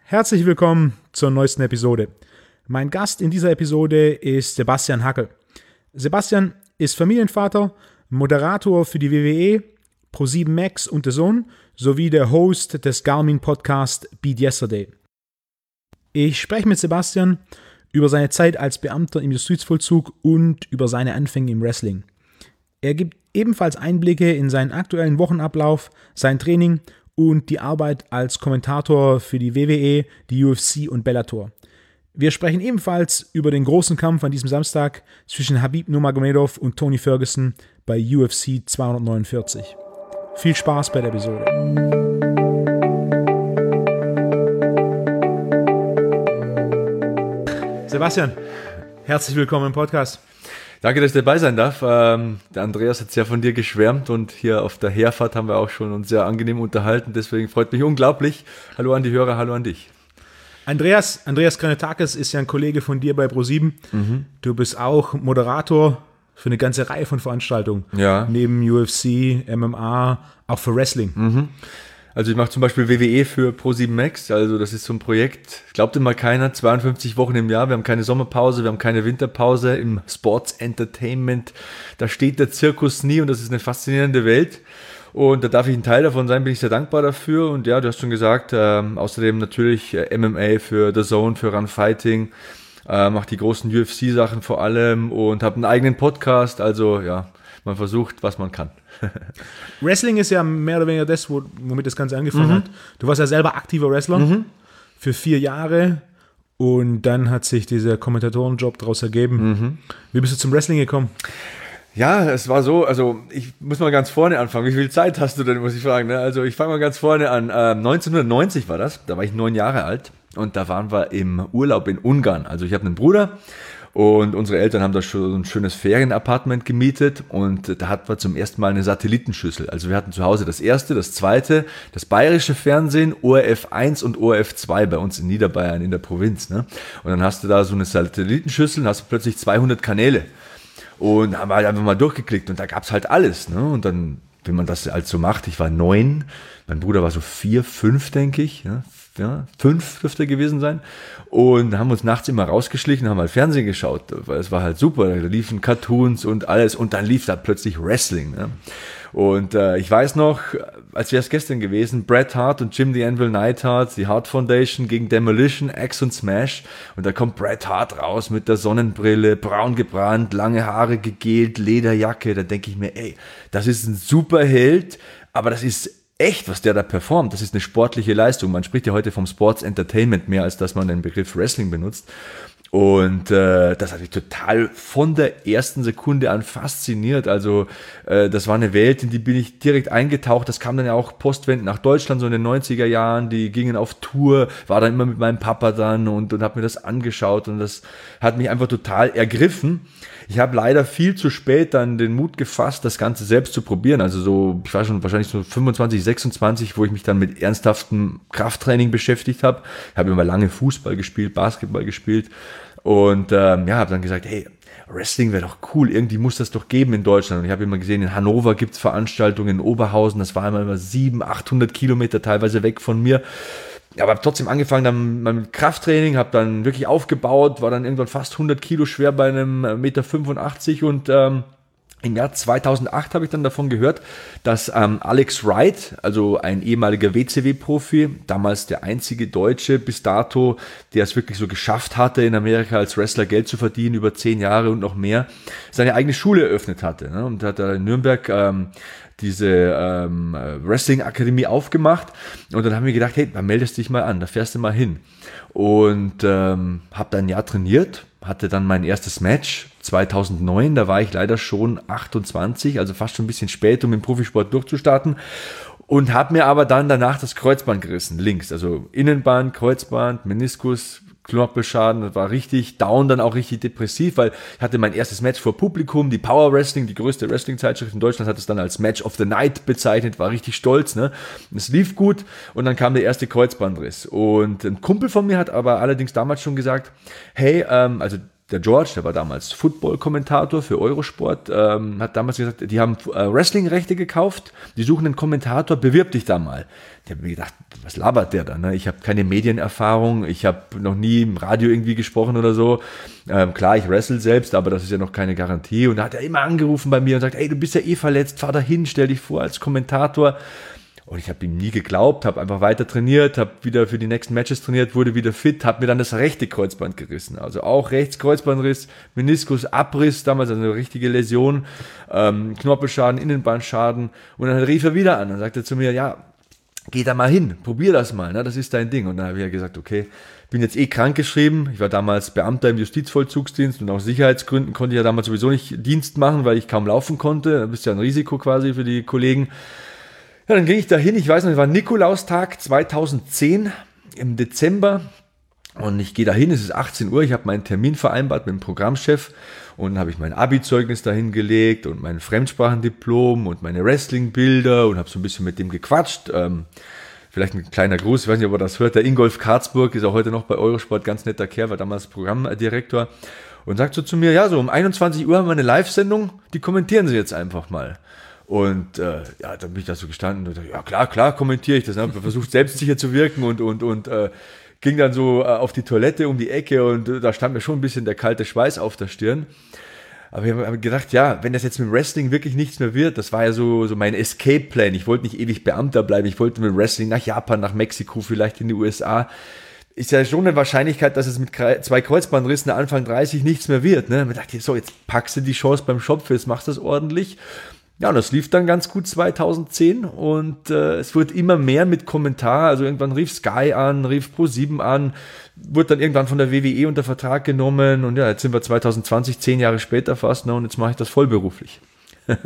Herzlich willkommen zur neuesten Episode. Mein Gast in dieser Episode ist Sebastian Hackel. Sebastian ist Familienvater, Moderator für die WWE, Pro7 Max und The Zone sowie der Host des Garmin-Podcasts Beat Yesterday. Ich spreche mit Sebastian über seine Zeit als Beamter im Justizvollzug und über seine Anfänge im Wrestling. Er gibt ebenfalls Einblicke in seinen aktuellen Wochenablauf, sein Training und die Arbeit als Kommentator für die WWE, die UFC und Bellator. Wir sprechen ebenfalls über den großen Kampf an diesem Samstag zwischen Khabib Nurmagomedov und Tony Ferguson bei UFC 249. Viel Spaß bei der Episode. Sebastian, herzlich willkommen im Podcast. Danke, dass ich dabei sein darf. Der Andreas hat sehr von dir geschwärmt und hier auf der Herfahrt haben wir auch schon uns sehr angenehm unterhalten. Deswegen freut mich unglaublich. Hallo an die Hörer, hallo an dich. Andreas Granetakis ist ja ein Kollege von dir bei Pro7. Du bist auch Moderator für eine ganze Reihe von Veranstaltungen. Ja. Neben UFC, MMA, auch für Wrestling. Also ich mache zum Beispiel WWE für Pro7 Max, also das ist so ein Projekt, glaubte mal keiner, 52 Wochen im Jahr, wir haben keine Sommerpause, wir haben keine Winterpause im Sports Entertainment, da steht der Zirkus nie und das ist eine faszinierende Welt und da darf ich ein Teil davon sein, bin ich sehr dankbar dafür und ja, du hast schon gesagt, außerdem natürlich MMA für The Zone, für Run Fighting, mache die großen UFC-Sachen vor allem und habe einen eigenen Podcast, also ja, man versucht, was man kann. Wrestling ist ja mehr oder weniger das, womit das Ganze angefangen hat. Du warst ja selber aktiver Wrestler für 4 Jahre und dann hat sich dieser Kommentatorenjob daraus ergeben. Wie bist du zum Wrestling gekommen? Ja, es war so, also ich muss mal ganz vorne anfangen. Wie viel Zeit hast du denn, muss ich fragen? Ne? Also ich fange mal ganz vorne an. 1990 war das, da war ich 9 Jahre alt und da waren wir im Urlaub in Ungarn. Also ich habe einen Bruder. Und unsere Eltern haben da schon ein schönes Ferienapartment gemietet und da hatten wir zum ersten Mal eine Satellitenschüssel. Also wir hatten zu Hause das erste, das zweite, das bayerische Fernsehen, ORF 1 und ORF 2 bei uns in Niederbayern in der Provinz. Ne? Und dann hast du da so eine Satellitenschüssel und hast du plötzlich 200 Kanäle. Und haben wir halt einfach mal durchgeklickt und da gab's halt alles. Ne? Und dann, wenn man das halt so macht, ich war 9, mein Bruder war so 4, 5, denke ich, ja, 5 dürfte gewesen sein. Und haben uns nachts immer rausgeschlichen, haben halt Fernsehen geschaut, weil es war halt super. Da liefen Cartoons und alles und dann lief da plötzlich Wrestling. Ne? Und ich weiß noch, als wäre es gestern gewesen, Bret Hart und Jim the Anvil Neidhart, die Hart Foundation gegen Demolition, Axe und Smash. Und da kommt Bret Hart raus mit der Sonnenbrille, braun gebrannt, lange Haare gegelt, Lederjacke. Da denke ich mir, ey, das ist ein Superheld, aber das ist echt, was der da performt, das ist eine sportliche Leistung. Man spricht ja heute vom Sports Entertainment mehr, als dass man den Begriff Wrestling benutzt. Und das hat mich total von der ersten Sekunde an fasziniert. Also das war eine Welt, in die bin ich direkt eingetaucht. Das kam dann ja auch postwendend nach Deutschland, so in den 90er Jahren. Die gingen auf Tour, war dann immer mit meinem Papa dann und habe mir das angeschaut. Und das hat mich einfach total ergriffen. Ich habe leider viel zu spät dann den Mut gefasst, das Ganze selbst zu probieren. Also so, ich war schon wahrscheinlich so 25, 26, wo ich mich dann mit ernsthaftem Krafttraining beschäftigt habe. Ich habe immer lange Fußball gespielt, Basketball gespielt und habe dann gesagt, hey, Wrestling wäre doch cool, irgendwie muss das doch geben in Deutschland. Und ich habe immer gesehen, in Hannover gibt's Veranstaltungen, in Oberhausen, das war immer 700, 800 Kilometer teilweise weg von mir. Aber habe trotzdem angefangen dann mit Krafttraining, habe dann wirklich aufgebaut, war dann irgendwann fast 100 Kilo schwer bei einem 1,85 Meter und im Jahr 2008 habe ich dann davon gehört, dass Alex Wright, also ein ehemaliger WCW-Profi, damals der einzige Deutsche bis dato, der es wirklich so geschafft hatte, in Amerika als Wrestler Geld zu verdienen, über 10 Jahre und noch mehr, seine eigene Schule eröffnet hatte. Ne? Und hat da in Nürnberg diese Wrestling-Akademie aufgemacht und dann haben wir gedacht, hey, dann meldest dich mal an, da fährst du mal hin. Und habe dann ein Jahr trainiert, hatte dann mein erstes Match 2009, da war ich leider schon 28, also fast schon ein bisschen spät, um im Profisport durchzustarten und habe mir aber dann danach das Kreuzband gerissen, links, also Innenband, Kreuzband, Meniskus, Knorpelschaden, das war richtig down, dann auch richtig depressiv, weil ich hatte mein erstes Match vor Publikum, die Power Wrestling, die größte Wrestling-Zeitschrift in Deutschland, hat es dann als Match of the Night bezeichnet, war richtig stolz, ne? Es lief gut und dann kam der erste Kreuzbandriss und ein Kumpel von mir hat aber allerdings damals schon gesagt, hey, also der George, der war damals Football-Kommentator für Eurosport, hat damals gesagt, die haben Wrestling-Rechte gekauft, die suchen einen Kommentator, bewirb dich da mal. Ich habe mir gedacht, was labert der da? Ne? Ich habe keine Medienerfahrung, ich habe noch nie im Radio irgendwie gesprochen oder so. Klar, ich wrestle selbst, aber das ist ja noch keine Garantie. Und da hat er immer angerufen bei mir und sagt, ey, du bist ja eh verletzt, fahr da hin, stell dich vor als Kommentator. Und ich habe ihm nie geglaubt, habe einfach weiter trainiert, habe wieder für die nächsten Matches trainiert, wurde wieder fit, habe mir dann das rechte Kreuzband gerissen. Also auch rechts Kreuzbandriss, Meniskusabriss, damals also eine richtige Läsion, Knorpelschaden, Innenbandschaden. Und dann rief er wieder an und sagte zu mir, ja, geh da mal hin, probier das mal, ne? Das ist dein Ding. Und dann habe ich ja gesagt, okay, bin jetzt krankgeschrieben. Ich war damals Beamter im Justizvollzugsdienst und aus Sicherheitsgründen konnte ich ja damals sowieso nicht Dienst machen, weil ich kaum laufen konnte. Da bist ja ein Risiko quasi für die Kollegen. Ja, dann ging ich da hin, ich weiß noch, es war Nikolaustag 2010 im Dezember und ich gehe da hin, es ist 18 Uhr, ich habe meinen Termin vereinbart mit dem Programmchef und dann habe ich mein Abi-Zeugnis da hingelegt und mein Fremdsprachendiplom und meine Wrestling-Bilder und habe so ein bisschen mit dem gequatscht. Vielleicht ein kleiner Gruß, ich weiß nicht, ob er das hört, der Ingolf Karzburg ist auch heute noch bei Eurosport, ganz netter Kerl, war damals Programmdirektor und sagt so zu mir, ja, so um 21 Uhr haben wir eine Live-Sendung, die kommentieren Sie jetzt einfach mal. Und ja, dann bin ich da so gestanden und dachte, ja klar, kommentiere ich das. Ne? Versucht selbstsicher zu wirken und ging dann so auf die Toilette um die Ecke und da stand mir schon ein bisschen der kalte Schweiß auf der Stirn. Aber ich habe gedacht, ja, wenn das jetzt mit dem Wrestling wirklich nichts mehr wird, das war ja so mein Escape-Plan. Ich wollte nicht ewig Beamter bleiben, ich wollte mit dem Wrestling nach Japan, nach Mexiko, vielleicht in die USA. Ist ja schon eine Wahrscheinlichkeit, dass es mit 2 Kreuzbandrissen Anfang 30 nichts mehr wird. Ne? Man dachte, so, jetzt packst du die Chance beim Schopf, jetzt machst du das ordentlich. Ja, und das lief dann ganz gut 2010 und es wurde immer mehr mit Kommentar, also irgendwann rief Sky an, rief Pro7 an, wurde dann irgendwann von der WWE unter Vertrag genommen und ja, jetzt sind wir 2020, 10 Jahre später fast, ne, und jetzt mache ich das vollberuflich. Das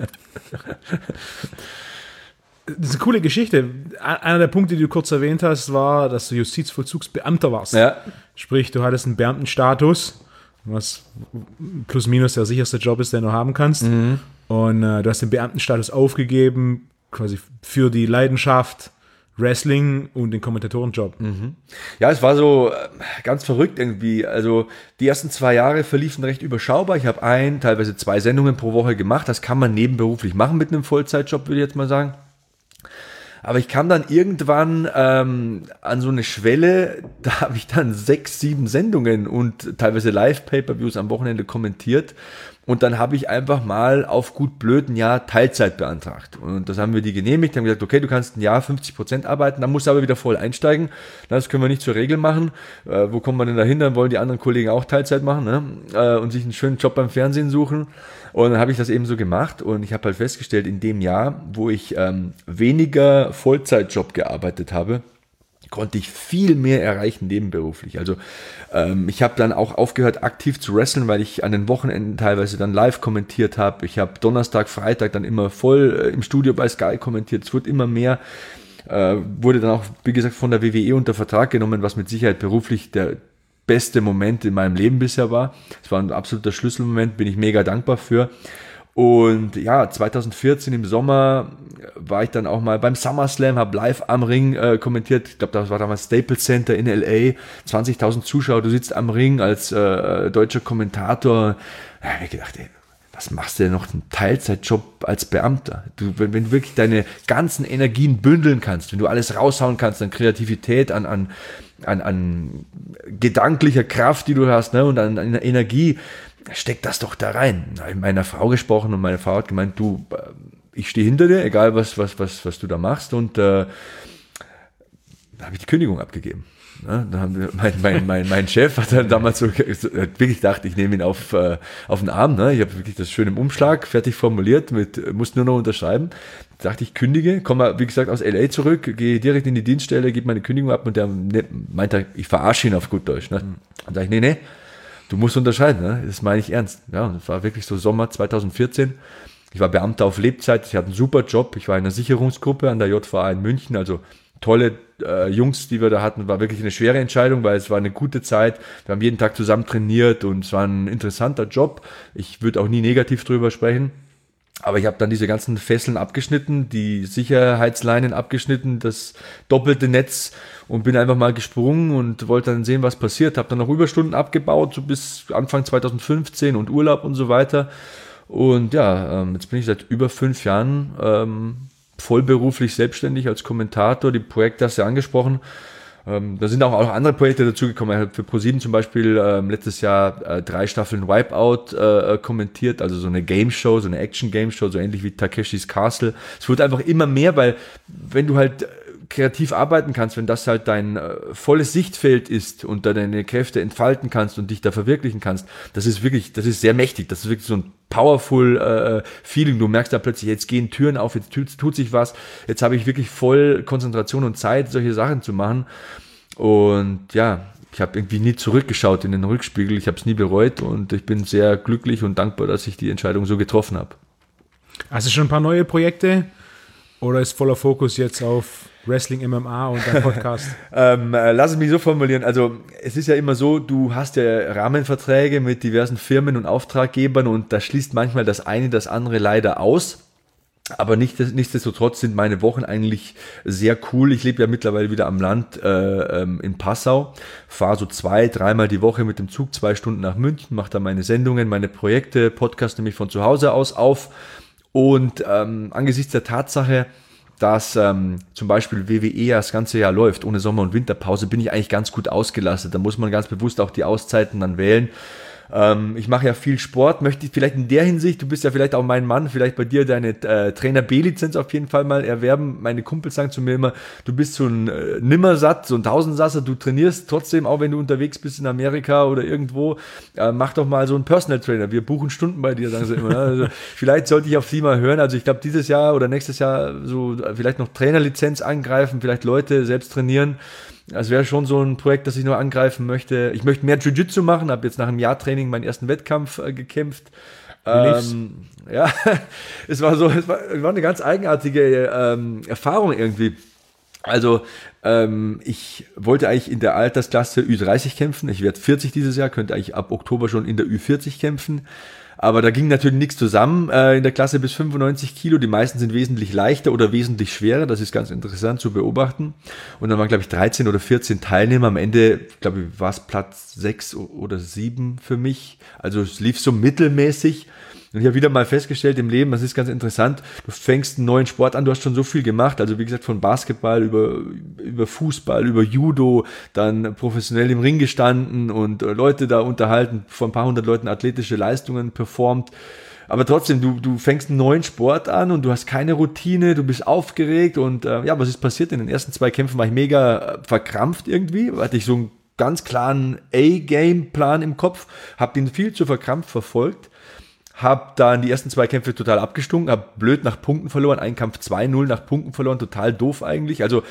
ist eine coole Geschichte. Einer der Punkte, die du kurz erwähnt hast, war, dass du Justizvollzugsbeamter warst. Ja. Sprich, du hattest einen Beamtenstatus, was plus minus der sicherste Job ist, den du haben kannst. Mhm. Und du hast den Beamtenstatus aufgegeben, quasi für die Leidenschaft Wrestling und den Kommentatorenjob. Mhm. Ja, es war so ganz verrückt irgendwie. Also die ersten 2 Jahre verliefen recht überschaubar. Ich habe teilweise 2 Sendungen pro Woche gemacht. Das kann man nebenberuflich machen mit einem Vollzeitjob, würde ich jetzt mal sagen. Aber ich kam dann irgendwann an so eine Schwelle, da habe ich dann 6, 7 Sendungen und teilweise Live-Pay-Per-Views am Wochenende kommentiert. Und dann habe ich einfach mal auf gut blöd ein Jahr Teilzeit beantragt. Und das haben wir die genehmigt, haben gesagt, okay, du kannst ein Jahr 50% arbeiten, dann musst du aber wieder voll einsteigen. Das können wir nicht zur Regel machen. Wo kommt man denn dahin? Dann wollen die anderen Kollegen auch Teilzeit machen, ne? Und sich einen schönen Job beim Fernsehen suchen. Und dann habe ich das eben so gemacht und ich habe halt festgestellt, in dem Jahr, wo ich weniger Vollzeitjob gearbeitet habe, konnte ich viel mehr erreichen nebenberuflich. Also ich habe dann auch aufgehört, aktiv zu wrestlen, weil ich an den Wochenenden teilweise dann live kommentiert habe. Ich habe Donnerstag, Freitag dann immer voll im Studio bei Sky kommentiert. Es wurde immer mehr. Wurde dann auch, wie gesagt, von der WWE unter Vertrag genommen, was mit Sicherheit beruflich der beste Moment in meinem Leben bisher war. Es war ein absoluter Schlüsselmoment, bin ich mega dankbar für. Und ja, 2014 im Sommer war ich dann auch mal beim SummerSlam, habe live am Ring kommentiert. Ich glaube, das war damals Staples Center in LA. 20.000 Zuschauer, du sitzt am Ring als deutscher Kommentator. Da habe ich gedacht, ey, was machst du denn noch einen Teilzeitjob als Beamter? Wenn du wirklich deine ganzen Energien bündeln kannst, wenn du alles raushauen kannst an Kreativität, an gedanklicher Kraft, die du hast, ne, und an Energie, steck das doch da rein. Da habe ich mit meiner Frau gesprochen und meine Frau hat gemeint, du, ich stehe hinter dir, egal was du da machst, und da habe ich die Kündigung abgegeben. Ja, da haben wir, mein Chef hat dann damals so wirklich gedacht, ich nehme ihn auf den Arm. Ne? Ich habe wirklich das schön im Umschlag fertig formuliert, musste nur noch unterschreiben. Da dachte ich, kündige, komme, wie gesagt, aus LA zurück, gehe direkt in die Dienststelle, gebe meine Kündigung ab und der meinte, ich verarsche ihn auf gut Deutsch. Ne? Dann sage ich, nee, du musst unterscheiden, ne? Das meine ich ernst. Ja, und das war wirklich so Sommer 2014. Ich war Beamter auf Lebzeit, ich hatte einen super Job, ich war in einer Sicherungsgruppe an der JVA in München, also tolle Jungs, die wir da hatten, war wirklich eine schwere Entscheidung, weil es war eine gute Zeit, wir haben jeden Tag zusammen trainiert und es war ein interessanter Job. Ich würde auch nie negativ drüber sprechen. Aber ich habe dann diese ganzen Fesseln abgeschnitten, die Sicherheitsleinen abgeschnitten, das doppelte Netz und bin einfach mal gesprungen und wollte dann sehen, was passiert. Habe dann noch Überstunden abgebaut, so bis Anfang 2015 und Urlaub und so weiter. Und ja, jetzt bin ich seit über 5 Jahren vollberuflich selbstständig als Kommentator. Die Projekte hast du ja angesprochen. Da sind auch andere Projekte dazugekommen. Ich habe für ProSieben zum Beispiel letztes Jahr 3 Staffeln Wipeout kommentiert, also so eine Game Show, so eine Action-Game Show, so ähnlich wie Takeshis Castle. Es wird einfach immer mehr, weil wenn du halt kreativ arbeiten kannst, wenn das halt dein volles Sichtfeld ist und da deine Kräfte entfalten kannst und dich da verwirklichen kannst, das ist sehr mächtig, das ist wirklich so ein powerful Feeling. Du merkst da plötzlich, jetzt gehen Türen auf, jetzt tut sich was, jetzt habe ich wirklich voll Konzentration und Zeit, solche Sachen zu machen. Und ja, ich habe irgendwie nie zurückgeschaut in den Rückspiegel, ich habe es nie bereut und ich bin sehr glücklich und dankbar, dass ich die Entscheidung so getroffen habe. Hast du schon ein paar neue Projekte oder ist voller Fokus jetzt auf Wrestling, MMA und dein Podcast? Lass es mich so formulieren. Also es ist ja immer so, du hast ja Rahmenverträge mit diversen Firmen und Auftraggebern und da schließt manchmal das eine das andere leider aus. Aber nichtsdestotrotz sind meine Wochen eigentlich sehr cool. Ich lebe ja mittlerweile wieder am Land in Passau, fahre so 2-3 Mal die Woche mit dem Zug 2 Stunden nach München, mache da meine Sendungen, meine Projekte, Podcast nämlich von zu Hause aus auf. Und angesichts der Tatsache, dass zum Beispiel WWE ja das ganze Jahr läuft, ohne Sommer- und Winterpause, bin ich eigentlich ganz gut ausgelastet. Da muss man ganz bewusst auch die Auszeiten dann wählen. Ich mache ja viel Sport, möchte ich vielleicht in der Hinsicht, du bist ja vielleicht auch mein Mann, vielleicht bei dir deine Trainer B-Lizenz auf jeden Fall mal erwerben. Meine Kumpels sagen zu mir immer, du bist so ein Nimmersatt, so ein Tausendsasser, du trainierst trotzdem, auch wenn du unterwegs bist in Amerika oder irgendwo, mach doch mal so einen Personal Trainer, wir buchen Stunden bei dir, sagen sie immer. Also vielleicht sollte ich auf sie mal hören, also ich glaube dieses Jahr oder nächstes Jahr so vielleicht noch Trainerlizenz angreifen, vielleicht Leute selbst trainieren. Das wäre schon so ein Projekt, das ich noch angreifen möchte. Ich möchte mehr Jiu-Jitsu machen, habe jetzt nach einem Jahr Training meinen ersten Wettkampf gekämpft. Ja, es war eine ganz eigenartige Erfahrung irgendwie. Also ich wollte eigentlich in der Altersklasse Ü30 kämpfen. Ich werde 40 dieses Jahr, könnte eigentlich ab Oktober schon in der Ü40 kämpfen. Aber da ging natürlich nichts zusammen in der Klasse bis 95 Kilo. Die meisten sind wesentlich leichter oder wesentlich schwerer. Das ist ganz interessant zu beobachten. Und dann waren, glaube ich, 13 oder 14 Teilnehmer. Am Ende, glaube ich, war es Platz 6 oder 7 für mich. Also es lief so mittelmäßig. Und ich habe wieder mal festgestellt im Leben, das ist ganz interessant, du fängst einen neuen Sport an, du hast schon so viel gemacht, also wie gesagt von Basketball über Fußball, über Judo, dann professionell im Ring gestanden und Leute da unterhalten, vor ein paar hundert Leuten athletische Leistungen performt. Aber trotzdem, du fängst einen neuen Sport an und du hast keine Routine, du bist aufgeregt und ja, was ist passiert? In den ersten 2 Kämpfen war ich mega verkrampft irgendwie, hatte ich so einen ganz klaren A-Game-Plan im Kopf, habe den viel zu verkrampft verfolgt. Hab dann die ersten 2 Kämpfe total abgestunken, hab blöd nach Punkten verloren, einen Kampf 2-0 nach Punkten verloren, total doof eigentlich. Also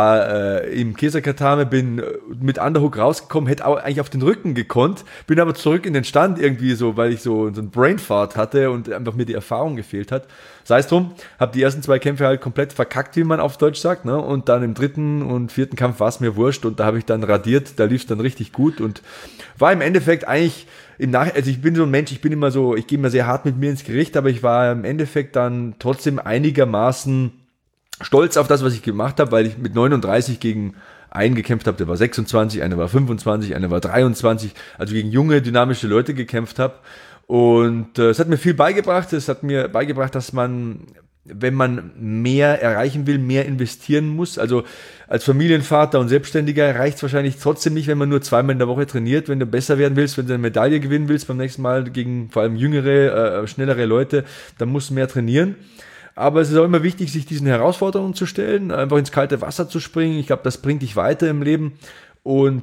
war im Käserkatame, bin mit Underhook rausgekommen, hätte auch eigentlich auf den Rücken gekonnt, bin aber zurück in den Stand irgendwie so, weil ich so einen Brainfart hatte und einfach mir die Erfahrung gefehlt hat. Sei es drum, hab die ersten 2 Kämpfe halt komplett verkackt, wie man auf Deutsch sagt, ne? Und dann im 3. und 4. Kampf war es mir wurscht und da habe ich dann radiert, da lief es dann richtig gut und war im Endeffekt eigentlich also ich bin so ein Mensch, ich gehe immer sehr hart mit mir ins Gericht, aber ich war im Endeffekt dann trotzdem einigermaßen stolz auf das, was ich gemacht habe, weil ich mit 39 gegen einen gekämpft habe, der war 26, einer war 25, einer war 23, also gegen junge, dynamische Leute gekämpft habe. Und es hat mir viel beigebracht. Es hat mir beigebracht, dass man, wenn man mehr erreichen will, mehr investieren muss. Also als Familienvater und Selbstständiger reicht es wahrscheinlich trotzdem nicht, wenn man nur 2-mal in der Woche trainiert. Wenn du besser werden willst, wenn du eine Medaille gewinnen willst beim nächsten Mal gegen vor allem jüngere, schnellere Leute, dann musst du mehr trainieren. Aber es ist auch immer wichtig, sich diesen Herausforderungen zu stellen, einfach ins kalte Wasser zu springen. Ich glaube, das bringt dich weiter im Leben. Und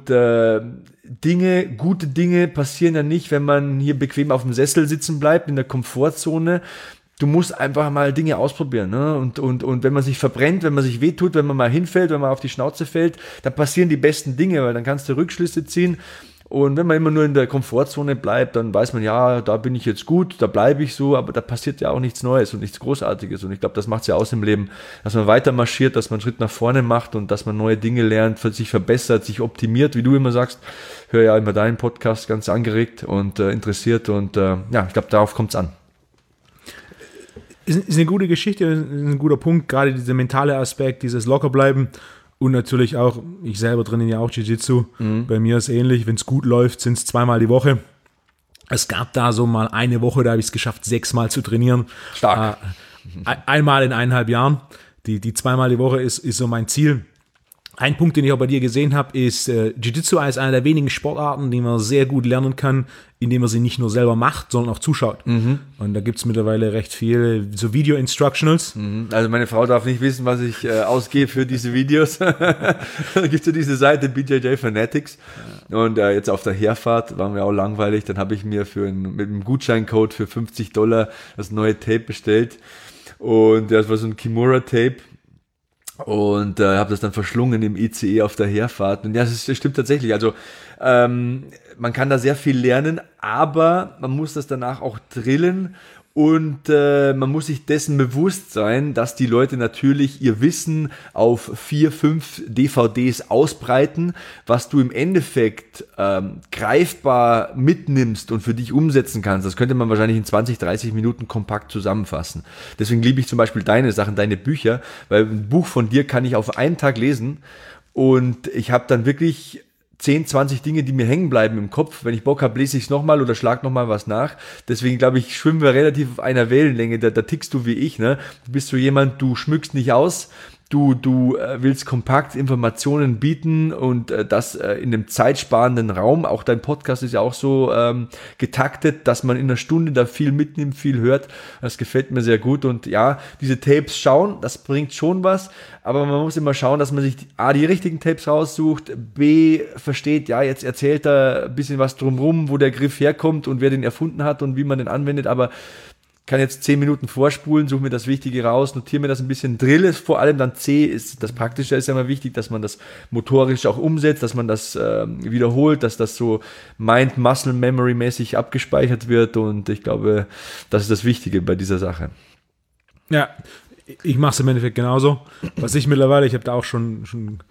gute Dinge passieren ja nicht, wenn man hier bequem auf dem Sessel sitzen bleibt, in der Komfortzone. Du musst einfach mal Dinge ausprobieren, ne? Und wenn man sich verbrennt, wenn man sich wehtut, wenn man mal hinfällt, wenn man auf die Schnauze fällt, dann passieren die besten Dinge, weil dann kannst du Rückschlüsse ziehen. Und wenn man immer nur in der Komfortzone bleibt, dann weiß man, ja, da bin ich jetzt gut, da bleibe ich so, aber da passiert ja auch nichts Neues und nichts Großartiges. Und ich glaube, das macht es ja aus im Leben, dass man weiter marschiert, dass man einen Schritt nach vorne macht und dass man neue Dinge lernt, sich verbessert, sich optimiert, wie du immer sagst. Höre ja immer deinen Podcast ganz angeregt und interessiert und ja, ich glaube, darauf kommt es an. ist eine gute Geschichte, ist ein guter Punkt, gerade dieser mentale Aspekt, dieses Lockerbleiben und natürlich auch, ich selber trainiere ja auch Jiu-Jitsu, bei mir ist ähnlich, wenn es gut läuft, sind es 2-mal die Woche. Es gab da so mal eine Woche, da habe ich es geschafft, 6-mal zu trainieren. Stark. Einmal in 1,5 Jahren. Die 2-mal die Woche ist so mein Ziel. Ein Punkt, den ich auch bei dir gesehen habe, ist, Jiu-Jitsu ist eine der wenigen Sportarten, die man sehr gut lernen kann, indem man sie nicht nur selber macht, sondern auch zuschaut. Und da gibt es mittlerweile recht viel, so Video-Instructionals. Also meine Frau darf nicht wissen, was ich ausgebe für diese Videos. Da gibt es ja diese Seite BJJ Fanatics. Und jetzt auf der Herfahrt waren wir auch langweilig. Dann habe ich mir mit einem Gutscheincode für $50 das neue Tape bestellt. Und das war so ein Kimura-Tape. Und habe das dann verschlungen im ICE auf der Herfahrt. Und ja, das stimmt tatsächlich. Also man kann da sehr viel lernen, aber man muss das danach auch drillen. Und man muss sich dessen bewusst sein, dass die Leute natürlich ihr Wissen auf 4, 5 DVDs ausbreiten, was du im Endeffekt greifbar mitnimmst und für dich umsetzen kannst. Das könnte man wahrscheinlich in 20, 30 Minuten kompakt zusammenfassen. Deswegen liebe ich zum Beispiel deine Sachen, deine Bücher, weil ein Buch von dir kann ich auf einen Tag lesen und ich habe dann wirklich 10, 20 Dinge, die mir hängen bleiben im Kopf. Wenn ich Bock habe, lese ich es nochmal oder schlag nochmal was nach. Deswegen glaube ich, schwimmen wir relativ auf einer Wellenlänge. Da tickst du wie ich, ne? Du bist so jemand, du schmückst nicht aus. Du willst kompakt Informationen bieten und das in einem zeitsparenden Raum. Auch dein Podcast ist ja auch so getaktet, dass man in einer Stunde da viel mitnimmt, viel hört. Das gefällt mir sehr gut. Und ja, diese Tapes schauen, das bringt schon was. Aber man muss immer schauen, dass man sich A, die richtigen Tapes raussucht, B, versteht, ja, jetzt erzählt er ein bisschen was drumherum, wo der Griff herkommt und wer den erfunden hat und wie man den anwendet. Aber kann jetzt 10 Minuten vorspulen, suche mir das Wichtige raus, notiere mir das ein bisschen, drill es vor allem, dann C ist das Praktische, ist ja immer wichtig, dass man das motorisch auch umsetzt, dass man das wiederholt, dass das so Mind-Muscle-Memory-mäßig abgespeichert wird und ich glaube, das ist das Wichtige bei dieser Sache. Ja, ich mache es im Endeffekt genauso. Was ich mittlerweile, ich habe da auch schon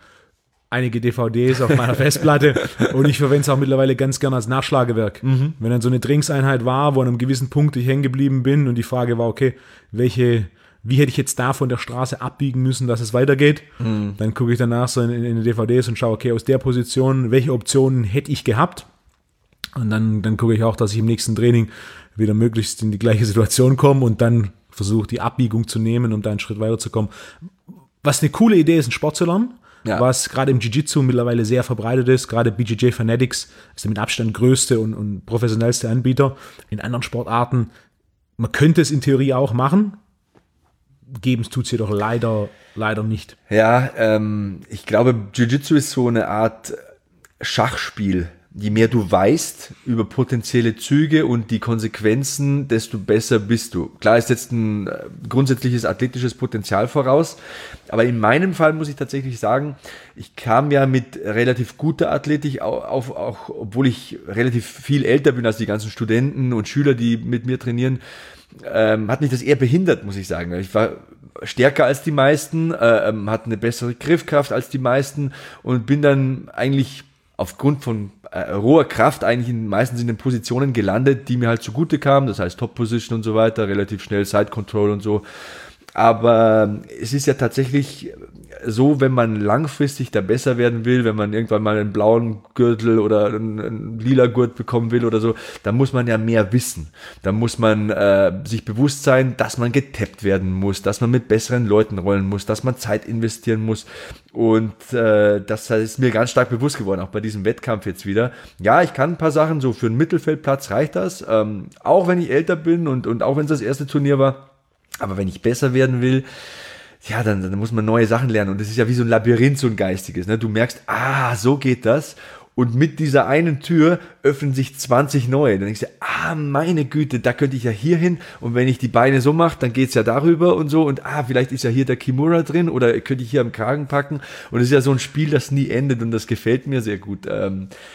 einige DVDs auf meiner Festplatte und ich verwende es auch mittlerweile ganz gerne als Nachschlagewerk. Wenn dann so eine Trainingseinheit war, wo an einem gewissen Punkt ich hängen geblieben bin und die Frage war, okay, wie hätte ich jetzt da von der Straße abbiegen müssen, dass es weitergeht, dann gucke ich danach so in die DVDs und schaue, okay, aus der Position, welche Optionen hätte ich gehabt? Und dann gucke ich auch, dass ich im nächsten Training wieder möglichst in die gleiche Situation komme und dann versuche, die Abbiegung zu nehmen, um da einen Schritt weiterzukommen. Was eine coole Idee ist, einen Sport zu lernen, was gerade im Jiu-Jitsu mittlerweile sehr verbreitet ist. Gerade BJJ Fanatics ist der mit Abstand größte und professionellste Anbieter. In anderen Sportarten, man könnte es in Theorie auch machen, geben es tut es jedoch leider nicht. Ja, ich glaube, Jiu-Jitsu ist so eine Art Schachspiel. Je mehr du weißt über potenzielle Züge und die Konsequenzen, desto besser bist du. Klar, es setzt ein grundsätzliches athletisches Potenzial voraus, aber in meinem Fall muss ich tatsächlich sagen, ich kam ja mit relativ guter Athletik auch obwohl ich relativ viel älter bin als die ganzen Studenten und Schüler, die mit mir trainieren, hat mich das eher behindert, muss ich sagen. Ich war stärker als die meisten, hatte eine bessere Griffkraft als die meisten und bin dann eigentlich aufgrund von roher Kraft eigentlich meistens in den Positionen gelandet, die mir halt zugute kamen, das heißt Top Position und so weiter, relativ schnell Side Control und so. Aber es ist ja tatsächlich so, wenn man langfristig da besser werden will, wenn man irgendwann mal einen blauen Gürtel oder einen lila Gurt bekommen will oder so, dann muss man ja mehr wissen. Da muss man sich bewusst sein, dass man getappt werden muss, dass man mit besseren Leuten rollen muss, dass man Zeit investieren muss. Und das ist mir ganz stark bewusst geworden, auch bei diesem Wettkampf jetzt wieder. Ja, ich kann ein paar Sachen, so für einen Mittelfeldplatz reicht das, auch wenn ich älter bin und auch wenn es das erste Turnier war. Aber wenn ich besser werden will, ja, dann muss man neue Sachen lernen. Und das ist ja wie so ein Labyrinth, so ein geistiges. Ne? Du merkst, so geht das. Und mit dieser einen Tür öffnen sich 20 neue. Dann denkst du, meine Güte, da könnte ich ja hier hin. Und wenn ich die Beine so mache, dann geht's ja darüber und so. Und vielleicht ist ja hier der Kimura drin oder könnte ich hier am Kragen packen. Und es ist ja so ein Spiel, das nie endet und das gefällt mir sehr gut.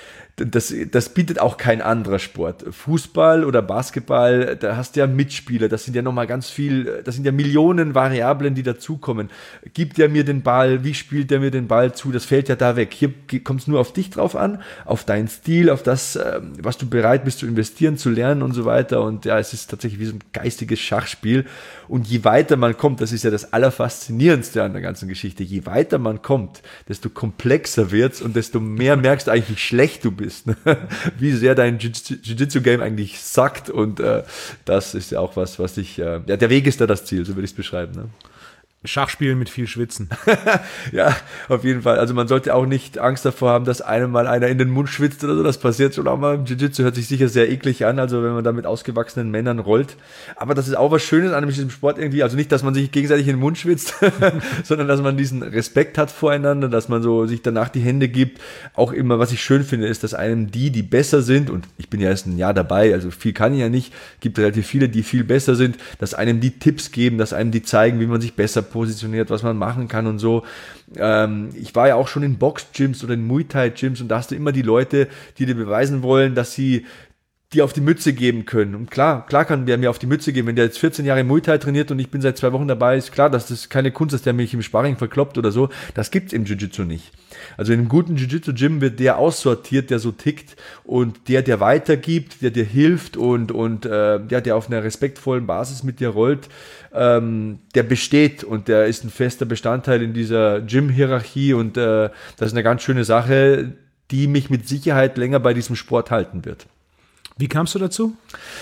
das bietet auch kein anderer Sport. Fußball oder Basketball, da hast du ja Mitspieler, das sind ja nochmal ganz viel, das sind ja Millionen Variablen, die dazukommen. Gibt der mir den Ball, wie spielt der mir den Ball zu, das fällt ja da weg. Hier kommt es nur auf dich drauf an, auf deinen Stil, auf das, was du bereit bist zu investieren, zu lernen und so weiter. Und ja, es ist tatsächlich wie so ein geistiges Schachspiel. Und je weiter man kommt, das ist ja das Allerfaszinierendste an der ganzen Geschichte, je weiter man kommt, desto komplexer wird's und desto mehr merkst du eigentlich, wie schlecht du bist. Wie sehr dein Jiu-Jitsu-Game eigentlich sackt und das ist ja auch was dich, ja, der Weg ist da das Ziel, so würde ich es beschreiben. Ne? Schachspielen mit viel Schwitzen. Ja, auf jeden Fall. Also man sollte auch nicht Angst davor haben, dass einem mal einer in den Mund schwitzt oder so. Das passiert schon auch mal im Jiu-Jitsu, hört sich sicher sehr eklig an, also wenn man da mit ausgewachsenen Männern rollt. Aber das ist auch was Schönes an diesem Sport irgendwie. Also nicht, dass man sich gegenseitig in den Mund schwitzt, sondern dass man diesen Respekt hat voreinander, dass man so sich danach die Hände gibt. Auch immer, was ich schön finde, ist, dass einem die besser sind, und ich bin ja erst ein Jahr dabei, also viel kann ich ja nicht, gibt relativ viele, die viel besser sind, dass einem die Tipps geben, dass einem die zeigen, wie man sich besser positioniert, was man machen kann und so. Ich war ja auch schon in Box-Gyms oder in Muay Thai-Gyms und da hast du immer die Leute, die dir beweisen wollen, dass sie dir auf die Mütze geben können. Und klar kann der mir auf die Mütze geben. Wenn der jetzt 14 Jahre Muay Thai trainiert und ich bin seit 2 Wochen dabei, ist klar, dass das keine Kunst ist, der mich im Sparring verkloppt oder so. Das gibt's im Jiu-Jitsu nicht. Also in einem guten Jiu-Jitsu-Gym wird der aussortiert, der so tickt und der weitergibt, der dir hilft und der auf einer respektvollen Basis mit dir rollt, der besteht und der ist ein fester Bestandteil in dieser Gym-Hierarchie und das ist eine ganz schöne Sache, die mich mit Sicherheit länger bei diesem Sport halten wird. Wie kamst du dazu?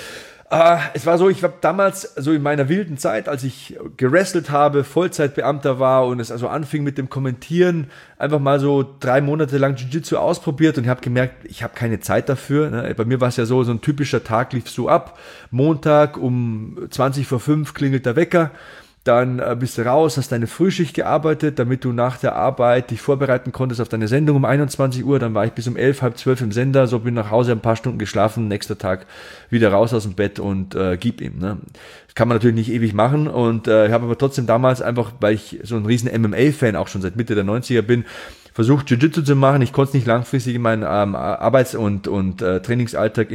Es war so, ich war damals so in meiner wilden Zeit, als ich gewrestelt habe, Vollzeitbeamter war und es also anfing mit dem Kommentieren, einfach mal so 3 Monate lang Jiu-Jitsu ausprobiert und habe gemerkt, ich habe keine Zeit dafür. Ne? Bei mir war es ja so ein typischer Tag lief so ab. Montag um 5:20 klingelt der Wecker. Dann bist du raus, hast deine Frühschicht gearbeitet, damit du nach der Arbeit dich vorbereiten konntest auf deine Sendung um 21 Uhr. Dann war ich bis um 11, halb 12 im Sender, so bin nach Hause, ein paar Stunden geschlafen, nächster Tag wieder raus aus dem Bett und gib ihm. Ne? Das kann man natürlich nicht ewig machen und ich habe aber trotzdem damals einfach, weil ich so ein riesen MMA-Fan auch schon seit Mitte der 90er bin, versucht Jiu-Jitsu zu machen. Ich konnte es nicht langfristig in meinen Arbeits- und Trainingsalltag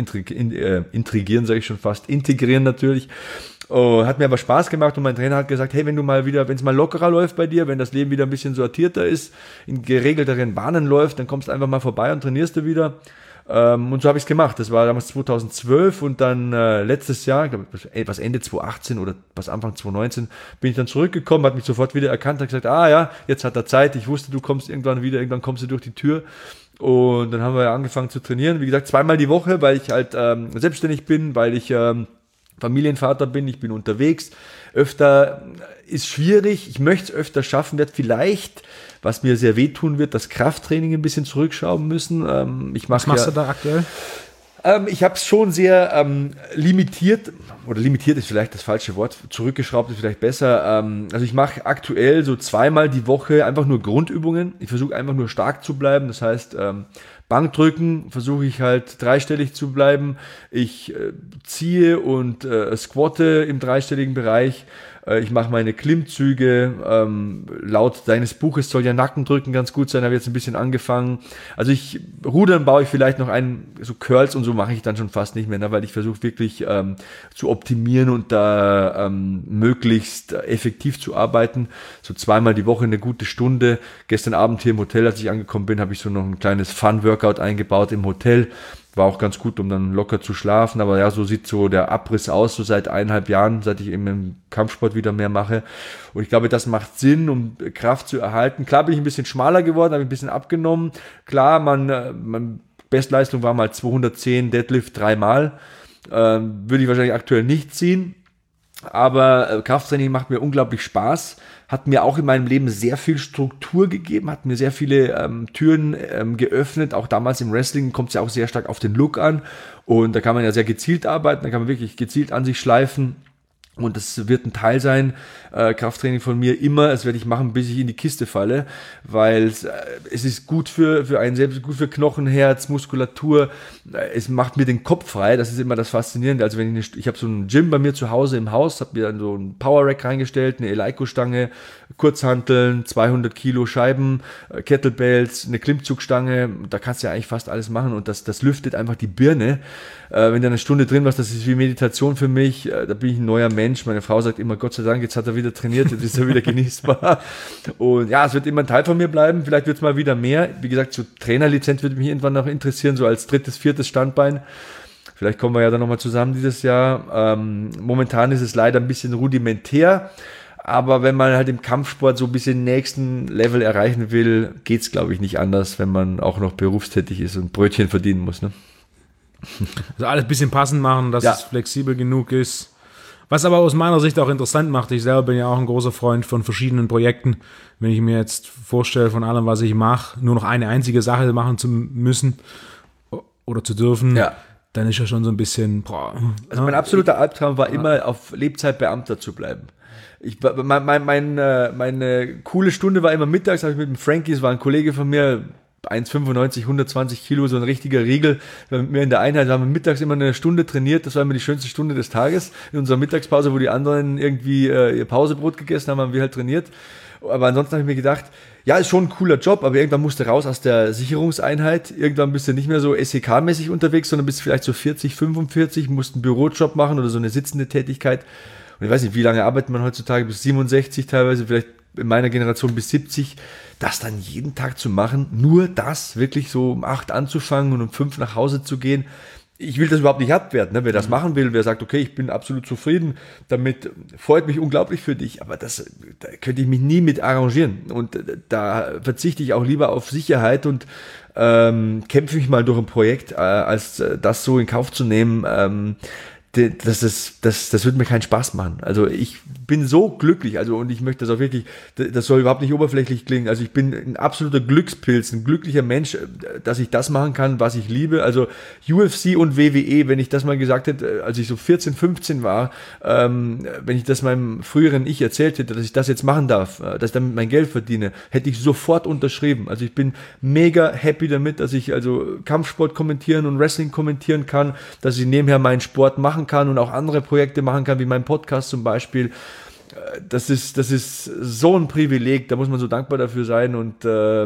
integrieren natürlich. Oh, hat mir aber Spaß gemacht und mein Trainer hat gesagt, hey, wenn es mal lockerer läuft bei dir, wenn das Leben wieder ein bisschen sortierter ist, in geregelteren Bahnen läuft, dann kommst du einfach mal vorbei und trainierst du wieder. Und so habe ich es gemacht. Das war damals 2012 und dann letztes Jahr, ich glaube, was Ende 2018 oder was Anfang 2019, bin ich dann zurückgekommen, hat mich sofort wieder erkannt, hat gesagt, ja, jetzt hat er Zeit, ich wusste, du kommst irgendwann kommst du durch die Tür. Und dann haben wir angefangen zu trainieren, wie gesagt, 2-mal die Woche, weil ich halt selbstständig bin, weil ich Familienvater bin, ich bin unterwegs. Öfter ist schwierig, ich möchte es öfter schaffen, werde vielleicht, was mir sehr wehtun wird, das Krafttraining ein bisschen zurückschrauben müssen. Was machst du da aktuell? Ich habe es schon sehr limitiert, oder limitiert ist vielleicht das falsche Wort, zurückgeschraubt ist vielleicht besser. Also ich mache aktuell so 2-mal die Woche einfach nur Grundübungen. Ich versuche einfach nur stark zu bleiben, das heißt Bankdrücken versuche ich halt dreistellig zu bleiben. Ich ziehe und squatte im dreistelligen Bereich. Ich mache meine Klimmzüge. Laut deines Buches soll ja Nackendrücken ganz gut sein. Habe jetzt ein bisschen angefangen. Also Rudern baue ich vielleicht noch so Curls und so mache ich dann schon fast nicht mehr, ne, weil ich versuche wirklich zu optimieren und da möglichst effektiv zu arbeiten. So 2-mal die Woche eine gute Stunde. Gestern Abend hier im Hotel, als ich angekommen bin, habe ich so noch ein kleines Fun-Workout eingebaut im Hotel. War auch ganz gut, um dann locker zu schlafen. Aber ja, so sieht so der Abriss aus, so seit 1,5 Jahren, seit ich eben im Kampfsport wieder mehr mache. Und ich glaube, das macht Sinn, um Kraft zu erhalten. Klar bin ich ein bisschen schmaler geworden, habe ein bisschen abgenommen. Klar, meine Bestleistung war mal 210 Deadlift 3-mal. Würde ich wahrscheinlich aktuell nicht ziehen. Aber Krafttraining macht mir unglaublich Spaß, hat mir auch in meinem Leben sehr viel Struktur gegeben, hat mir sehr viele Türen geöffnet. Auch damals im Wrestling kommt es ja auch sehr stark auf den Look an und da kann man ja sehr gezielt arbeiten, da kann man wirklich gezielt an sich schleifen. Und das wird ein Teil sein, Krafttraining von mir immer, das werde ich machen, bis ich in die Kiste falle, weil es ist gut für einen selbst, gut für Knochen, Herz, Muskulatur, es macht mir den Kopf frei, das ist immer das Faszinierende. Also wenn ich habe so ein Gym bei mir zu Hause im Haus, habe mir dann so ein Power Rack reingestellt, eine Eleiko-Stange, Kurzhanteln, 200 Kilo Scheiben, Kettlebells, eine Klimmzugstange, da kannst du ja eigentlich fast alles machen und das lüftet einfach die Birne. Wenn du eine Stunde drin warst, das ist wie Meditation für mich, da bin ich ein neuer Mensch. Meine Frau sagt immer, Gott sei Dank, jetzt hat er wieder trainiert, jetzt ist er wieder genießbar. Und ja, es wird immer ein Teil von mir bleiben, vielleicht wird es mal wieder mehr. Wie gesagt, so Trainerlizenz würde mich irgendwann noch interessieren, so als 3., 4. Standbein. Vielleicht kommen wir ja dann nochmal zusammen dieses Jahr. Momentan ist es leider ein bisschen rudimentär, aber wenn man halt im Kampfsport so ein bisschen nächsten Level erreichen will, geht es, glaube ich, nicht anders, wenn man auch noch berufstätig ist und Brötchen verdienen muss, ne? Also alles ein bisschen passend machen, dass es flexibel genug ist. Was aber aus meiner Sicht auch interessant macht, ich selber bin ja auch ein großer Freund von verschiedenen Projekten. Wenn ich mir jetzt vorstelle, von allem, was ich mache, nur noch eine einzige Sache machen zu müssen oder zu dürfen, dann ist ja schon so ein bisschen... Also mein absoluter Albtraum war immer, auf Lebzeit Beamter zu bleiben. Meine coole Stunde war immer mittags, habe ich mit dem Frankie, das war ein Kollege von mir, 1,95, 120 Kilo, so ein richtiger Riegel. Mit mir in der Einheit haben wir mittags immer eine Stunde trainiert. Das war immer die schönste Stunde des Tages. In unserer Mittagspause, wo die anderen irgendwie ihr Pausebrot gegessen haben, haben wir halt trainiert. Aber ansonsten habe ich mir gedacht, ja, ist schon ein cooler Job, aber irgendwann musst du raus aus der Sicherungseinheit. Irgendwann bist du nicht mehr so SEK-mäßig unterwegs, sondern bist vielleicht so 40, 45, musst einen Bürojob machen oder so eine sitzende Tätigkeit. Und ich weiß nicht, wie lange arbeitet man heutzutage, bis 67 teilweise, vielleicht in meiner Generation bis 70, das dann jeden Tag zu machen, nur das, wirklich so um 8 anzufangen und um 5 nach Hause zu gehen. Ich will das überhaupt nicht abwerten, ne? Wer das machen will, wer sagt, okay, ich bin absolut zufrieden, damit freut mich unglaublich für dich, aber da könnte ich mich nie mit arrangieren und da verzichte ich auch lieber auf Sicherheit und kämpfe mich mal durch ein Projekt, als das so in Kauf zu nehmen, das wird mir keinen Spaß machen. Also ich bin so glücklich, und ich möchte das auch wirklich, das soll überhaupt nicht oberflächlich klingen, also ich bin ein absoluter Glückspilz, ein glücklicher Mensch, dass ich das machen kann, was ich liebe, also UFC und WWE, wenn ich das mal gesagt hätte, als ich so 14, 15 war, wenn ich das meinem früheren Ich erzählt hätte, dass ich das jetzt machen darf, dass ich damit mein Geld verdiene, hätte ich sofort unterschrieben. Also ich bin mega happy damit, dass ich also Kampfsport kommentieren und Wrestling kommentieren kann, dass ich nebenher meinen Sport machen kann und auch andere Projekte machen kann, wie mein Podcast zum Beispiel. Das ist so ein Privileg, da muss man so dankbar dafür sein und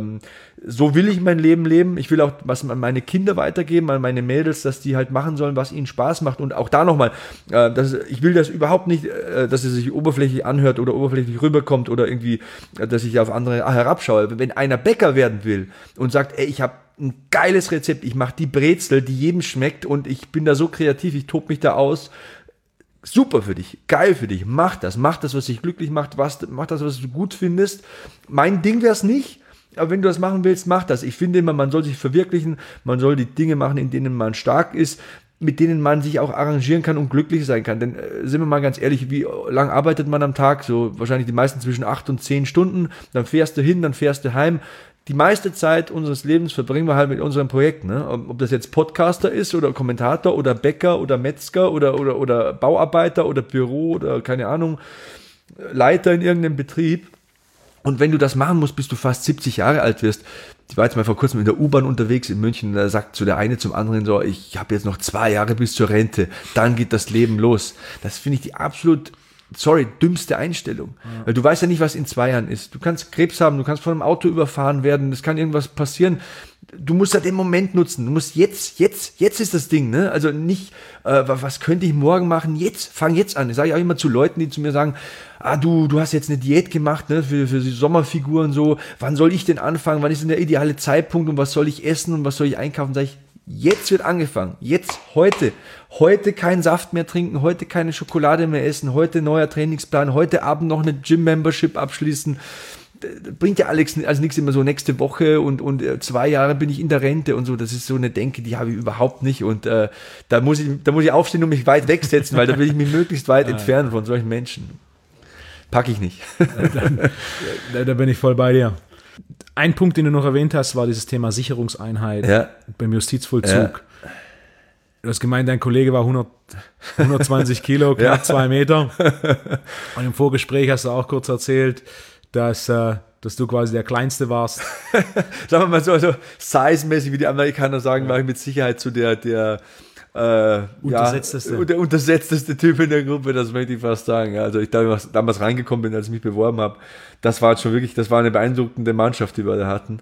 so will ich mein Leben leben. Ich will auch was an meine Kinder weitergeben, an meine Mädels, dass die halt machen sollen, was ihnen Spaß macht und auch da nochmal, ich will das überhaupt nicht, dass es sich oberflächlich anhört oder oberflächlich rüberkommt oder irgendwie, dass ich auf andere herabschaue. Wenn einer Bäcker werden will und sagt, ey, ich habe ein geiles Rezept, ich mache die Brezel, die jedem schmeckt und ich bin da so kreativ, ich tobe mich da aus, super für dich, geil für dich, mach das, was dich glücklich macht, mach das, was du gut findest. Mein Ding wär's nicht, aber wenn du das machen willst, mach das. Ich finde immer, man soll sich verwirklichen, man soll die Dinge machen, in denen man stark ist, mit denen man sich auch arrangieren kann und glücklich sein kann. Denn sind wir mal ganz ehrlich, wie lang arbeitet man am Tag? So wahrscheinlich die meisten zwischen 8 und 10 Stunden, dann fährst du hin, dann fährst du heim. Die meiste Zeit unseres Lebens verbringen wir halt mit unseren Projekten. Ne? Ob das jetzt Podcaster ist oder Kommentator oder Bäcker oder Metzger oder Bauarbeiter oder Büro oder keine Ahnung, Leiter in irgendeinem Betrieb. Und wenn du das machen musst, bis du fast 70 Jahre alt wirst, ich war jetzt mal vor kurzem in der U-Bahn unterwegs in München, da sagt so der eine zum anderen so, ich habe jetzt noch 2 Jahre bis zur Rente, dann geht das Leben los. Das finde ich die absolut dümmste Einstellung. Ja. Weil du weißt ja nicht, was in 2 Jahren ist. Du kannst Krebs haben, du kannst von einem Auto überfahren werden, es kann irgendwas passieren. Du musst halt den Moment nutzen. Du musst jetzt ist das Ding, ne? Also nicht, was könnte ich morgen machen? Fang jetzt an. Ich sage auch immer zu Leuten, die zu mir sagen, du hast jetzt eine Diät gemacht, ne, für die Sommerfiguren so. Wann soll ich denn anfangen? Wann ist denn der ideale Zeitpunkt? Und was soll ich essen? Und was soll ich einkaufen? Sag ich, jetzt wird angefangen. Jetzt, heute. Heute keinen Saft mehr trinken, heute keine Schokolade mehr essen, heute neuer Trainingsplan, heute Abend noch eine Gym-Membership abschließen. Bringt ja alles nichts immer so nächste Woche und 2 Jahre bin ich in der Rente und so. Das ist so eine Denke, die habe ich überhaupt nicht. Und da muss ich aufstehen und mich weit wegsetzen, weil da will ich mich möglichst weit entfernen von solchen Menschen. Packe ich nicht. Da bin ich voll bei dir. Ein Punkt, den du noch erwähnt hast, war dieses Thema Sicherungseinheit beim Justizvollzug. Ja. Du hast gemeint, dein Kollege war 120 Kilo, knapp 2 Meter. Und im Vorgespräch hast du auch kurz erzählt, dass du quasi der Kleinste warst. Sagen wir mal so, also size-mäßig, wie die Amerikaner sagen, war ich mit Sicherheit so der untersetzteste Typ in der Gruppe, das möchte ich fast sagen. Also ich damals reingekommen bin, als ich mich beworben habe, das war eine beeindruckende Mannschaft, die wir da hatten.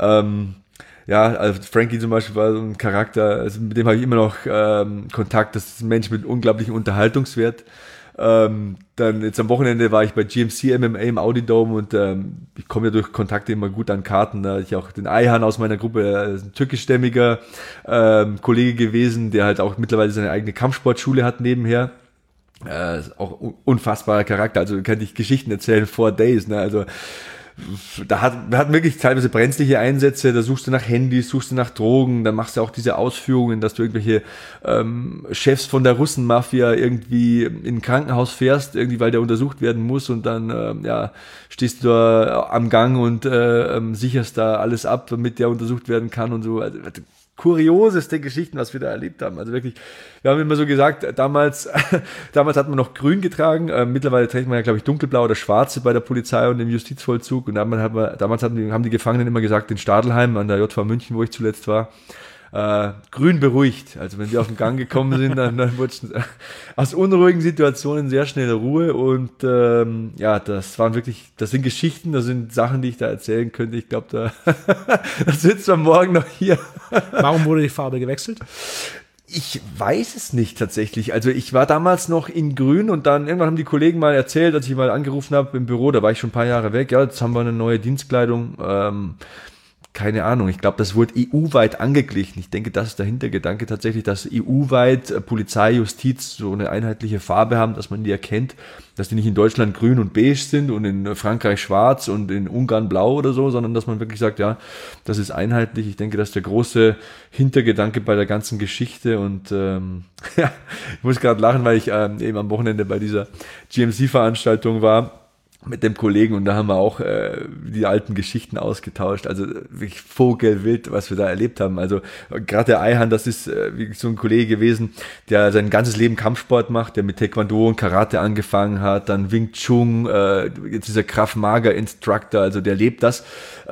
Also Frankie zum Beispiel war so ein Charakter, also mit dem habe ich immer noch Kontakt, das ist ein Mensch mit unglaublichem Unterhaltungswert. Dann jetzt am Wochenende war ich bei GMC MMA im Audi Dome und ich komme ja durch Kontakte immer gut an Karten. Da hatte ich auch den Ayhan aus meiner Gruppe, ein türkischstämmiger Kollege gewesen, der halt auch mittlerweile seine eigene Kampfsportschule hat nebenher. Auch unfassbarer Charakter, also kann ich Geschichten erzählen for days, ne? Also wir hatten wirklich teilweise brenzliche Einsätze, da suchst du nach Handys, suchst du nach Drogen, dann machst du auch diese Ausführungen, dass du irgendwelche Chefs von der Russenmafia irgendwie in ein Krankenhaus fährst, irgendwie weil der untersucht werden muss und dann stehst du da am Gang und sicherst da alles ab, damit der untersucht werden kann und so. Also, kurioseste Geschichten, was wir da erlebt haben. Also wirklich, wir haben immer so gesagt, damals hat man noch grün getragen, mittlerweile trägt man ja, glaube ich, dunkelblau oder schwarze bei der Polizei und im Justizvollzug und damals haben die Gefangenen immer gesagt, in Stadelheim an der JV München, wo ich zuletzt war, grün beruhigt. Also wenn wir auf den Gang gekommen sind, dann wurde aus unruhigen Situationen sehr schnell Ruhe und das sind Geschichten, das sind Sachen, die ich da erzählen könnte. Ich glaube, da sitzt man morgen noch hier. Warum wurde die Farbe gewechselt? Ich weiß es nicht tatsächlich. Also ich war damals noch in grün und dann irgendwann haben die Kollegen mal erzählt, als ich mal angerufen habe im Büro, da war ich schon ein paar Jahre weg, ja, jetzt haben wir eine neue Dienstkleidung, keine Ahnung, ich glaube, das wurde EU-weit angeglichen. Ich denke, das ist der Hintergedanke tatsächlich, dass EU-weit Polizei, Justiz so eine einheitliche Farbe haben, dass man die erkennt, dass die nicht in Deutschland grün und beige sind und in Frankreich schwarz und in Ungarn blau oder so, sondern dass man wirklich sagt, ja, das ist einheitlich. Ich denke, das ist der große Hintergedanke bei der ganzen Geschichte und ich muss gerade lachen, weil ich eben am Wochenende bei dieser GMC-Veranstaltung war mit dem Kollegen und da haben wir auch die alten Geschichten ausgetauscht, also wirklich vogelwild, was wir da erlebt haben. Also gerade der Ayhan, das ist wirklich so ein Kollege gewesen, der sein ganzes Leben Kampfsport macht, der mit Taekwondo und Karate angefangen hat, dann Wing Chun, jetzt ist er Krav Maga Instructor, also der lebt das.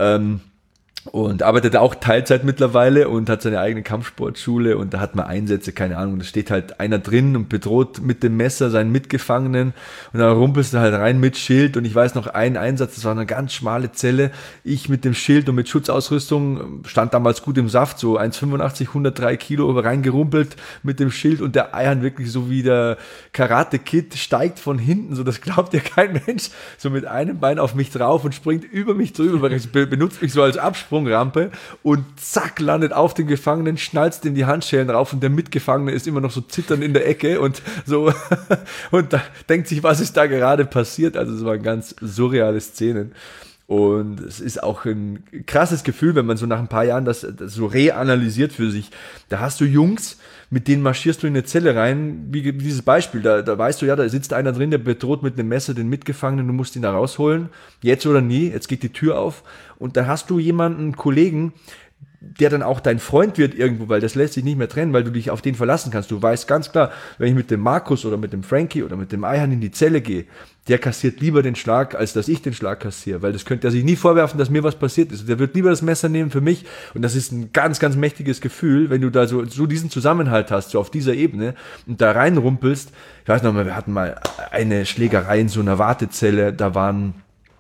Und arbeitet auch Teilzeit mittlerweile und hat seine eigene Kampfsportschule und da hat man Einsätze, keine Ahnung, da steht halt einer drin und bedroht mit dem Messer seinen Mitgefangenen und dann rumpelst du halt rein mit Schild und ich weiß noch einen Einsatz, das war eine ganz schmale Zelle, ich mit dem Schild und mit Schutzausrüstung, stand damals gut im Saft, so 1,85, 103 Kilo reingerumpelt mit dem Schild und der Ayhan wirklich so wie der Karate-Kid steigt von hinten, so das glaubt ja kein Mensch, so mit einem Bein auf mich drauf und springt über mich drüber, weil ich benutzt mich so als Absprungrampe und zack, landet auf den Gefangenen, schnalzt ihm die Handschellen rauf und der Mitgefangene ist immer noch so zitternd in der Ecke und so und da denkt sich, was ist da gerade passiert? Also es waren ganz surreale Szenen. Und es ist auch ein krasses Gefühl, wenn man so nach ein paar Jahren das so reanalysiert für sich. Da hast du Jungs, mit denen marschierst du in eine Zelle rein, wie dieses Beispiel. Da weißt du, ja, da sitzt einer drin, der bedroht mit einem Messer den Mitgefangenen, du musst ihn da rausholen. Jetzt oder nie, jetzt geht die Tür auf. Und da hast du jemanden, einen Kollegen, der dann auch dein Freund wird irgendwo, weil das lässt sich nicht mehr trennen, weil du dich auf den verlassen kannst. Du weißt ganz klar, wenn ich mit dem Markus oder mit dem Frankie oder mit dem Ayhan in die Zelle gehe, der kassiert lieber den Schlag, als dass ich den Schlag kassiere, weil das könnte er sich nie vorwerfen, dass mir was passiert ist. Der wird lieber das Messer nehmen für mich und das ist ein ganz, ganz mächtiges Gefühl, wenn du da so diesen Zusammenhalt hast, so auf dieser Ebene und da reinrumpelst. Ich weiß noch mal, wir hatten mal eine Schlägerei in so einer Wartezelle, da waren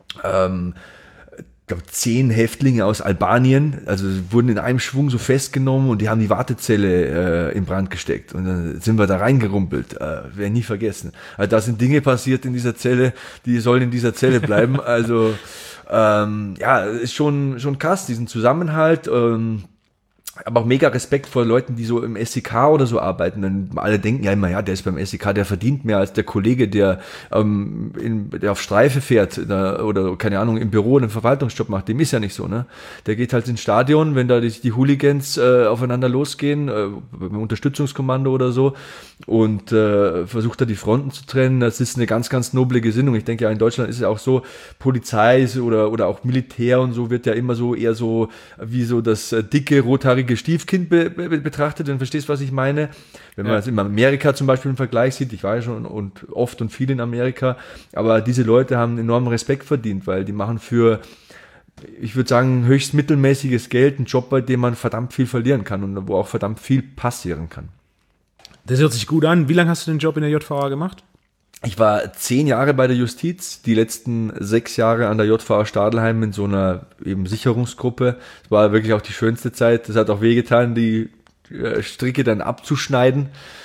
10 Häftlinge aus Albanien, also wurden in einem Schwung so festgenommen und die haben die Wartezelle in Brand gesteckt und dann sind wir da reingerumpelt, werde nie vergessen. Also da sind Dinge passiert in dieser Zelle, die sollen in dieser Zelle bleiben, also ist schon krass, diesen Zusammenhalt, aber auch mega Respekt vor Leuten, die so im SEK oder so arbeiten. Dann alle denken ja immer, ja, der ist beim SEK, der verdient mehr als der Kollege, der auf Streife fährt oder keine Ahnung, im Büro einen Verwaltungsjob macht. Dem ist ja nicht so, ne? Der geht halt ins Stadion, wenn da die Hooligans aufeinander losgehen, beim Unterstützungskommando oder so und versucht da die Fronten zu trennen. Das ist eine ganz, ganz noble Gesinnung. Ich denke ja, in Deutschland ist es ja auch so, Polizei oder auch Militär und so wird ja immer so eher so wie so das dicke, rothaarige 14-jährige Stiefkind betrachtet, wenn du verstehst, was ich meine. Wenn man das in Amerika zum Beispiel im Vergleich sieht, ich war ja schon oft und viel in Amerika, aber diese Leute haben enormen Respekt verdient, weil die machen für, ich würde sagen, höchst mittelmäßiges Geld einen Job, bei dem man verdammt viel verlieren kann und wo auch verdammt viel passieren kann. Das hört sich gut an. Wie lange hast du den Job in der JVA gemacht? Ich war 10 Jahre bei der Justiz, die letzten 6 Jahre an der JVA Stadelheim in so einer eben Sicherungsgruppe. Es war wirklich auch die schönste Zeit. Es hat auch wehgetan, die Stricke dann abzuschneiden.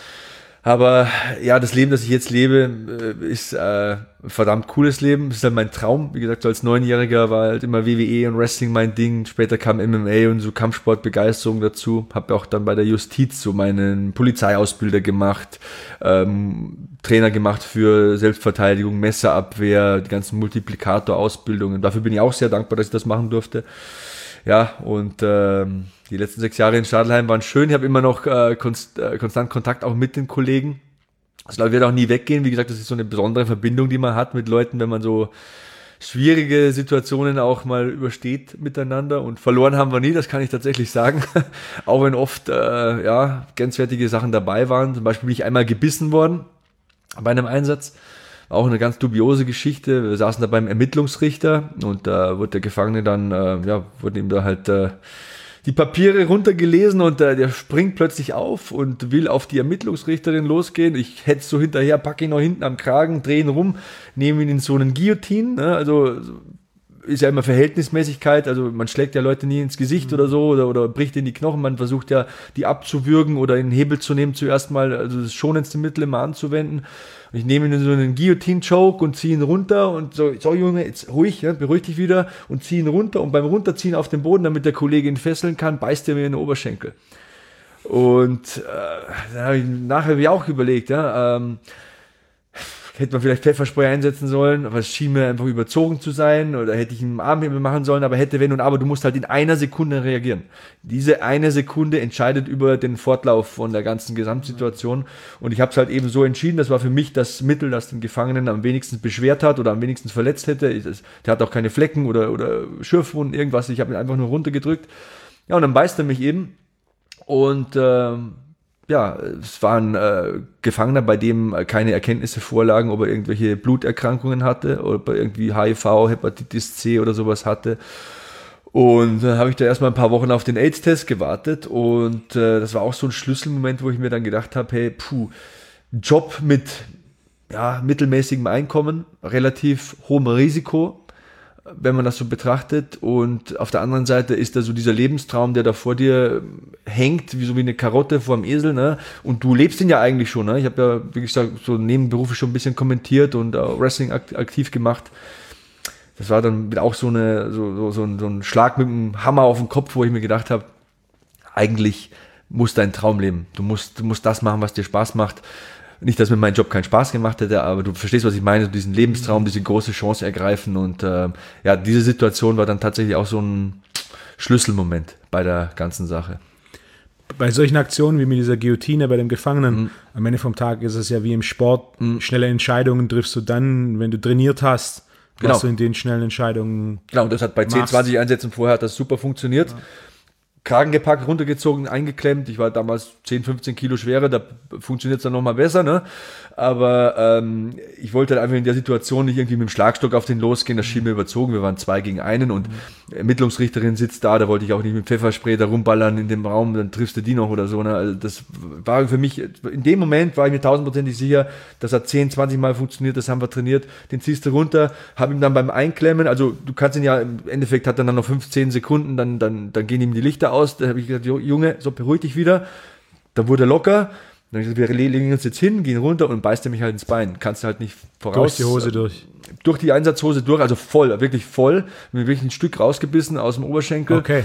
Aber ja, das Leben, das ich jetzt lebe, ist ein verdammt cooles Leben. Das ist halt mein Traum. Wie gesagt, so als 9-Jähriger war halt immer WWE und Wrestling mein Ding. Später kam MMA und so Kampfsportbegeisterung dazu. Habe auch dann bei der Justiz so meinen Polizeiausbilder gemacht, Trainer gemacht für Selbstverteidigung, Messerabwehr, die ganzen Multiplikator-Ausbildungen. Dafür bin ich auch sehr dankbar, dass ich das machen durfte. Ja, und die letzten 6 Jahre in Stadelheim waren schön. Ich habe immer noch konstant Kontakt auch mit den Kollegen. Das wird auch nie weggehen. Wie gesagt, das ist so eine besondere Verbindung, die man hat mit Leuten, wenn man so schwierige Situationen auch mal übersteht miteinander. Und verloren haben wir nie, das kann ich tatsächlich sagen. Auch wenn oft grenzwertige Sachen dabei waren. Zum Beispiel bin ich einmal gebissen worden bei einem Einsatz. Auch eine ganz dubiose Geschichte. Wir saßen da beim Ermittlungsrichter und da wurde der Gefangene dann, wurden ihm da halt die Papiere runtergelesen und der springt plötzlich auf und will auf die Ermittlungsrichterin losgehen. Ich hetze so hinterher, packe ihn noch hinten am Kragen, drehe ihn rum, nehme ihn in so einen Guillotine, ne? Also ist ja immer Verhältnismäßigkeit, also man schlägt ja Leute nie ins Gesicht oder so oder bricht in die Knochen, man versucht ja die abzuwürgen oder in den Hebel zu nehmen zuerst mal, also das schonendste Mittel immer anzuwenden. Und ich nehme ihn in so einen Guillotine-Choke und ziehe ihn runter und so Junge, jetzt ruhig, ja, beruhig dich wieder und ziehe ihn runter und beim Runterziehen auf den Boden, damit der Kollege ihn fesseln kann, beißt er mir in den Oberschenkel. Und dann habe ich nachher auch überlegt, hätte man vielleicht Pfefferspray einsetzen sollen, aber es schien mir einfach überzogen zu sein oder hätte ich einen Armhebel machen sollen, aber hätte, wenn und aber, du musst halt in einer Sekunde reagieren. Diese eine Sekunde entscheidet über den Fortlauf von der ganzen Gesamtsituation und ich habe es halt eben so entschieden, das war für mich das Mittel, das den Gefangenen am wenigsten beschwert hat oder am wenigsten verletzt hätte. Der hat auch keine Flecken oder Schürfwunden, irgendwas, ich habe ihn einfach nur runtergedrückt. Ja, und dann beißt er mich eben und es war ein Gefangener, bei dem keine Erkenntnisse vorlagen, ob er irgendwelche Bluterkrankungen hatte oder ob er irgendwie HIV, Hepatitis C oder sowas hatte. Und dann habe ich da erstmal ein paar Wochen auf den AIDS-Test gewartet und das war auch so ein Schlüsselmoment, wo ich mir dann gedacht habe, hey, Job mit mittelmäßigem Einkommen, relativ hohem Risiko, wenn man das so betrachtet, und auf der anderen Seite ist da so dieser Lebenstraum, der da vor dir hängt, wie eine Karotte vor dem Esel, ne? Und du lebst ihn ja eigentlich schon, ne? Ich habe ja, wie gesagt, so nebenberuflich schon ein bisschen kommentiert und Wrestling aktiv gemacht. Das war dann auch so ein Schlag mit dem Hammer auf den Kopf, wo ich mir gedacht habe, eigentlich musst dein Traum leben. Du musst das machen, was dir Spaß macht. Nicht, dass mir mein Job keinen Spaß gemacht hätte, aber du verstehst, was ich meine, diesen Lebenstraum, diese große Chance ergreifen und diese Situation war dann tatsächlich auch so ein Schlüsselmoment bei der ganzen Sache. Bei solchen Aktionen wie mit dieser Guillotine bei dem Gefangenen, am Ende vom Tag ist es ja wie im Sport, schnelle Entscheidungen triffst du dann, wenn du trainiert hast, was du in den schnellen Entscheidungen Genau, und das hat bei 10, 20 Einsätzen vorher hat das super funktioniert. Ja. Kragen gepackt, runtergezogen, eingeklemmt. Ich war damals 10, 15 Kilo schwerer, da funktioniert es dann nochmal besser, ne? Aber ich wollte halt einfach in der Situation nicht irgendwie mit dem Schlagstock auf den losgehen, das schien mir überzogen. Wir waren 2 gegen 1 und Ermittlungsrichterin sitzt da wollte ich auch nicht mit Pfefferspray da rumballern in dem Raum, dann triffst du die noch oder so, ne? Also das war für mich, in dem Moment war ich mir 1000% sicher, das hat 10, 20 Mal funktioniert, das haben wir trainiert, den ziehst du runter, hab ihm dann beim Einklemmen, also du kannst ihn ja, im Endeffekt hat er dann noch 15 Sekunden, dann gehen ihm die Lichter aus, da habe ich gesagt, Junge, so beruhig dich wieder, dann wurde er locker. Dann habe ich gesagt, wir legen uns jetzt hin, gehen runter und beißt er mich halt ins Bein. Kannst du halt nicht voraus. Durch die Hose durch. Durch die Einsatzhose durch, also voll, wirklich voll. Bin wirklich ein Stück rausgebissen aus dem Oberschenkel. Okay.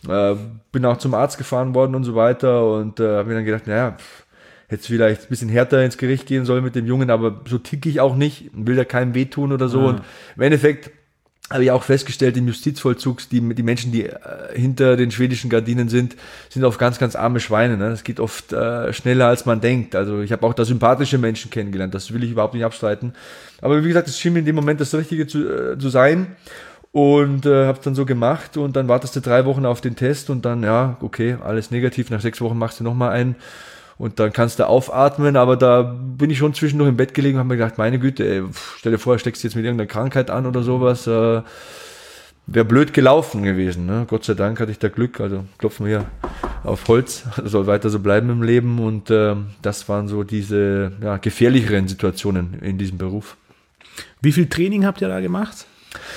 Bin auch zum Arzt gefahren worden und so weiter und habe mir dann gedacht, hätte es vielleicht ein bisschen härter ins Gericht gehen sollen mit dem Jungen, aber so ticke ich auch nicht, will da keinem wehtun oder so. Und im Endeffekt habe ich auch festgestellt, im Justizvollzug, die Menschen, die hinter den schwedischen Gardinen sind oft ganz, ganz arme Schweine. Ne? Das geht oft schneller, als man denkt. Also ich habe auch da sympathische Menschen kennengelernt. Das will ich überhaupt nicht abstreiten. Aber wie gesagt, es schien mir in dem Moment das Richtige zu sein. und habe es dann so gemacht und dann wartest du 3 Wochen auf den Test und dann, ja, okay, alles negativ, nach 6 Wochen machst du nochmal einen und dann kannst du aufatmen, aber da bin ich schon zwischendurch im Bett gelegen und habe mir gedacht, meine Güte, ey, stell dir vor, steckst du jetzt mit irgendeiner Krankheit an oder sowas, wäre blöd gelaufen gewesen. Ne? Gott sei Dank hatte ich da Glück, also klopfen wir hier auf Holz, soll weiter so bleiben im Leben und das waren so diese gefährlicheren Situationen in diesem Beruf. Wie viel Training habt ihr da gemacht?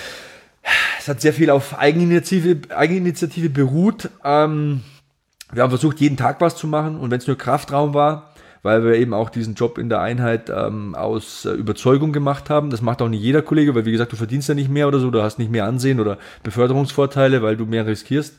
Es hat sehr viel auf Eigeninitiative beruht. Wir haben versucht, jeden Tag was zu machen und wenn es nur Kraftraum war, weil wir eben auch diesen Job in der Einheit aus Überzeugung gemacht haben. Das macht auch nicht jeder Kollege, weil wie gesagt, du verdienst ja nicht mehr oder so, du hast nicht mehr Ansehen oder Beförderungsvorteile, weil du mehr riskierst.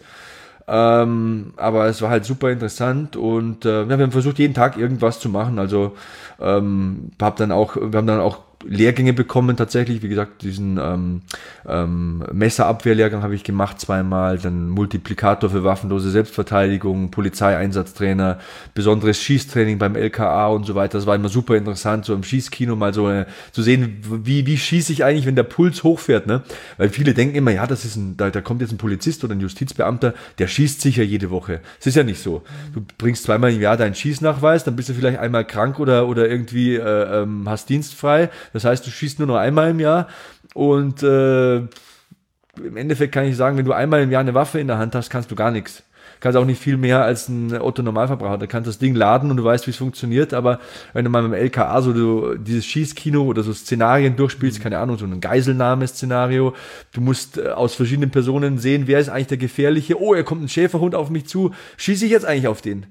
Aber es war halt super interessant und wir haben versucht, jeden Tag irgendwas zu machen. Also wir haben dann auch Lehrgänge bekommen tatsächlich, wie gesagt, diesen Messerabwehrlehrgang habe ich gemacht 2-mal, dann Multiplikator für waffenlose Selbstverteidigung, Polizeieinsatztrainer, besonderes Schießtraining beim LKA und so weiter. Das war immer super interessant, so im Schießkino mal so zu sehen, wie schieße ich eigentlich, wenn der Puls hochfährt, ne? Weil viele denken immer, ja, das ist da kommt jetzt ein Polizist oder ein Justizbeamter, der schießt sicher jede Woche. Das ist ja nicht so. Du bringst 2-mal im Jahr deinen Schießnachweis, dann bist du vielleicht einmal krank oder irgendwie hast dienstfrei. Das heißt, du schießt nur noch einmal im Jahr und im Endeffekt kann ich sagen, wenn du einmal im Jahr eine Waffe in der Hand hast, kannst du gar nichts. Kannst auch nicht viel mehr als ein Otto-Normalverbraucher. Da kannst du das Ding laden und du weißt, wie es funktioniert, aber wenn du mal mit dem LKA so dieses Schießkino oder so Szenarien durchspielst, keine Ahnung, so ein Geiselnahme-Szenario, du musst aus verschiedenen Personen sehen, wer ist eigentlich der Gefährliche, oh, er kommt ein Schäferhund auf mich zu, schieße ich jetzt eigentlich auf den?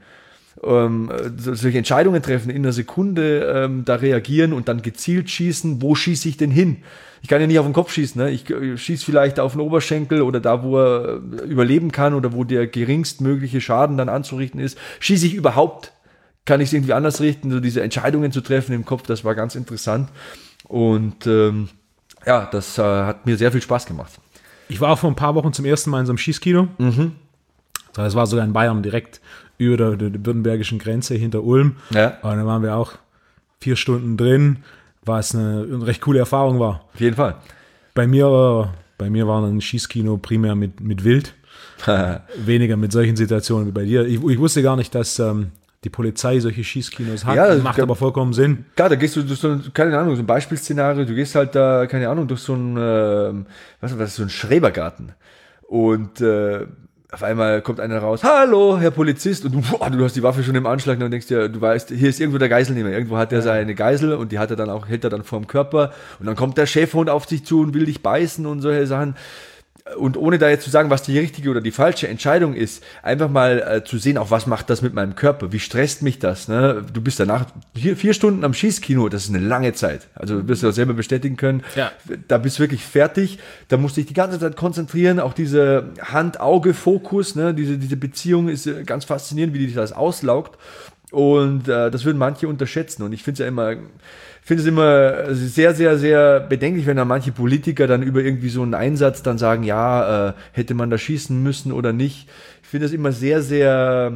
Solche Entscheidungen treffen, in einer Sekunde da reagieren und dann gezielt schießen, wo schieße ich denn hin? Ich kann ja nicht auf den Kopf schießen, ne? Ich schieße vielleicht auf den Oberschenkel oder da, wo er überleben kann oder wo der geringstmögliche Schaden dann anzurichten ist. Schieße ich überhaupt? Kann ich es irgendwie anders richten? So diese Entscheidungen zu treffen im Kopf, das war ganz interessant und das hat mir sehr viel Spaß gemacht. Ich war auch vor ein paar Wochen zum ersten Mal in so einem Schießkino. Das war sogar in Bayern, direkt über der württembergischen Grenze hinter Ulm. Ja. Und dann waren wir auch 4 Stunden drin, was eine recht coole Erfahrung war. Auf jeden Fall. Bei mir war ein Schießkino primär mit Wild, weniger mit solchen Situationen wie bei dir. Ich wusste gar nicht, dass die Polizei solche Schießkinos hat. Ja, macht aber vollkommen Sinn. Klar, da gehst du durch so ein, keine Ahnung, so ein Beispielszenario, du gehst halt da, keine Ahnung, durch so ein, so ein Schrebergarten. Und auf einmal kommt einer raus, hallo, Herr Polizist, und du hast die Waffe schon im Anschlag und denkst dir, du weißt, hier ist irgendwo der Geiselnehmer, irgendwo hat der seine Geisel und die hält er dann vorm Körper und dann kommt der Schäferhund auf dich zu und will dich beißen und solche Sachen. Und ohne da jetzt zu sagen, was die richtige oder die falsche Entscheidung ist, einfach mal zu sehen, auch was macht das mit meinem Körper, wie stresst mich das, ne? Du bist danach 4 Stunden am Schießkino, das ist eine lange Zeit, also wirst du auch selber bestätigen können, da bist du wirklich fertig, da musst du dich die ganze Zeit konzentrieren, auch diese Hand-Auge-Fokus, ne? Diese Beziehung ist ganz faszinierend, wie die das auslaugt und das würden manche unterschätzen und ich finde es immer sehr, sehr, sehr bedenklich, wenn da manche Politiker dann über irgendwie so einen Einsatz dann sagen, hätte man da schießen müssen oder nicht. Ich finde das immer sehr, sehr,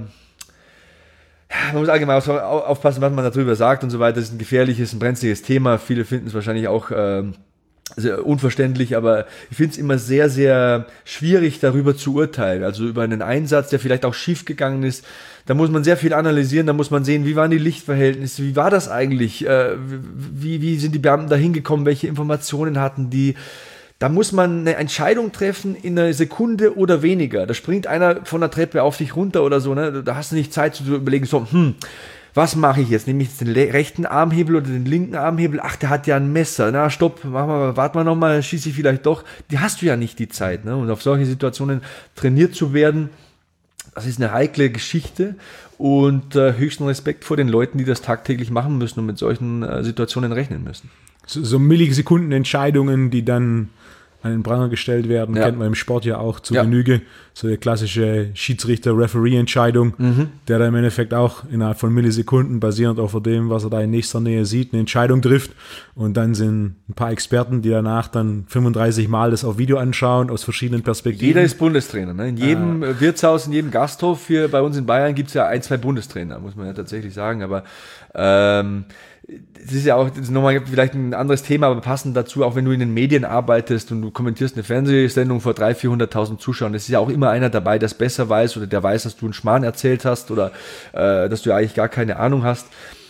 man muss allgemein aufpassen, was man darüber sagt und so weiter. Das ist ein gefährliches, ein brenzliges Thema. Viele finden es wahrscheinlich auch sehr unverständlich, aber ich finde es immer sehr, sehr schwierig, darüber zu urteilen. Also über einen Einsatz, der vielleicht auch schief gegangen ist. Da muss man sehr viel analysieren, da muss man sehen, wie waren die Lichtverhältnisse, wie war das eigentlich, wie sind die Beamten da hingekommen, welche Informationen hatten die. Da muss man eine Entscheidung treffen in einer Sekunde oder weniger. Da springt einer von der Treppe auf dich runter oder so, ne? Da hast du nicht Zeit zu überlegen, so, was mache ich jetzt? Nehme ich jetzt den rechten Armhebel oder den linken Armhebel? Ach, der hat ja ein Messer. Na, stopp, warte mal nochmal, schieße ich vielleicht doch. Die hast du ja nicht die Zeit, ne? Und auf solche Situationen trainiert zu werden, das ist eine heikle Geschichte und höchsten Respekt vor den Leuten, die das tagtäglich machen müssen und mit solchen Situationen rechnen müssen. So Millisekunden-Entscheidungen, die dann an den Pranger gestellt werden, kennt man im Sport ja auch zu Genüge. So eine klassische Schiedsrichter-Referee-Entscheidung, der da im Endeffekt auch innerhalb von Millisekunden, basierend auf dem, was er da in nächster Nähe sieht, eine Entscheidung trifft. Und dann sind ein paar Experten, die danach dann 35 Mal das auf Video anschauen, aus verschiedenen Perspektiven. Jeder ist Bundestrainer. Ne? In jedem Wirtshaus, in jedem Gasthof hier bei uns in Bayern gibt es ja 1, 2 Bundestrainer, muss man ja tatsächlich sagen. Aber das ist ja auch, das ist nochmal vielleicht ein anderes Thema, aber passend dazu, auch wenn du in den Medien arbeitest und du kommentierst eine Fernsehsendung vor 300.000, 400.000 Zuschauern, es ist ja auch immer einer dabei, der es besser weiß oder der weiß, dass du einen Schmarrn erzählt hast oder dass du ja eigentlich gar keine Ahnung hast.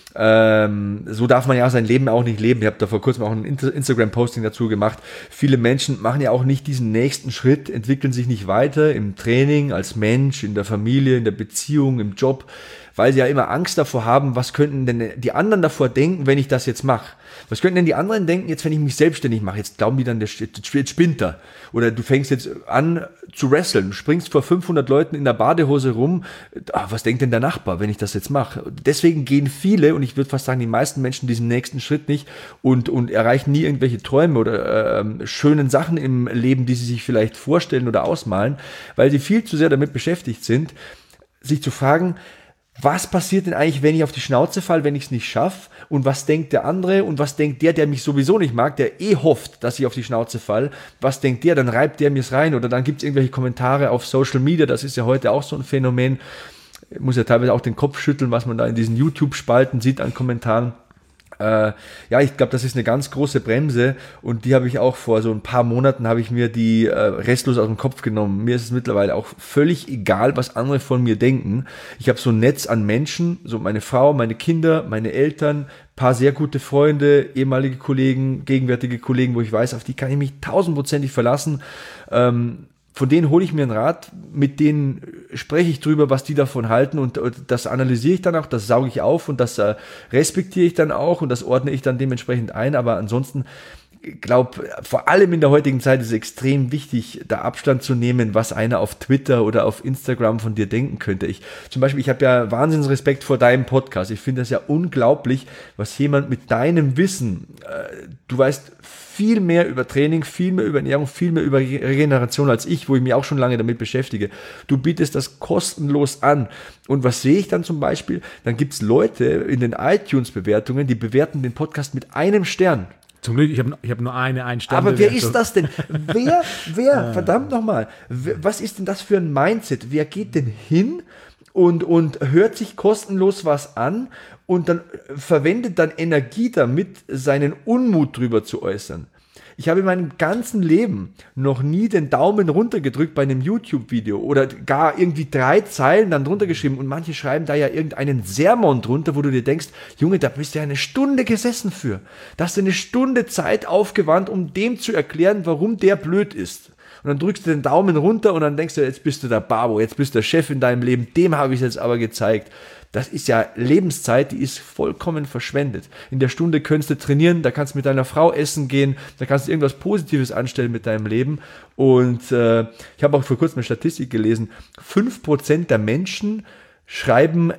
So darf man ja sein Leben auch nicht leben. Ich habe da vor kurzem auch ein Instagram-Posting dazu gemacht. Viele Menschen machen ja auch nicht diesen nächsten Schritt, entwickeln sich nicht weiter im Training, als Mensch, in der Familie, in der Beziehung, im Job, weil sie ja immer Angst davor haben, was könnten denn die anderen davor denken, wenn ich das jetzt mache? Was könnten denn die anderen denken, jetzt wenn ich mich selbstständig mache? Jetzt glauben die dann, der spinnt er. Oder du fängst jetzt an zu wrestlen, du springst vor 500 Leuten in der Badehose rum. Was denkt denn der Nachbar, wenn ich das jetzt mache? Deswegen gehen viele, und ich würde fast sagen, die meisten Menschen diesen nächsten Schritt nicht und erreichen nie irgendwelche Träume oder schönen Sachen im Leben, die sie sich vielleicht vorstellen oder ausmalen, weil sie viel zu sehr damit beschäftigt sind, sich zu fragen, was passiert denn eigentlich, wenn ich auf die Schnauze falle, wenn ich es nicht schaffe? Und was denkt der andere? Und was denkt der mich sowieso nicht mag, der hofft, dass ich auf die Schnauze falle? Was denkt der? Dann reibt der mir's rein. Oder dann gibt es irgendwelche Kommentare auf Social Media. Das ist ja heute auch so ein Phänomen. Ich muss ja teilweise auch den Kopf schütteln, was man da in diesen YouTube-Spalten sieht an Kommentaren. Ja, ich glaube, das ist eine ganz große Bremse und die habe ich auch vor so ein paar Monaten habe ich mir die restlos aus dem Kopf genommen. Mir ist es mittlerweile auch völlig egal, was andere von mir denken. Ich habe so ein Netz an Menschen, so meine Frau, meine Kinder, meine Eltern, paar sehr gute Freunde, ehemalige Kollegen, gegenwärtige Kollegen, wo ich weiß, auf die kann ich mich 1000%ig verlassen. Von denen hole ich mir einen Rat, mit denen spreche ich drüber, was die davon halten und das analysiere ich dann auch, das sauge ich auf und das respektiere ich dann auch und das ordne ich dann dementsprechend ein, aber ansonsten glaube, vor allem in der heutigen Zeit ist es extrem wichtig, da Abstand zu nehmen, was einer auf Twitter oder auf Instagram von dir denken könnte. Ich habe ja Wahnsinnsrespekt vor deinem Podcast. Ich finde das ja unglaublich, was jemand mit deinem Wissen, du weißt viel mehr über Training, viel mehr über Ernährung, viel mehr über Regeneration als ich, wo ich mich auch schon lange damit beschäftige. Du bietest das kostenlos an. Und was sehe ich dann zum Beispiel? Dann gibt es Leute in den iTunes-Bewertungen, die bewerten den Podcast mit 1 Stern. Zum Glück, ich hab nur eine Stern. Aber wer ist das denn? Wer, verdammt nochmal, was ist denn das für ein Mindset? Wer geht denn hin und hört sich kostenlos was an und dann verwendet dann Energie damit, seinen Unmut drüber zu äußern? Ich habe in meinem ganzen Leben noch nie den Daumen runtergedrückt bei einem YouTube-Video oder gar irgendwie 3 Zeilen dann drunter geschrieben und manche schreiben da ja irgendeinen Sermon drunter, wo du dir denkst, Junge, da bist du ja eine Stunde gesessen für. Da hast du eine Stunde Zeit aufgewandt, um dem zu erklären, warum der blöd ist. Und dann drückst du den Daumen runter und dann denkst du, jetzt bist du der Babo, jetzt bist du der Chef in deinem Leben, dem habe ich es jetzt aber gezeigt. Das ist ja Lebenszeit, die ist vollkommen verschwendet. In der Stunde könntest du trainieren, da kannst du mit deiner Frau essen gehen, da kannst du irgendwas Positives anstellen mit deinem Leben. Und ich habe auch vor kurzem eine Statistik gelesen, 5% der Menschen schreiben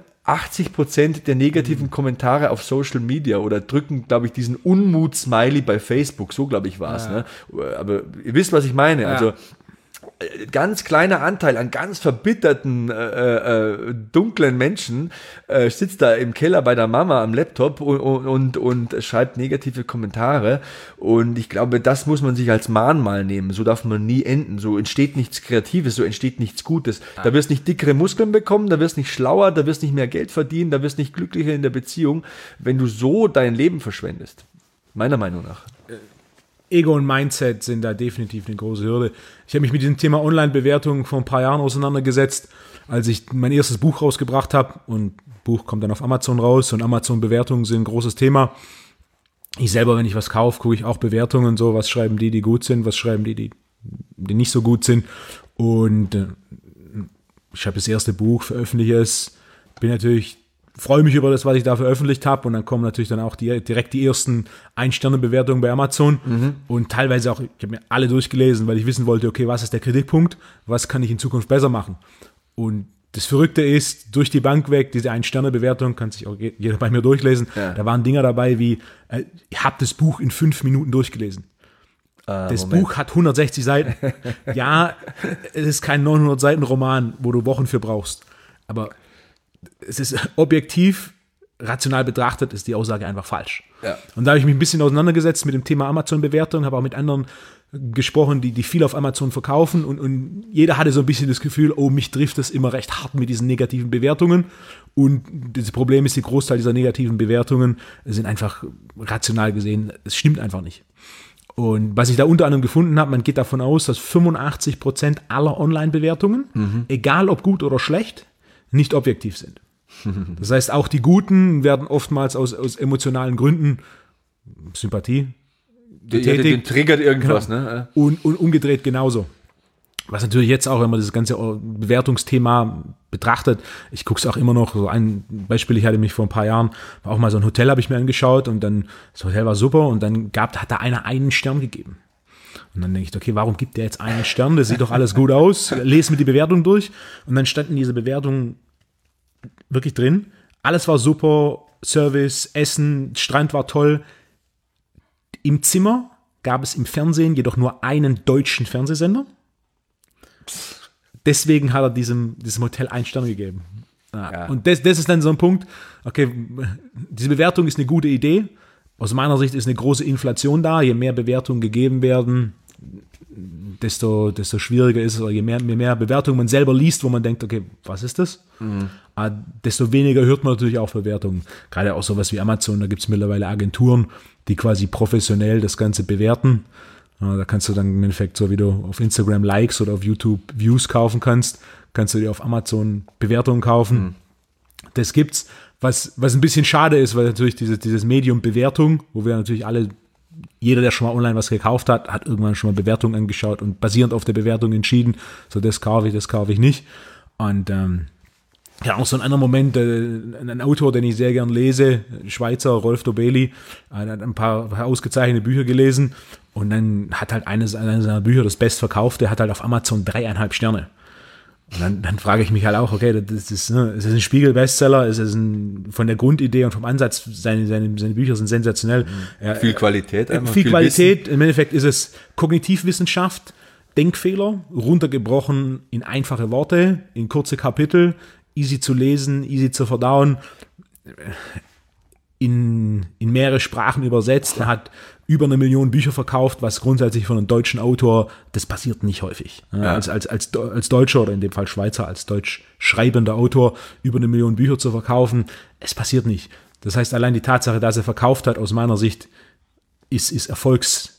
80% der negativen Kommentare auf Social Media oder drücken, glaube ich, diesen Unmut-Smiley bei Facebook, so glaube ich war es. Ja. Ne? Aber ihr wisst, was ich meine. Ja. Also ganz kleiner Anteil an ganz verbitterten, dunklen Menschen sitzt da im Keller bei der Mama am Laptop und schreibt negative Kommentare. Und ich glaube, das muss man sich als Mahnmal nehmen. So darf man nie enden. So entsteht nichts Kreatives, so entsteht nichts Gutes. Da wirst nicht dickere Muskeln bekommen, da wirst nicht schlauer, da wirst nicht mehr Geld verdienen, da wirst nicht glücklicher in der Beziehung, wenn du so dein Leben verschwendest. Meiner Meinung nach. Ego und Mindset sind da definitiv eine große Hürde. Ich habe mich mit diesem Thema Online-Bewertung vor ein paar Jahren auseinandergesetzt, als ich mein erstes Buch rausgebracht habe. Und Buch kommt dann auf Amazon raus und Amazon-Bewertungen sind ein großes Thema. Ich selber, wenn ich was kaufe, gucke ich auch Bewertungen und so. Was schreiben die gut sind, was schreiben die nicht so gut sind. Und ich habe das erste Buch, veröffentliche es, freue mich über das, was ich da veröffentlicht habe und dann kommen natürlich dann auch direkt die ersten 1-Sterne-Bewertungen bei Amazon und teilweise auch, ich habe mir alle durchgelesen, weil ich wissen wollte, okay, was ist der Kritikpunkt, was kann ich in Zukunft besser machen? Und das Verrückte ist, durch die Bank weg, diese 1-Sterne-Bewertung, kann sich auch jeder bei mir durchlesen, da waren Dinger dabei wie, ich habe das Buch in 5 Minuten durchgelesen. Das Moment. Buch hat 160 Seiten. Ja, es ist kein 900-Seiten-Roman, wo du Wochen für brauchst, aber es ist objektiv, rational betrachtet, ist die Aussage einfach falsch. Ja. Und da habe ich mich ein bisschen auseinandergesetzt mit dem Thema Amazon-Bewertung, habe auch mit anderen gesprochen, die viel auf Amazon verkaufen und jeder hatte so ein bisschen das Gefühl, oh, mich trifft das immer recht hart mit diesen negativen Bewertungen und das Problem ist, der Großteil dieser negativen Bewertungen sind einfach rational gesehen, es stimmt einfach nicht. Und was ich da unter anderem gefunden habe, man geht davon aus, dass 85% aller Online-Bewertungen, egal ob gut oder schlecht, nicht objektiv sind. Das heißt, auch die Guten werden oftmals aus emotionalen Gründen Sympathie betätigt. Den triggert irgendwas, genau. Ne? Und umgedreht genauso. Was natürlich jetzt auch, wenn man das ganze Bewertungsthema betrachtet, ich gucke es auch immer noch, so ein Beispiel, ich hatte mich vor ein paar Jahren, war auch mal so ein Hotel, habe ich mir angeschaut und dann, das Hotel war super und dann hat da einer einen Stern gegeben. Und dann denke ich, okay, warum gibt der jetzt einen Stern? Das sieht doch alles gut aus. Lese mir die Bewertung durch und dann standen diese Bewertungen wirklich drin. Alles war super, Service, Essen, Strand war toll. Im Zimmer gab es im Fernsehen jedoch nur einen deutschen Fernsehsender. Deswegen hat er diesem Hotel einen Stern gegeben. Ja. Und das ist dann so ein Punkt, okay, diese Bewertung ist eine gute Idee. Aus meiner Sicht ist eine große Inflation da. Je mehr Bewertungen gegeben werden, desto schwieriger ist es. Oder je mehr Bewertungen man selber liest, wo man denkt, okay, was ist das? Desto weniger hört man natürlich auch Bewertungen. Gerade auch sowas wie Amazon, da gibt es mittlerweile Agenturen, die quasi professionell das Ganze bewerten. Da kannst du dann im Endeffekt, so wie du auf Instagram Likes oder auf YouTube Views kaufen kannst du dir auf Amazon Bewertungen kaufen. Das gibt's, was ein bisschen schade ist, weil natürlich dieses Medium Bewertung, wo wir natürlich alle, jeder, der schon mal online was gekauft hat, hat irgendwann schon mal Bewertungen angeschaut und basierend auf der Bewertung entschieden, so das kaufe ich nicht. Und ja, auch so ein anderer Moment, ein Autor, den ich sehr gern lese, Schweizer, Rolf Dobelli, hat ein paar ausgezeichnete Bücher gelesen und dann hat halt eines seiner Bücher, das bestverkaufte, hat halt auf Amazon 3,5 Sterne. Und dann frage ich mich halt auch, okay, ist es ein Spiegel-Bestseller, ist es von der Grundidee und vom Ansatz, seine Bücher sind sensationell. Viel Qualität. Viel Qualität, Wissen. Im Endeffekt ist es Kognitivwissenschaft, Denkfehler, runtergebrochen in einfache Worte, in kurze Kapitel, easy zu lesen, easy zu verdauen, in mehrere Sprachen übersetzt. Er hat über 1 Million Bücher verkauft, was grundsätzlich von einem deutschen Autor, das passiert nicht häufig. Ja. Als Deutscher oder in dem Fall Schweizer, als deutsch schreibender Autor über 1 Million Bücher zu verkaufen, es passiert nicht. Das heißt, allein die Tatsache, dass er verkauft hat, aus meiner Sicht, ist Erfolgssiegel.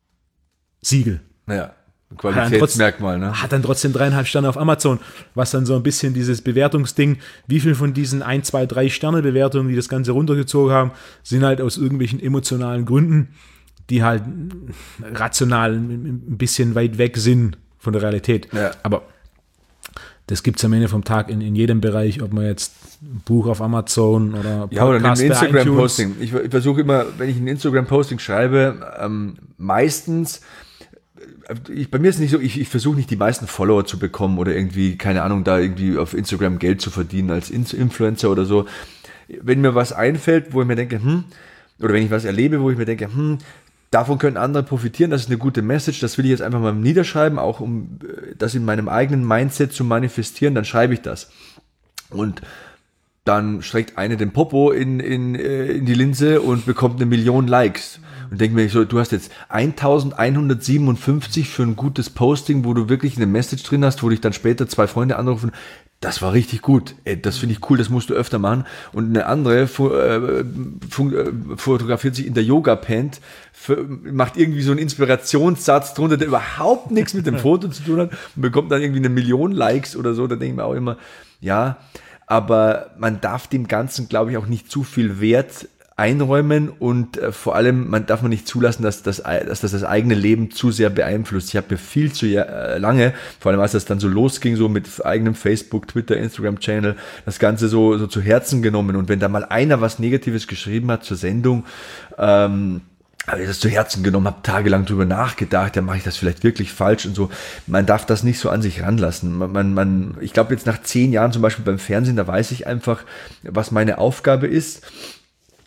Ja. Qualitätsmerkmal, ne? Hat dann trotzdem 3,5 Sterne auf Amazon, was dann so ein bisschen dieses Bewertungsding, wie viel von diesen 1, 2, 3 Sterne Bewertungen, die das Ganze runtergezogen haben, sind halt aus irgendwelchen emotionalen Gründen, die halt rational ein bisschen weit weg sind von der Realität. Ja. Aber das gibt es am Ende vom Tag in jedem Bereich, ob man jetzt ein Buch auf Amazon oder Podcast oder ein Instagram-Posting. Ich versuche immer, wenn ich ein Instagram-Posting schreibe, meistens bei mir ist es nicht so, ich versuche nicht die meisten Follower zu bekommen oder irgendwie, keine Ahnung, da irgendwie auf Instagram Geld zu verdienen als Influencer oder so. Wenn mir was einfällt, wo ich mir denke, oder wenn ich was erlebe, wo ich mir denke, davon können andere profitieren, das ist eine gute Message, das will ich jetzt einfach mal niederschreiben, auch um das in meinem eigenen Mindset zu manifestieren, dann schreibe ich das. Und dann streckt eine den Popo in die Linse und bekommt 1 Million Likes. Und denke mir so, du hast jetzt 1157 für ein gutes Posting, wo du wirklich eine Message drin hast, wo dich dann später 2 Freunde anrufen, das war richtig gut, das finde ich cool, das musst du öfter machen. Und eine andere fotografiert sich in der Yoga-Pant, macht irgendwie so einen Inspirationssatz drunter, der überhaupt nichts mit dem Foto zu tun hat und bekommt dann irgendwie 1 Million Likes oder so. Da denke ich mir auch immer, ja, aber man darf dem Ganzen, glaube ich, auch nicht zu viel Wert einräumen und vor allem, man darf nicht zulassen, dass das eigene Leben zu sehr beeinflusst. Ich habe mir viel zu lange, vor allem als das dann so losging, so mit eigenem Facebook, Twitter, Instagram-Channel, das Ganze so zu Herzen genommen. Und wenn da mal einer was Negatives geschrieben hat zur Sendung, habe ich das zu Herzen genommen, habe tagelang drüber nachgedacht, ja, mache ich das vielleicht wirklich falsch und so. Man darf das nicht so an sich ranlassen. Ich glaube jetzt nach 10 Jahren zum Beispiel beim Fernsehen, da weiß ich einfach, was meine Aufgabe ist.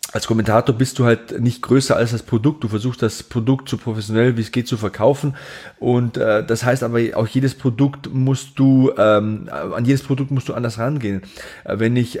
als Kommentator bist du halt nicht größer als das Produkt. Du versuchst das Produkt so professionell wie es geht zu verkaufen. Und das heißt aber auch an jedes Produkt musst du anders rangehen. Wenn ich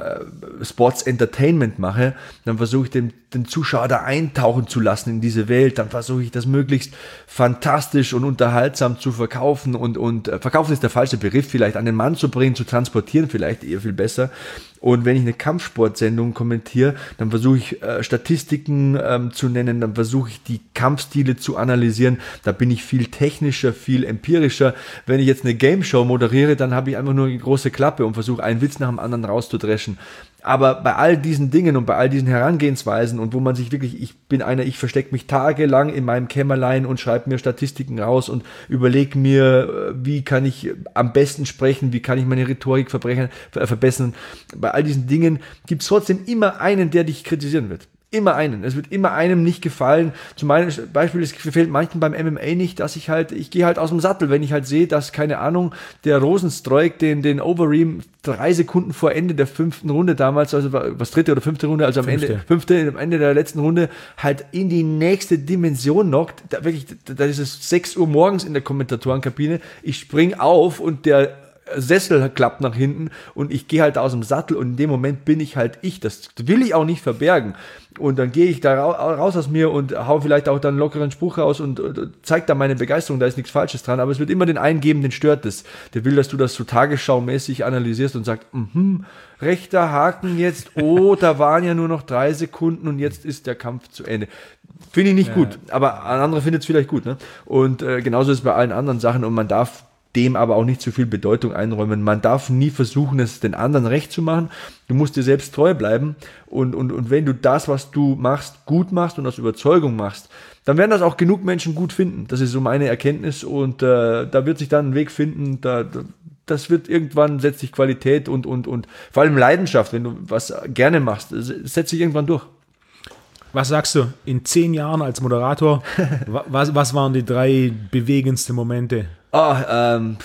Sports Entertainment mache, dann versuche ich den Zuschauer da eintauchen zu lassen in diese Welt. Dann versuche ich das möglichst fantastisch und unterhaltsam zu verkaufen. Und verkaufen ist der falsche Begriff, vielleicht an den Mann zu bringen, zu transportieren, vielleicht eher viel besser. Und wenn ich eine Kampfsportsendung kommentiere, dann versuche ich Statistiken zu nennen, dann versuche ich die Kampfstile zu analysieren. Da bin ich viel technischer, viel empirischer. Wenn ich jetzt eine Game Show moderiere, dann habe ich einfach nur eine große Klappe und versuche einen Witz nach dem anderen rauszudreschen. Aber bei all diesen Dingen und bei all diesen Herangehensweisen und wo man sich wirklich, ich verstecke mich tagelang in meinem Kämmerlein und schreibe mir Statistiken raus und überlege mir, wie kann ich am besten sprechen, wie kann ich meine Rhetorik verbessern. Bei all diesen Dingen gibt es trotzdem immer einen, der dich kritisieren wird. Immer einen. Es wird immer einem nicht gefallen. Zum Beispiel, es gefällt manchen beim MMA nicht, dass ich gehe halt aus dem Sattel, wenn ich halt sehe, dass, keine Ahnung, der Rosenstruik den Overeem 3 Sekunden vor Ende der 5. Runde damals, also was 3. oder 5. Runde, also am Ende der letzten Runde, halt in die nächste Dimension knockt. Da ist es 6 Uhr morgens in der Kommentatorenkabine. Ich spring auf und der Sessel klappt nach hinten und ich gehe halt aus dem Sattel und in dem Moment bin ich halt ich. Das will ich auch nicht verbergen. Und dann gehe ich da raus aus mir und hau vielleicht auch dann einen lockeren Spruch raus und zeige da meine Begeisterung, da ist nichts Falsches dran, aber es wird immer den einen geben, den stört das. Der will, dass du das so tagesschaumäßig analysierst und sagst, rechter Haken jetzt, da waren ja nur noch 3 Sekunden und jetzt ist der Kampf zu Ende. Finde ich nicht gut, aber ein anderer findet es vielleicht gut. Ne? Und genauso ist es bei allen anderen Sachen und man darf dem aber auch nicht zu viel Bedeutung einräumen. Man darf nie versuchen, es den anderen recht zu machen. Du musst dir selbst treu bleiben und wenn du das, was du machst, gut machst und aus Überzeugung machst, dann werden das auch genug Menschen gut finden. Das ist so meine Erkenntnis und da wird sich dann ein Weg finden, das wird irgendwann, setzt sich Qualität und vor allem Leidenschaft, wenn du was gerne machst, setzt sich irgendwann durch. Was sagst du, in 10 Jahren als Moderator, was waren die 3 bewegendsten Momente? Waren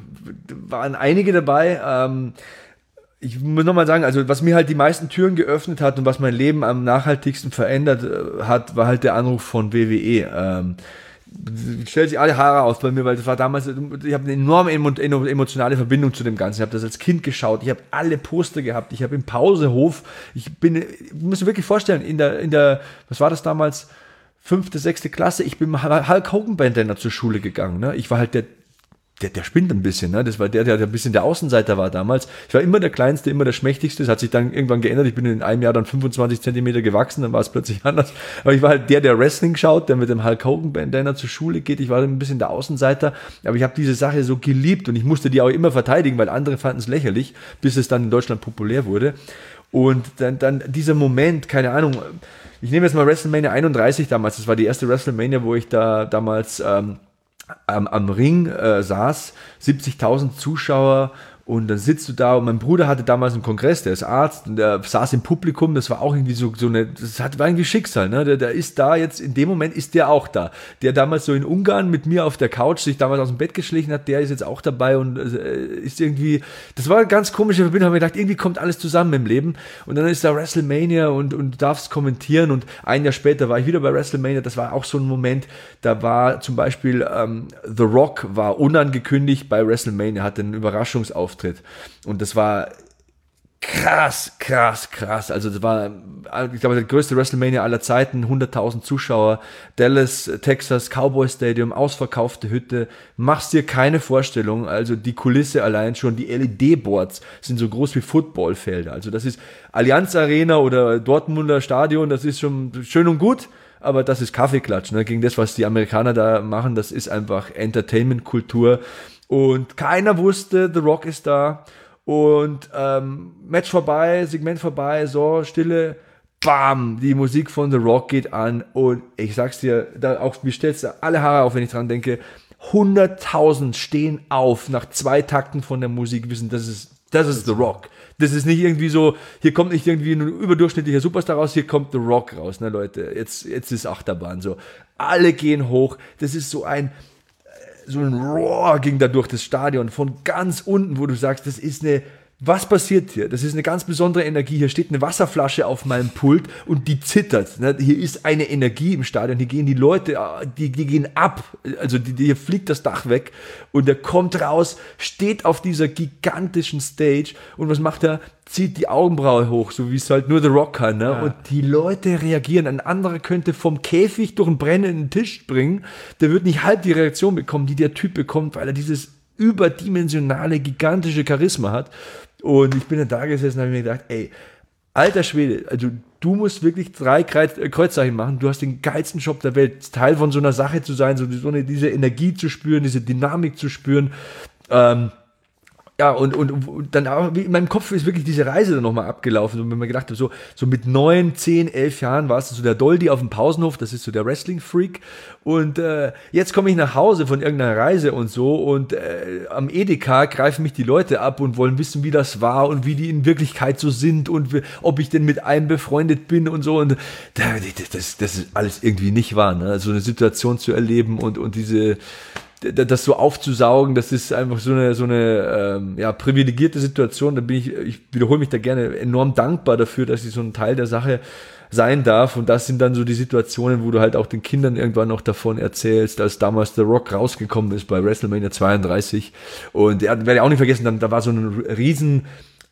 einige dabei. Ich muss nochmal sagen, also was mir halt die meisten Türen geöffnet hat und was mein Leben am nachhaltigsten verändert hat, war halt der Anruf von WWE. Stellt sich alle Haare auf bei mir, weil das war damals, ich habe eine enorme emotionale Verbindung zu dem Ganzen. Ich habe das als Kind geschaut, ich habe alle Poster gehabt, ich habe im Pausehof, ich muss mir wirklich vorstellen, in der, was war das damals, 5., 6. Klasse, ich bin Hulk Hogan Bandana zur Schule gegangen. Ne? Ich war halt der spinnt ein bisschen, ne? Das war der ein bisschen der Außenseiter war damals. Ich war immer der Kleinste, immer der Schmächtigste. Das hat sich dann irgendwann geändert. Ich bin in einem Jahr dann 25 Zentimeter gewachsen, dann war es plötzlich anders. Aber ich war halt der Wrestling schaut, der mit dem Hulk Hogan Bandana zur Schule geht. Ich war ein bisschen der Außenseiter. Aber ich habe diese Sache so geliebt und ich musste die auch immer verteidigen, weil andere fanden es lächerlich, bis es dann in Deutschland populär wurde. Und dann dieser Moment, keine Ahnung, ich nehme jetzt mal WrestleMania 31 damals. Das war die erste WrestleMania, wo ich da damals am Ring saß, 70.000 Zuschauer und dann sitzt du da und mein Bruder hatte damals einen Kongress, der ist Arzt und der saß im Publikum, das war auch irgendwie so eine, war irgendwie Schicksal, ne? Der ist da jetzt, in dem Moment ist der auch da. Der damals so in Ungarn mit mir auf der Couch sich damals aus dem Bett geschlichen hat, der ist jetzt auch dabei und ist irgendwie, das war eine ganz komische Verbindung, habe mir gedacht, irgendwie kommt alles zusammen im Leben und dann ist da WrestleMania und du darfst kommentieren und ein Jahr später war ich wieder bei WrestleMania, das war auch so ein Moment, da war zum Beispiel The Rock war unangekündigt bei WrestleMania, hatte einen Überraschungsauftritt. Und das war krass. Also das war, ich glaube, der größte WrestleMania aller Zeiten, 100.000 Zuschauer, Dallas, Texas, Cowboy Stadium, ausverkaufte Hütte. Machst dir keine Vorstellung. Also die Kulisse allein schon, die LED-Boards sind so groß wie Footballfelder. Also das ist Allianz Arena oder Dortmunder Stadion, das ist schon schön und gut. Aber das ist Kaffeeklatsch, ne? Gegen das, was die Amerikaner da machen, das ist einfach Entertainment-Kultur. Und keiner wusste, The Rock ist da. Und Match vorbei, Segment vorbei, so, Stille, bam, die Musik von The Rock geht an. Und ich sag's dir, mir stellst du alle Haare auf, wenn ich dran denke. 100.000 stehen auf nach 2 Takten von der Musik, wissen, das ist The Rock. Das ist nicht irgendwie so, hier kommt nicht irgendwie ein überdurchschnittlicher Superstar raus, hier kommt The Rock raus, ne Leute, jetzt ist Achterbahn so. Alle gehen hoch, das ist so ein Roar ging da durch das Stadion von ganz unten, wo du sagst, das ist eine Was passiert hier? Das ist eine ganz besondere Energie. Hier steht eine Wasserflasche auf meinem Pult und die zittert. Ne? Hier ist eine Energie im Stadion. Hier gehen die Leute, die gehen ab. Also hier fliegt das Dach weg und er kommt raus, steht auf dieser gigantischen Stage und was macht er? Zieht die Augenbraue hoch, so wie es halt nur The Rock kann. Ne? Ja. Und die Leute reagieren. Ein anderer könnte vom Käfig durch einen brennenden Tisch springen. Der wird nicht halb die Reaktion bekommen, die der Typ bekommt, weil er dieses überdimensionale, gigantische Charisma hat. Und ich bin dann da gesessen und habe mir gedacht, ey, alter Schwede, also du musst wirklich 3 Kreuzzeichen machen, du hast den geilsten Job der Welt, Teil von so einer Sache zu sein, diese Energie zu spüren, diese Dynamik zu spüren. Ja, und dann auch, in meinem Kopf ist wirklich diese Reise dann nochmal abgelaufen. Und wenn man gedacht habe, so mit 9, 10, 11 Jahren war es so der Doldi auf dem Pausenhof, das ist so der Wrestling-Freak. Und jetzt komme ich nach Hause von irgendeiner Reise und so und am Edeka greifen mich die Leute ab und wollen wissen, wie das war und wie die in Wirklichkeit so sind und ob ich denn mit einem befreundet bin und so. Und das ist alles irgendwie nicht wahr, ne? So eine Situation zu erleben und das so aufzusaugen, das ist einfach so eine privilegierte Situation. Da bin ich wiederhole mich da gerne, enorm dankbar dafür, dass ich so ein Teil der Sache sein darf. Und das sind dann so die Situationen, wo du halt auch den Kindern irgendwann noch davon erzählst, als damals The Rock rausgekommen ist bei WrestleMania 32. Und werde ich auch nicht vergessen, da war so ein riesen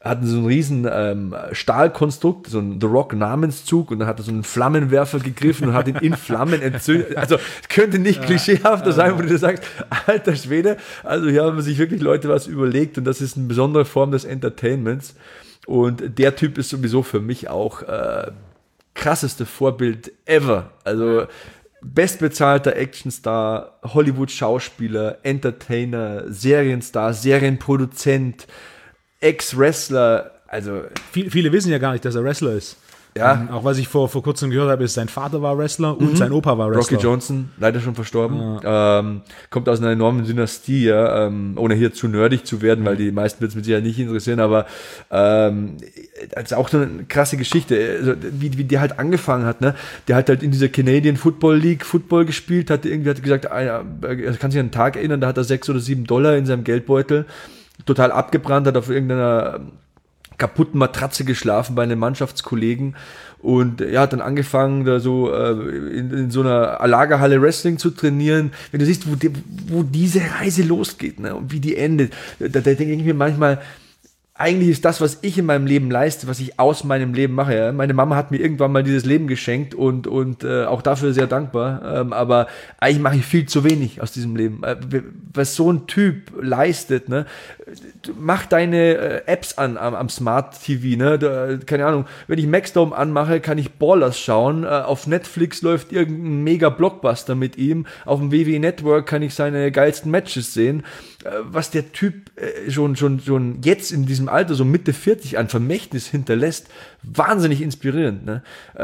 Stahlkonstrukt, so ein The Rock Namenszug und dann hat er so einen Flammenwerfer gegriffen und hat ihn in Flammen entzündet. Also es könnte nicht klischeehafter sein, wo du sagst, alter Schwede, also hier haben sich wirklich Leute was überlegt und das ist eine besondere Form des Entertainments und der Typ ist sowieso für mich auch krasseste Vorbild ever. Also bestbezahlter Actionstar, Hollywood-Schauspieler, Entertainer, Serienstar, Serienproduzent, Ex-Wrestler, also... Viele wissen ja gar nicht, dass er Wrestler ist. Ja. Auch was ich vor kurzem gehört habe, ist, sein Vater war Wrestler und sein Opa war Wrestler. Rocky Johnson, leider schon verstorben. Ja. Kommt aus einer enormen Dynastie, ja, ohne hier zu nerdig zu werden, weil die meisten wird es mit Sicherheit nicht interessieren, aber das ist auch so eine krasse Geschichte, also, wie der halt angefangen hat, ne? Der hat halt in dieser Canadian Football League Football gespielt, hat gesagt, er kann sich an einen Tag erinnern, da hat er $6 oder $7 in seinem Geldbeutel, total abgebrannt, hat auf irgendeiner kaputten Matratze geschlafen bei einem Mannschaftskollegen und er hat dann angefangen, da so in so einer Lagerhalle Wrestling zu trainieren. Wenn du siehst, wo diese Reise losgeht, ne, und wie die endet, da denke ich mir manchmal, eigentlich ist das, was ich in meinem Leben leiste, was ich aus meinem Leben mache. Ja? Meine Mama hat mir irgendwann mal dieses Leben geschenkt und auch dafür sehr dankbar. Aber eigentlich mache ich viel zu wenig aus diesem Leben. Was so ein Typ leistet, ne? Mach deine Apps an am Smart TV, ne? Keine Ahnung, wenn ich Maxdome anmache, kann ich Ballers schauen. Auf Netflix läuft irgendein Mega-Blockbuster mit ihm. Auf dem WWE Network kann ich seine geilsten Matches sehen. Was der Typ schon jetzt in diesem Alter, so Mitte 40, an Vermächtnis hinterlässt, wahnsinnig inspirierend. Ne?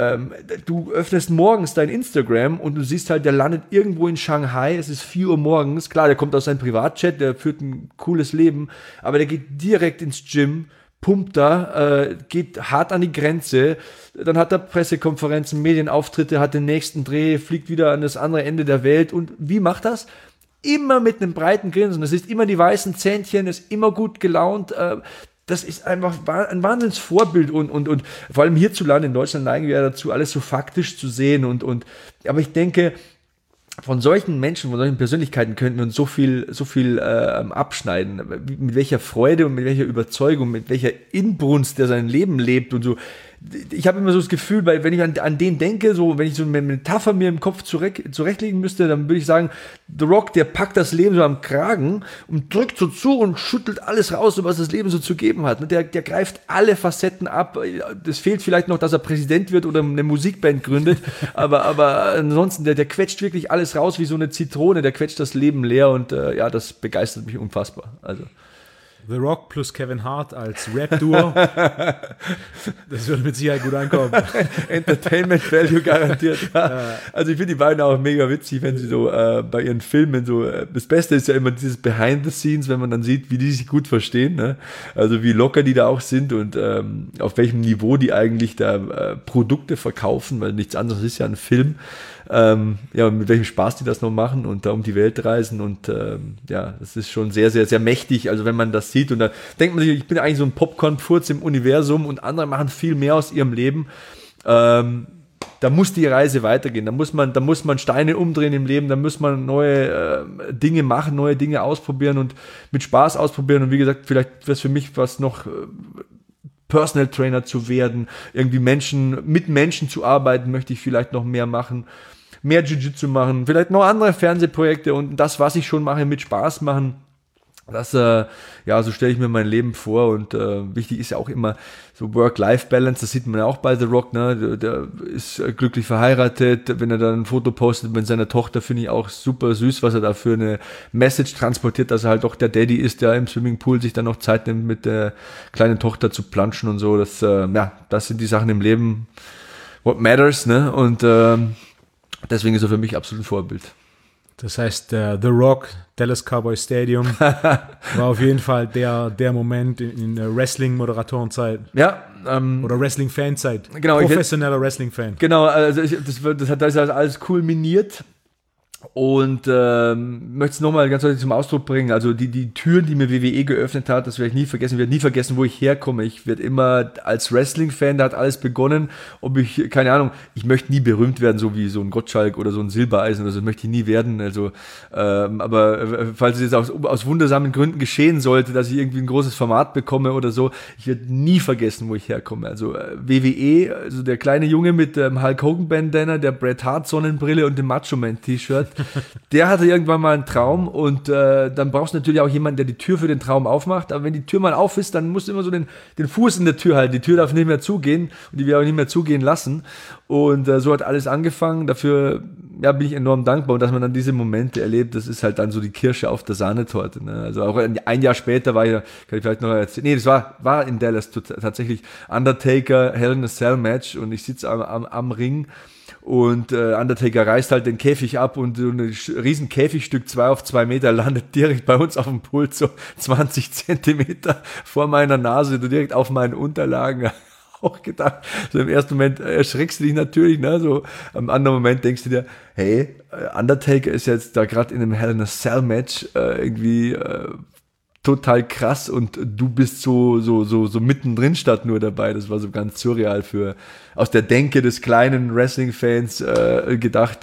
Du öffnest morgens dein Instagram und du siehst halt, der landet irgendwo in Shanghai, es ist 4 Uhr morgens, klar, der kommt aus seinem Privatjet, der führt ein cooles Leben, aber der geht direkt ins Gym, pumpt da, geht hart an die Grenze, dann hat er Pressekonferenzen, Medienauftritte, hat den nächsten Dreh, fliegt wieder an das andere Ende der Welt und wie macht das? Immer mit einem breiten Grinsen. Das ist immer die weißen Zähnchen, ist immer gut gelaunt. Das ist einfach ein Wahnsinnsvorbild und vor allem hierzulande in Deutschland neigen wir ja dazu, alles so faktisch zu sehen aber ich denke, von solchen Menschen, von solchen Persönlichkeiten könnten wir uns so viel abschneiden. Mit welcher Freude und mit welcher Überzeugung, mit welcher Inbrunst der sein Leben lebt und so. Ich habe immer so das Gefühl, weil wenn ich an den denke, so wenn ich so eine Metapher mir im Kopf zurechtlegen müsste, dann würde ich sagen, The Rock, der packt das Leben so am Kragen und drückt so zu und schüttelt alles raus, was das Leben so zu geben hat. Der greift alle Facetten ab. Es fehlt vielleicht noch, dass er Präsident wird oder eine Musikband gründet, aber ansonsten, der quetscht wirklich alles raus wie so eine Zitrone, der quetscht das Leben leer und das begeistert mich unfassbar. Also The Rock plus Kevin Hart als Rap-Duo. Das würde mit Sicherheit gut ankommen. Entertainment Value garantiert. Ja. Also ich finde die beiden auch mega witzig, wenn sie so bei ihren Filmen so, das Beste ist ja immer dieses Behind the Scenes, wenn man dann sieht, wie die sich gut verstehen, ne? Also wie locker die da auch sind und auf welchem Niveau die eigentlich da Produkte verkaufen, weil nichts anderes ist ja ein Film. mit welchem Spaß die das noch machen und da um die Welt reisen und das ist schon sehr, sehr, sehr mächtig, also wenn man das sieht und da denkt man sich, ich bin eigentlich so ein Popcorn-Furz im Universum und andere machen viel mehr aus ihrem Leben, da muss die Reise weitergehen, da muss man Steine umdrehen im Leben, da muss man neue Dinge machen, neue Dinge ausprobieren und mit Spaß ausprobieren und wie gesagt, vielleicht wäre es für mich was noch Personal Trainer zu werden, irgendwie mit Menschen zu arbeiten, möchte ich vielleicht noch mehr machen, mehr Jiu-Jitsu machen, vielleicht noch andere Fernsehprojekte und das, was ich schon mache, mit Spaß machen. Das, so stelle ich mir mein Leben vor und wichtig ist ja auch immer so Work-Life-Balance, das sieht man ja auch bei The Rock, ne? Der ist glücklich verheiratet, wenn er dann ein Foto postet mit seiner Tochter, finde ich auch super süß, was er da für eine Message transportiert, dass er halt auch der Daddy ist, der im Swimmingpool sich dann noch Zeit nimmt, mit der kleinen Tochter zu planschen und so, das sind die Sachen im Leben, what matters, ne? Und deswegen ist er für mich absolut ein Vorbild. Das heißt, The Rock, Dallas Cowboy Stadium, war auf jeden Fall der Moment in der Wrestling-Moderatorenzeit. Ja. Oder Wrestling-Fanzeit. Genau. Professioneller Wrestling-Fan. Genau, also das hat alles kulminiert. Und möchte es nochmal ganz deutlich zum Ausdruck bringen, also die Türen, die mir WWE geöffnet hat, das werde ich nie vergessen, ich werde nie vergessen, wo ich herkomme. Ich werde immer als Wrestling-Fan, da hat alles begonnen, keine Ahnung, ich möchte nie berühmt werden, so wie so ein Gottschalk oder so ein Silbereisen oder so, das möchte ich nie werden, also, aber falls es jetzt aus wundersamen Gründen geschehen sollte, dass ich irgendwie ein großes Format bekomme oder so, ich werde nie vergessen, wo ich herkomme. Also WWE, also der kleine Junge mit dem Hulk Hogan Bandana, der Bret Hart Sonnenbrille und dem Macho Man T-Shirt, der hatte irgendwann mal einen Traum und dann brauchst du natürlich auch jemanden, der die Tür für den Traum aufmacht, aber wenn die Tür mal auf ist, dann musst du immer so den Fuß in der Tür halten, die Tür darf nicht mehr zugehen und die will auch nicht mehr zugehen lassen und so hat alles angefangen, dafür bin ich enorm dankbar und dass man dann diese Momente erlebt, das ist halt dann so die Kirsche auf der Sahnetorte, ne? Also auch ein Jahr später kann ich vielleicht noch erzählen, das war in Dallas tatsächlich Undertaker, Hell in a Cell Match und ich sitze am Ring. Und Undertaker reißt halt den Käfig ab und so ein riesen Käfigstück 2 auf 2 Meter landet direkt bei uns auf dem Pult, so 20 Zentimeter vor meiner Nase, direkt auf meinen Unterlagen. Auch gedacht, so im ersten Moment erschreckst du dich natürlich, ne? So am anderen Moment denkst du dir, hey, Undertaker ist jetzt da gerade in einem Hell in a Cell Match irgendwie total krass und du bist so mittendrin statt nur dabei. Das war so ganz surreal aus der Denke des kleinen Wrestling-Fans gedacht.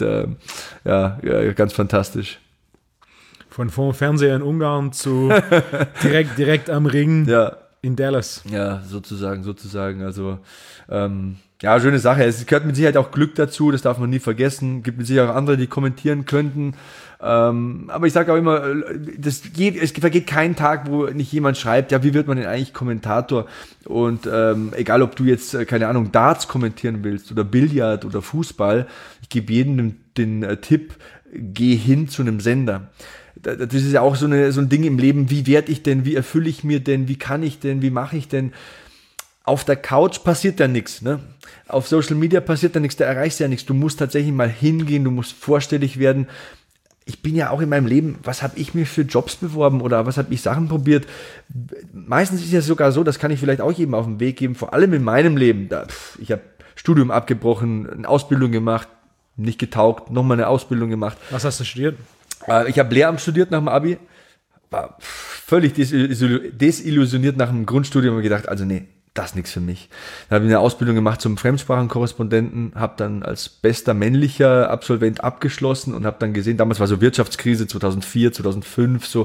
Ganz fantastisch. Von vor dem Fernseher in Ungarn zu direkt am Ring in Dallas. Ja, sozusagen. Also schöne Sache. Es gehört mit Sicherheit auch Glück dazu, das darf man nie vergessen. Gibt mit Sicherheit auch andere, die kommentieren könnten. Aber ich sage auch immer, es vergeht kein Tag, wo nicht jemand schreibt, ja, wie wird man denn eigentlich Kommentator? Und egal, ob du jetzt, keine Ahnung, Darts kommentieren willst oder Billard oder Fußball, ich gebe jedem den Tipp, geh hin zu einem Sender. Das ist ja auch so ein Ding im Leben, wie werde ich denn, wie erfülle ich mir denn, wie kann ich denn, wie mache ich denn? Auf der Couch passiert ja nichts, ne? Auf Social Media passiert ja nichts, da erreichst du ja nichts. Du musst tatsächlich mal hingehen, du musst vorstellig werden. Ich bin ja auch in meinem Leben, was habe ich mir für Jobs beworben oder was habe ich Sachen probiert? Meistens ist es ja sogar so, das kann ich vielleicht auch jedem auf den Weg geben, vor allem in meinem Leben. Ich habe Studium abgebrochen, eine Ausbildung gemacht, nicht getaugt, nochmal eine Ausbildung gemacht. Was hast du studiert? Ich habe Lehramt studiert nach dem Abi, war völlig desillusioniert nach dem Grundstudium und gedacht, also nee, das ist nichts für mich. Dann habe ich eine Ausbildung gemacht zum Fremdsprachenkorrespondenten, habe dann als bester männlicher Absolvent abgeschlossen und habe dann gesehen, damals war so Wirtschaftskrise 2004, 2005, so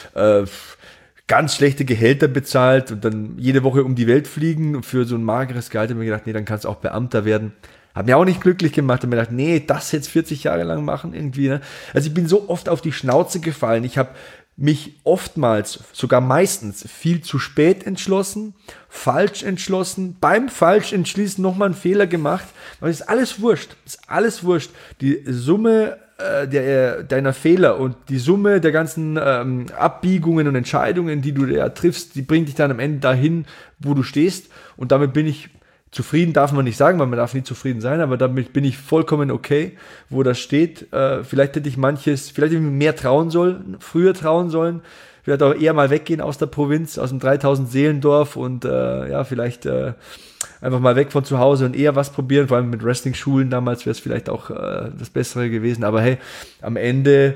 ganz schlechte Gehälter bezahlt und dann jede Woche um die Welt fliegen für so ein mageres Gehalt. Habe mir gedacht, nee, dann kannst du auch Beamter werden. Hat mir auch nicht glücklich gemacht. Habe mir gedacht, nee, das jetzt 40 Jahre lang machen irgendwie. Ne? Also ich bin so oft auf die Schnauze gefallen. Ich habe mich oftmals, sogar meistens, viel zu spät entschlossen, falsch entschlossen, beim falsch entschließen nochmal einen Fehler gemacht. Aber es ist alles wurscht. Es ist alles wurscht. Die Summe deiner Fehler und die Summe der ganzen Abbiegungen und Entscheidungen, die du da triffst, die bringt dich dann am Ende dahin, wo du stehst. Und damit bin ich Zufrieden darf man nicht sagen, weil man darf nie zufrieden sein, aber damit bin ich vollkommen okay, wo das steht. Vielleicht hätte ich mir mehr trauen sollen, früher trauen sollen. Vielleicht auch eher mal weggehen aus der Provinz, aus dem 3000 Seelendorf und vielleicht einfach mal weg von zu Hause und eher was probieren. Vor allem mit Wrestling-Schulen damals wäre es vielleicht auch das Bessere gewesen. Aber hey, am Ende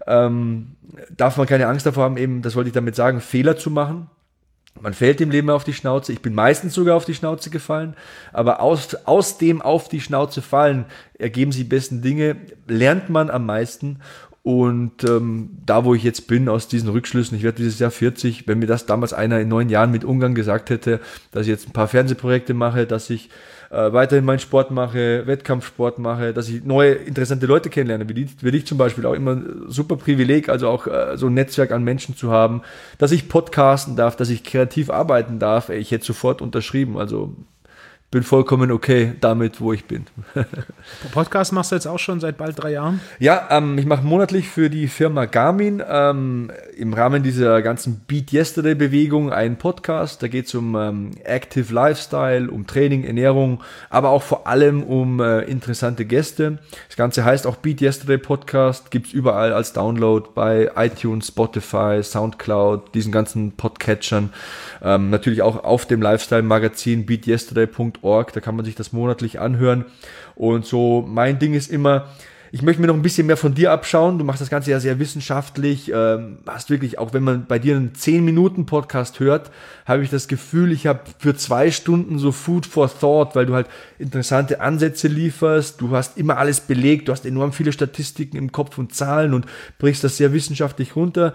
darf man keine Angst davor haben, eben, das wollte ich damit sagen, Fehler zu machen. Man fällt im Leben auf die Schnauze. Ich bin meistens sogar auf die Schnauze gefallen. Aber aus dem auf die Schnauze fallen ergeben sich die besten Dinge, lernt man am meisten. Und da, wo ich jetzt bin, aus diesen Rückschlüssen, ich werde dieses Jahr 40, wenn mir das damals einer in 9 Jahren mit Ungarn gesagt hätte, dass ich jetzt ein paar Fernsehprojekte mache, dass ich weiterhin meinen Sport mache, Wettkampfsport mache, dass ich neue, interessante Leute kennenlerne, wie dich zum Beispiel, auch immer ein super Privileg, also auch so ein Netzwerk an Menschen zu haben, dass ich podcasten darf, dass ich kreativ arbeiten darf, ich hätte sofort unterschrieben, also bin vollkommen okay damit, wo ich bin. Podcast machst du jetzt auch schon seit bald 3 Jahren? Ja, ich mache monatlich für die Firma Garmin im Rahmen dieser ganzen Beat Yesterday Bewegung einen Podcast. Da geht es um Active Lifestyle, um Training, Ernährung, aber auch vor allem um interessante Gäste. Das Ganze heißt auch Beat Yesterday Podcast, gibt es überall als Download bei iTunes, Spotify, Soundcloud, diesen ganzen Podcatchern. Natürlich auch auf dem Lifestyle-Magazin beatyesterday.org, da kann man sich das monatlich anhören. Und so mein Ding ist immer, ich möchte mir noch ein bisschen mehr von dir abschauen. Du machst das Ganze ja sehr wissenschaftlich, hast wirklich, auch wenn man bei dir einen 10-Minuten-Podcast hört, habe ich das Gefühl, ich habe für 2 Stunden so Food for Thought, weil du halt interessante Ansätze lieferst, du hast immer alles belegt, du hast enorm viele Statistiken im Kopf und Zahlen und brichst das sehr wissenschaftlich runter.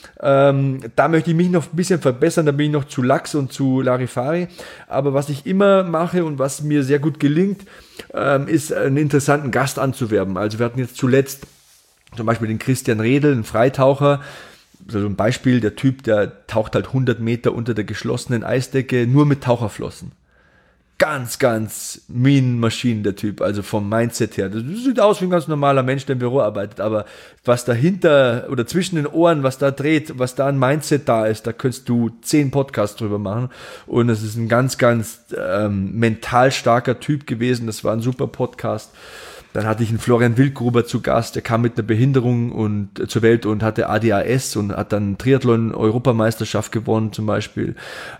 Da möchte ich mich noch ein bisschen verbessern, da bin ich noch zu lax und zu Larifari, aber was ich immer mache und was mir sehr gut gelingt, ist einen interessanten Gast anzuwerben. Also wir hatten jetzt zuletzt zum Beispiel den Christian Redl, einen Freitaucher, so ein Beispiel, der Typ, der taucht halt 100 Meter unter der geschlossenen Eisdecke nur mit Taucherflossen. Ganz, ganz mean Maschinen, der Typ, also vom Mindset her. Das sieht aus wie ein ganz normaler Mensch, der im Büro arbeitet, aber was dahinter oder zwischen den Ohren, was da dreht, was da ein Mindset da ist, da könntest du 10 Podcasts drüber machen und es ist ein ganz, ganz mental starker Typ gewesen, das war ein super Podcast. Dann hatte ich einen Florian Wildgruber zu Gast, der kam mit einer Behinderung und zur Welt und hatte ADHS und hat dann Triathlon-Europameisterschaft gewonnen zum Beispiel.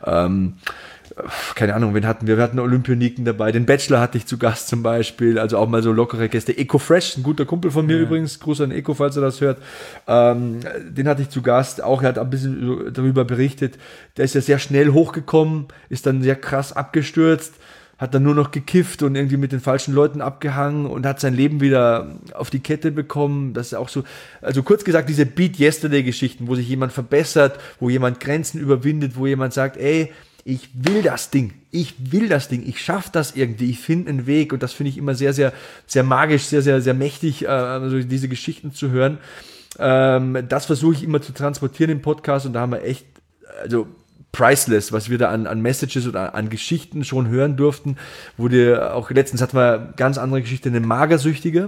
Keine Ahnung, wen hatten wir? Wir hatten Olympioniken dabei. Den Bachelor hatte ich zu Gast zum Beispiel. Also auch mal so lockere Gäste. Eco Fresh, ein guter Kumpel von mir übrigens. Gruß an Eco, falls er das hört. Den hatte ich zu Gast. Auch er hat ein bisschen darüber berichtet. Der ist ja sehr schnell hochgekommen, ist dann sehr krass abgestürzt, hat dann nur noch gekifft und irgendwie mit den falschen Leuten abgehangen und hat sein Leben wieder auf die Kette bekommen. Das ist auch so, also kurz gesagt, diese Beat Yesterday Geschichten, wo sich jemand verbessert, wo jemand Grenzen überwindet, wo jemand sagt, ey, ich will das Ding, ich schaffe das irgendwie, ich finde einen Weg und das finde ich immer sehr, sehr, sehr magisch, sehr, sehr, sehr mächtig, also diese Geschichten zu hören. Das versuche ich immer zu transportieren im Podcast und da haben wir echt, also priceless, was wir da an Messages oder an Geschichten schon hören durften, wo dir auch letztens hatten wir ganz andere Geschichte, eine Magersüchtige,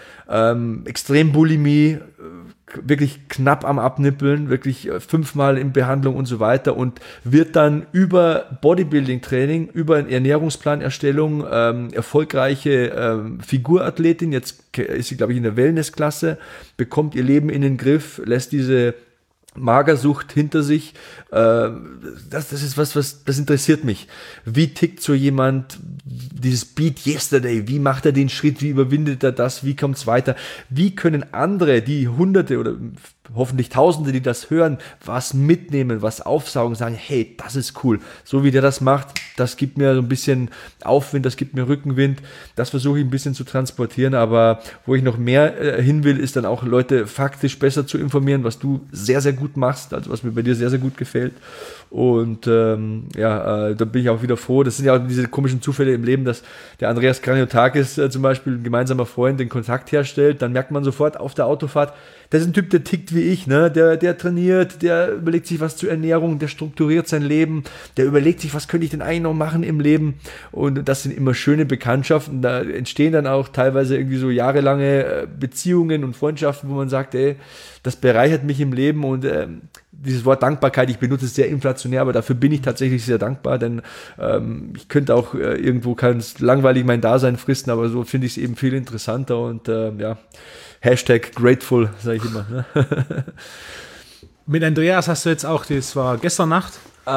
extrem Bulimie, wirklich knapp am Abnippeln, wirklich 5-mal in Behandlung und so weiter und wird dann über Bodybuilding-Training, über Ernährungsplanerstellung erfolgreiche Figurathletin, jetzt ist sie, glaube ich, in der Wellnessklasse, bekommt ihr Leben in den Griff, lässt diese Magersucht hinter sich, das ist was, das interessiert mich. Wie tickt so jemand, dieses Beat Yesterday, wie macht er den Schritt, wie überwindet er das, wie kommt's weiter, wie können andere, die Hunderte oder hoffentlich Tausende, die das hören, was mitnehmen, was aufsaugen, sagen, hey, das ist cool, so wie der das macht, das gibt mir so ein bisschen Aufwind, das gibt mir Rückenwind, das versuche ich ein bisschen zu transportieren, aber wo ich noch mehr hin will, ist dann auch Leute faktisch besser zu informieren, was du sehr, sehr gut machst, also was mir bei dir sehr, sehr gut gefällt und da bin ich auch wieder froh, das sind ja auch diese komischen Zufälle im Leben, dass der Andreas Kraniotakis zum Beispiel, ein gemeinsamer Freund, den Kontakt herstellt, dann merkt man sofort auf der Autofahrt, das ist ein Typ, der tickt wie ich, ne? Der trainiert, der überlegt sich was zur Ernährung, der strukturiert sein Leben, der überlegt sich, was könnte ich denn eigentlich noch machen im Leben und das sind immer schöne Bekanntschaften, da entstehen dann auch teilweise irgendwie so jahrelange Beziehungen und Freundschaften, wo man sagt, ey, das bereichert mich im Leben und dieses Wort Dankbarkeit, ich benutze es sehr inflationär, aber dafür bin ich tatsächlich sehr dankbar, denn ich könnte auch irgendwo ganz langweilig mein Dasein fristen, aber so finde ich es eben viel interessanter und Hashtag grateful, sage ich immer. Ne? Mit Andreas hast du jetzt auch, das war gestern Nacht,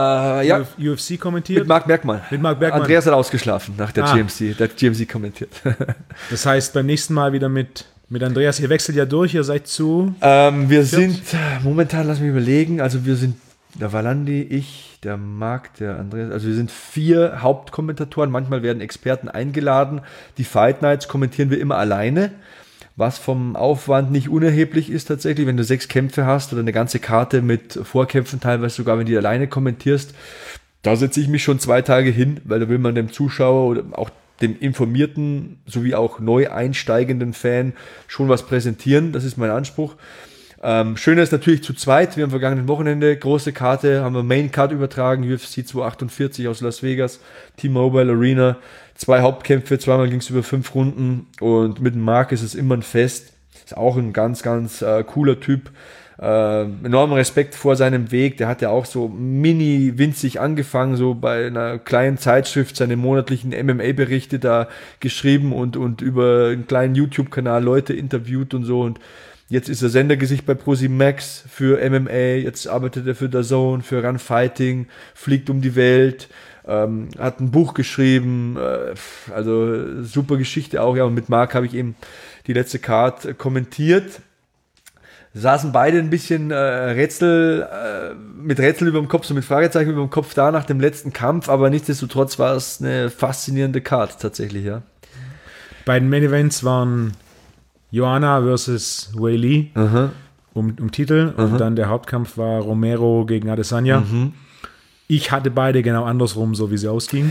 UFC kommentiert. Mit Marc Bergmann. Andreas hat ausgeschlafen nach der GMC kommentiert. Das heißt, beim nächsten Mal wieder mit Andreas, ihr wechselt ja durch, ihr seid zu... wir sind, momentan, lass mich überlegen, also wir sind der Valandi, ich, der Marc, der Andreas, also wir sind 4 Hauptkommentatoren, manchmal werden Experten eingeladen, die Fight Nights kommentieren wir immer alleine, was vom Aufwand nicht unerheblich ist tatsächlich, wenn du 6 Kämpfe hast oder eine ganze Karte mit Vorkämpfen, teilweise sogar, wenn du die alleine kommentierst, da setze ich mich schon 2 Tage hin, weil da will man dem Zuschauer oder auch dem informierten sowie auch neu einsteigenden Fan schon was präsentieren, das ist mein Anspruch. Schöner ist natürlich zu zweit, wir haben am vergangenen Wochenende große Karte, haben wir Main Card übertragen, UFC 248 aus Las Vegas, T-Mobile Arena, 2 Hauptkämpfe, zweimal ging es über 5 Runden und mit dem Marc ist es immer ein Fest, ist auch ein ganz, ganz cooler Typ, enormen Respekt vor seinem Weg, der hat ja auch so winzig angefangen, so bei einer kleinen Zeitschrift seine monatlichen MMA-Berichte da geschrieben und über einen kleinen YouTube-Kanal Leute interviewt und so und jetzt ist er Sendergesicht bei ProSieben Max für MMA, jetzt arbeitet er für DAZN, für Run Fighting, fliegt um die Welt, hat ein Buch geschrieben, also super Geschichte auch, ja, und mit Marc habe ich eben die letzte Card kommentiert. Saßen beide ein bisschen mit Rätsel über dem Kopf, so mit Fragezeichen über dem Kopf da nach dem letzten Kampf, aber nichtsdestotrotz war es eine faszinierende Card tatsächlich, ja. Beiden Main Events waren Joanna versus Wei Li um Titel und dann der Hauptkampf war Romero gegen Adesanya. Ich hatte beide genau andersrum, so wie sie ausgingen.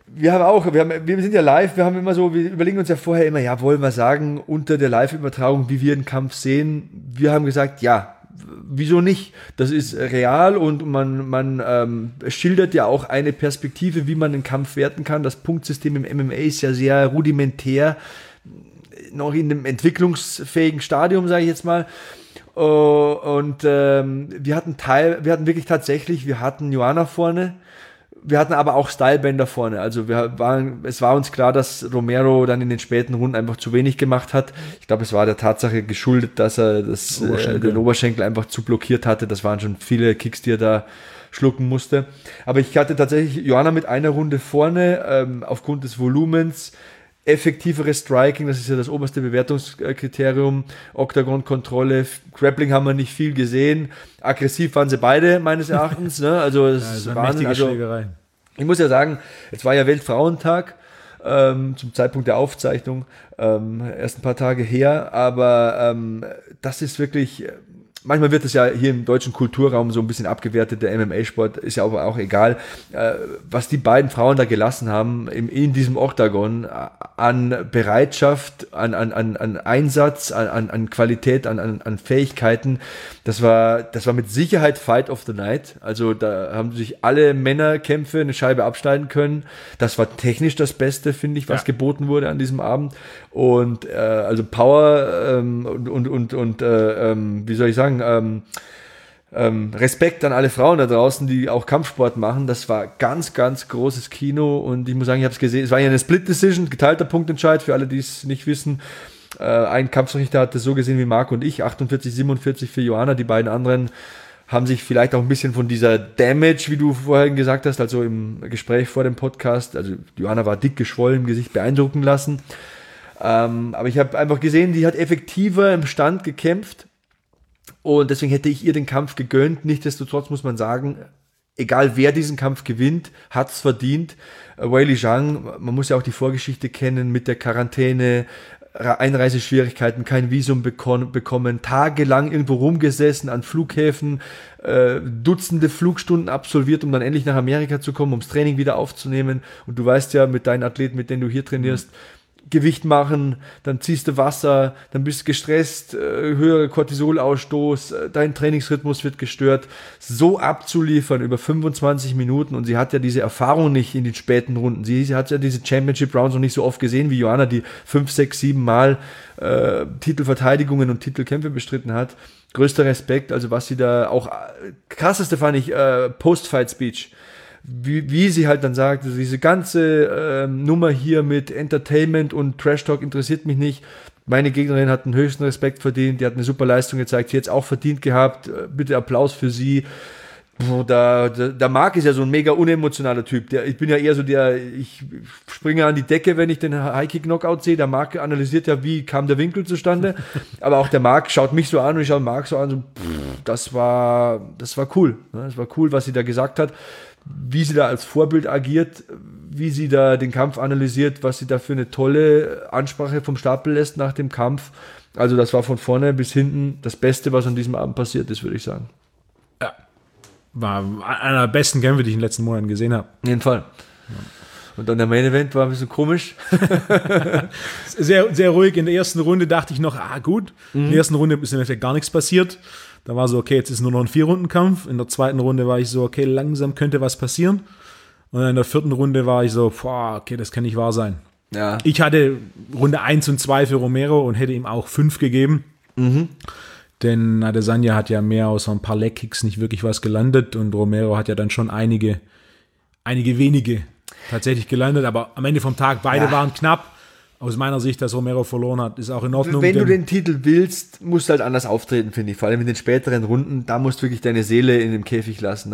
Wir sind ja live, wir überlegen uns ja vorher immer, ja, wollen wir sagen, unter der Live-Übertragung, wie wir den Kampf sehen. Wir haben gesagt, ja, wieso nicht? Das ist real und man schildert ja auch eine Perspektive, wie man den Kampf werten kann. Das Punktsystem im MMA ist ja sehr rudimentär, noch in einem entwicklungsfähigen Stadium, sage ich jetzt mal. Und wir hatten Joanna vorne, wir hatten aber auch Stylebänder vorne. Also es war uns klar, dass Romero dann in den späten Runden einfach zu wenig gemacht hat. Ich glaube, es war der Tatsache geschuldet, dass er den Oberschenkel einfach zu blockiert hatte. Das waren schon viele Kicks, die er da schlucken musste. Aber ich hatte tatsächlich Joanna mit einer Runde vorne, aufgrund des Volumens, effektiveres Striking, das ist ja das oberste Bewertungskriterium, Octagon-Kontrolle, Grappling haben wir nicht viel gesehen, aggressiv waren sie beide meines Erachtens, ne? Also es waren Schlägerei. Ich muss ja sagen, es war ja Weltfrauentag zum Zeitpunkt der Aufzeichnung, erst ein paar Tage her, aber das ist wirklich... Manchmal wird es ja hier im deutschen Kulturraum so ein bisschen abgewertet, der MMA-Sport ist ja aber auch egal, was die beiden Frauen da gelassen haben in diesem Oktagon an Bereitschaft, an Einsatz, an Qualität, an Fähigkeiten. Das war mit Sicherheit Fight of the Night. Also da haben sich alle Männerkämpfe eine Scheibe abschneiden können. Das war technisch das Beste, finde ich, was geboten wurde an diesem Abend. Und also Power wie soll ich sagen, Respekt an alle Frauen da draußen, die auch Kampfsport machen. Das war ganz, ganz großes Kino und ich muss sagen, ich habe es gesehen. Es war ja eine Split-Decision, geteilter Punktentscheid für alle, die es nicht wissen. Ein Kampfrichter hat es so gesehen wie Marc und ich, 48-47 für Joanna. Die beiden anderen haben sich vielleicht auch ein bisschen von dieser Damage, wie du vorhin gesagt hast, also im Gespräch vor dem Podcast, also Joanna war dick geschwollen im Gesicht, beeindrucken lassen. Aber ich habe einfach gesehen, die hat effektiver im Stand gekämpft. Und deswegen hätte ich ihr den Kampf gegönnt. Nichtsdestotrotz muss man sagen, egal wer diesen Kampf gewinnt, hat es verdient. Weili Zhang, man muss ja auch die Vorgeschichte kennen mit der Quarantäne, Einreiseschwierigkeiten, kein Visum bekommen, tagelang irgendwo rumgesessen an Flughäfen, Dutzende Flugstunden absolviert, um dann endlich nach Amerika zu kommen, ums Training wieder aufzunehmen. Und du weißt ja, mit deinen Athleten, mit denen du hier trainierst, Gewicht machen, dann ziehst du Wasser, dann bist du gestresst, höherer Cortisolausstoß, dein Trainingsrhythmus wird gestört. So abzuliefern über 25 Minuten, und sie hat ja diese Erfahrung nicht in den späten Runden. Sie hat ja diese Championship Rounds noch nicht so oft gesehen wie Joanna, die 5, 6, 7 Mal Titelverteidigungen und Titelkämpfe bestritten hat. Größter Respekt, also was sie da auch, krasseste fand ich Post-Fight-Speech. Wie sie halt dann sagt, also diese ganze Nummer hier mit Entertainment und Trash-Talk interessiert mich nicht. Meine Gegnerin hat den höchsten Respekt verdient, die hat eine super Leistung gezeigt, sie hat es auch verdient gehabt, bitte Applaus für sie. Der Marc ist ja so ein mega unemotionaler Typ. Ich bin ja eher so ich springe an die Decke, wenn ich den High-Kick-Knockout sehe. Der Marc analysiert ja, wie kam der Winkel zustande. Aber auch der Marc schaut mich so an und ich schaue Marc so an, so, das war cool. Das war cool, was sie da gesagt hat. Wie sie da als Vorbild agiert, wie sie da den Kampf analysiert, was sie da für eine tolle Ansprache vom Stapel lässt nach dem Kampf. Also das war von vorne bis hinten das Beste, was an diesem Abend passiert ist, würde ich sagen. Ja, war einer der besten Kämpfe, die ich in den letzten Monaten gesehen habe. Auf jeden Fall. Ja. Und dann der Main Event war ein bisschen komisch. Sehr, sehr ruhig. In der ersten Runde dachte ich noch, gut. In der ersten Runde ist im Endeffekt gar nichts passiert. Da war so, okay, jetzt ist nur noch ein 4-Runden-Kampf. In der zweiten Runde war ich so, okay, langsam könnte was passieren. Und in der vierten Runde war ich so, okay, das kann nicht wahr sein. Ja. Ich hatte Runde 1 und 2 für Romero und hätte ihm auch 5 gegeben. Denn Adesanya hat ja mehr außer ein paar Leg-Kicks nicht wirklich was gelandet. Und Romero hat ja dann schon einige wenige tatsächlich gelandet. Aber am Ende vom Tag, beide waren knapp. Aus meiner Sicht, dass Romero verloren hat, ist auch in Ordnung. Wenn du den Titel willst, musst du halt anders auftreten, finde ich. Vor allem in den späteren Runden, da musst du wirklich deine Seele in dem Käfig lassen.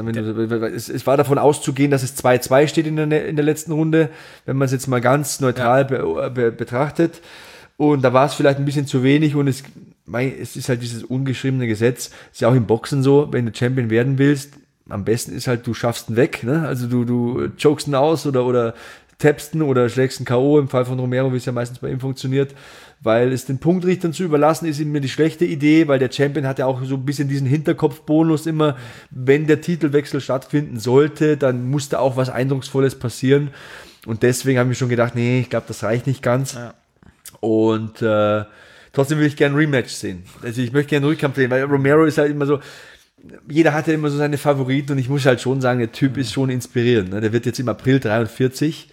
Es war davon auszugehen, dass es 2-2 steht in der letzten Runde, wenn man es jetzt mal ganz neutral betrachtet. Und da war es vielleicht ein bisschen zu wenig, und es ist halt dieses ungeschriebene Gesetz. Ist ja auch im Boxen so, wenn du Champion werden willst, am besten ist halt, du schaffst ihn weg, ne? Also du chokest ihn aus oder tappst ihn oder schlägst ihn K.O. im Fall von Romero, wie es ja meistens bei ihm funktioniert, weil es den Punktrichtern zu überlassen, ist immer die schlechte Idee, weil der Champion hat ja auch so ein bisschen diesen Hinterkopfbonus immer, wenn der Titelwechsel stattfinden sollte, dann muss da auch was Eindrucksvolles passieren, und deswegen haben wir schon gedacht, nee, ich glaube, das reicht nicht ganz. Ja. Und trotzdem will ich gerne ein Rematch sehen. Also ich möchte gerne einen Rückkampf sehen, weil Romero ist halt immer so, jeder hat ja immer so seine Favoriten, und ich muss halt schon sagen, der Typ ist schon inspirierend. Ne? Der wird jetzt im April 43.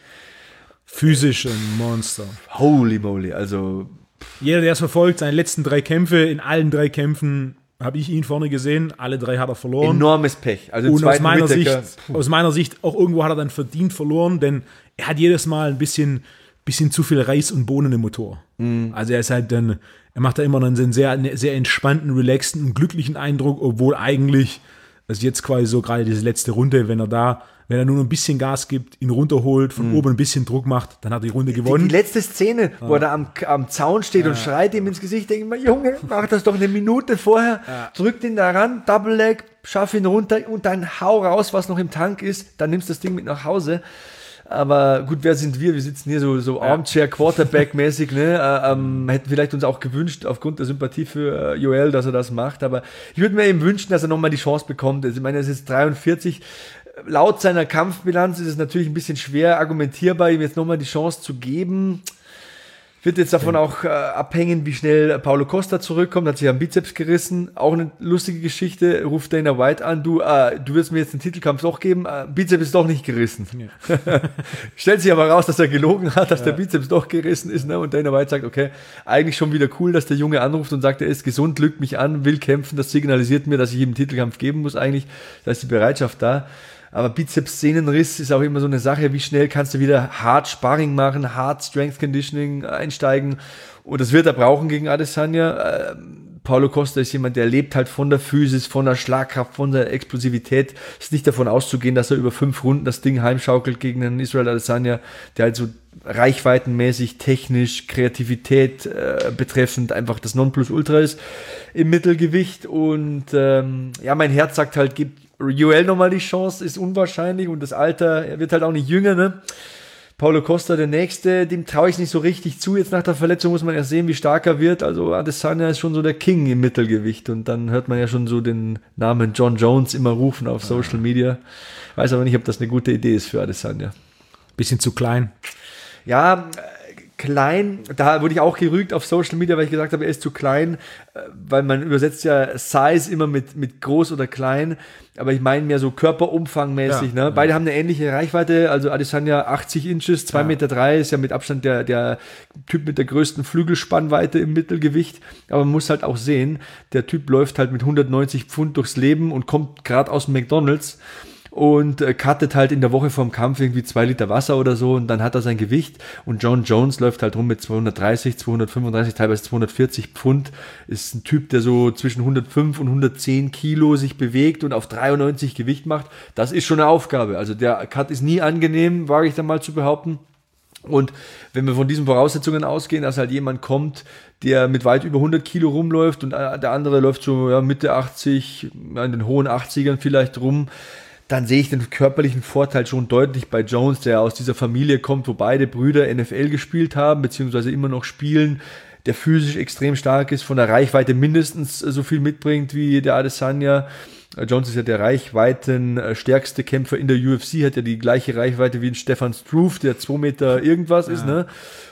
Physisch ein Monster. Holy moly, also. Jeder, der es verfolgt, seine letzten 3 Kämpfe, in allen 3 Kämpfen habe ich ihn vorne gesehen, alle 3 hat er verloren. Enormes Pech. Also und aus meiner Sicht, auch irgendwo hat er dann verdient verloren, denn er hat jedes Mal ein bisschen zu viel Reis und Bohnen im Motor. Also er ist halt dann, er macht da immer einen sehr entspannten, relaxten und glücklichen Eindruck, obwohl eigentlich, also jetzt quasi so gerade diese letzte Runde, wenn er nur noch ein bisschen Gas gibt, ihn runterholt, von oben ein bisschen Druck macht, dann hat er die Runde gewonnen. Die letzte Szene, wo er da am Zaun steht und schreit ihm ins Gesicht, denke ich mal, Junge, mach das doch eine Minute vorher, drück ihn da ran, Double Leg, schaff ihn runter und dann hau raus, was noch im Tank ist, dann nimmst du das Ding mit nach Hause. Aber gut, wer sind wir? Wir sitzen hier so Armchair-Quarterback-mäßig, ne? Hätten vielleicht uns auch gewünscht, aufgrund der Sympathie für Joel, dass er das macht. Aber ich würde mir eben wünschen, dass er nochmal die Chance bekommt. Also ich meine, er ist jetzt 43. Laut seiner Kampfbilanz ist es natürlich ein bisschen schwer argumentierbar, ihm jetzt nochmal die Chance zu geben. Wird jetzt davon auch abhängen, wie schnell Paulo Costa zurückkommt. Hat sich am Bizeps gerissen. Auch eine lustige Geschichte. Ruft Dana White an. Du wirst mir jetzt den Titelkampf doch geben. Bizeps ist doch nicht gerissen. Ja. Stellt sich aber raus, dass er gelogen hat, dass der Bizeps doch gerissen ist. Ne? Und Dana White sagt, okay, eigentlich schon wieder cool, dass der Junge anruft und sagt, er ist gesund, lügt mich an, will kämpfen. Das signalisiert mir, dass ich ihm einen Titelkampf geben muss eigentlich. Da ist die Bereitschaft da. Aber Bizeps-Sehnenriss ist auch immer so eine Sache, wie schnell kannst du wieder hart Sparring machen, hart Strength Conditioning einsteigen. Und das wird er brauchen gegen Adesanya. Paulo Costa ist jemand, der lebt halt von der Physis, von der Schlagkraft, von der Explosivität. Ist nicht davon auszugehen, dass er über 5 Runden das Ding heimschaukelt gegen einen Israel Adesanya, der halt so reichweitenmäßig, technisch, Kreativität betreffend einfach das Nonplusultra ist im Mittelgewicht. Und mein Herz sagt halt, gibt Joel nochmal die Chance, ist unwahrscheinlich, und das Alter, er wird halt auch nicht jünger, ne? Paulo Costa, der Nächste, dem traue ich nicht so richtig zu. Jetzt nach der Verletzung muss man erst sehen, wie stark er wird. Also Adesanya ist schon so der King im Mittelgewicht, und dann hört man ja schon so den Namen John Jones immer rufen auf Social Media. Weiß aber nicht, ob das eine gute Idee ist für Adesanya. Bisschen zu klein. Ja, klein. Da wurde ich auch gerügt auf Social Media, weil ich gesagt habe, er ist zu klein, weil man übersetzt ja Size immer mit groß oder klein. Aber ich meine mehr so körperumfangmäßig. Ja, ne? Beide haben eine ähnliche Reichweite. Also Adesanya 80 Inches, 2,3 Meter, ist ja mit Abstand der Typ mit der größten Flügelspannweite im Mittelgewicht. Aber man muss halt auch sehen, der Typ läuft halt mit 190 Pfund durchs Leben und kommt gerade aus dem McDonald's und cuttet halt in der Woche vorm Kampf irgendwie 2 Liter Wasser oder so und dann hat er sein Gewicht und John Jones läuft halt rum mit 230, 235, teilweise 240 Pfund, ist ein Typ, der so zwischen 105 und 110 Kilo sich bewegt und auf 93 Gewicht macht. Das ist schon eine Aufgabe, also der Cut ist nie angenehm, wage ich dann mal zu behaupten. Und wenn wir von diesen Voraussetzungen ausgehen, dass halt jemand kommt, der mit weit über 100 Kilo rumläuft und der andere läuft so Mitte 80, in den hohen 80ern vielleicht rum, dann sehe ich den körperlichen Vorteil schon deutlich bei Jones, der aus dieser Familie kommt, wo beide Brüder NFL gespielt haben, beziehungsweise immer noch spielen, der physisch extrem stark ist, von der Reichweite mindestens so viel mitbringt wie der Adesanya. Jones ist ja der reichweitenstärkste Kämpfer in der UFC, hat ja die gleiche Reichweite wie ein Stefan Struve, der 2 Meter irgendwas ist, ne?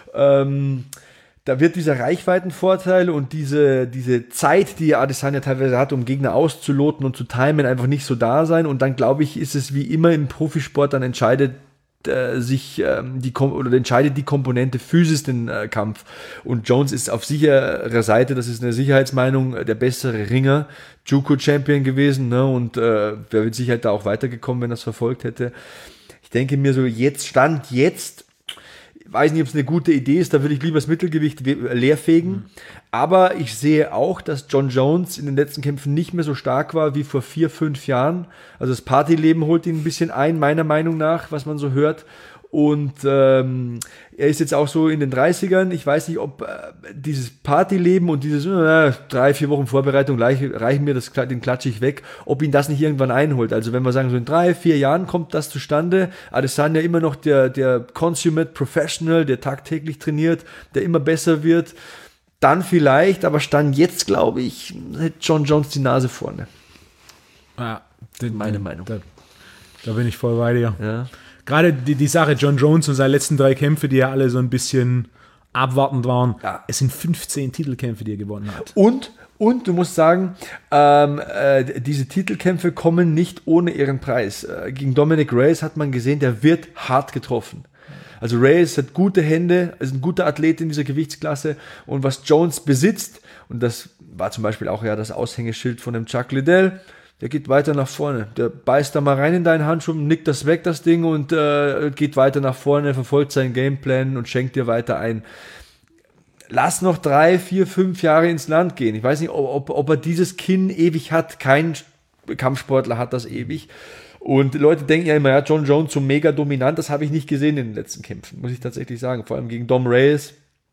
Da wird dieser Reichweitenvorteil und diese Zeit, die Adesanya teilweise hat, um Gegner auszuloten und zu timen, einfach nicht so da sein. Und dann, glaube ich, ist es wie immer im Profisport, dann entscheidet die Komponente Physis den Kampf. Und Jones ist auf sicherer Seite, das ist eine Sicherheitsmeinung, der bessere Ringer, Juco-Champion gewesen, ne? Und wäre mit Sicherheit da auch weitergekommen, wenn er es verfolgt hätte. Ich denke mir so, Stand jetzt, weiß nicht, ob es eine gute Idee ist, da würde ich lieber das Mittelgewicht leerfegen. Aber ich sehe auch, dass John Jones in den letzten Kämpfen nicht mehr so stark war wie vor 4-5 Jahren. Also das Partyleben holt ihn ein bisschen ein, meiner Meinung nach, was man so hört. Und er ist jetzt auch so in den 30ern. Ich weiß nicht, ob dieses Partyleben und dieses 3-4 Wochen Vorbereitung reichen mir, den klatsche ich weg, ob ihn das nicht irgendwann einholt. Also wenn wir sagen, so in 3-4 Jahren kommt das zustande. Adesanya immer noch der consummate Professional, der tagtäglich trainiert, der immer besser wird. Dann vielleicht, aber Stand jetzt, glaube ich, hat John Jones die Nase vorne. Ja, meine Meinung. Da bin ich voll bei dir. Ja. Gerade die Sache John Jones und seine letzten 3 Kämpfe, die ja alle so ein bisschen abwartend waren. Ja. Es sind 15 Titelkämpfe, die er gewonnen hat. Und du musst sagen, diese Titelkämpfe kommen nicht ohne ihren Preis. Gegen Dominic Reyes hat man gesehen, der wird hart getroffen. Also Reyes hat gute Hände, ist ein guter Athlet in dieser Gewichtsklasse und was Jones besitzt, und das war zum Beispiel auch ja das Aushängeschild von dem Chuck Liddell, der geht weiter nach vorne. Der beißt da mal rein in deinen Handschuh, nickt das weg, das Ding, und geht weiter nach vorne, verfolgt seinen Gameplan und schenkt dir weiter ein. Lass noch 3, 4, 5 Jahre ins Land gehen. Ich weiß nicht, ob er dieses Kinn ewig hat. Kein Kampfsportler hat das ewig. Und Leute denken ja immer, ja, John Jones so mega dominant. Das habe ich nicht gesehen in den letzten Kämpfen, muss ich tatsächlich sagen. Vor allem gegen Dom Reyes.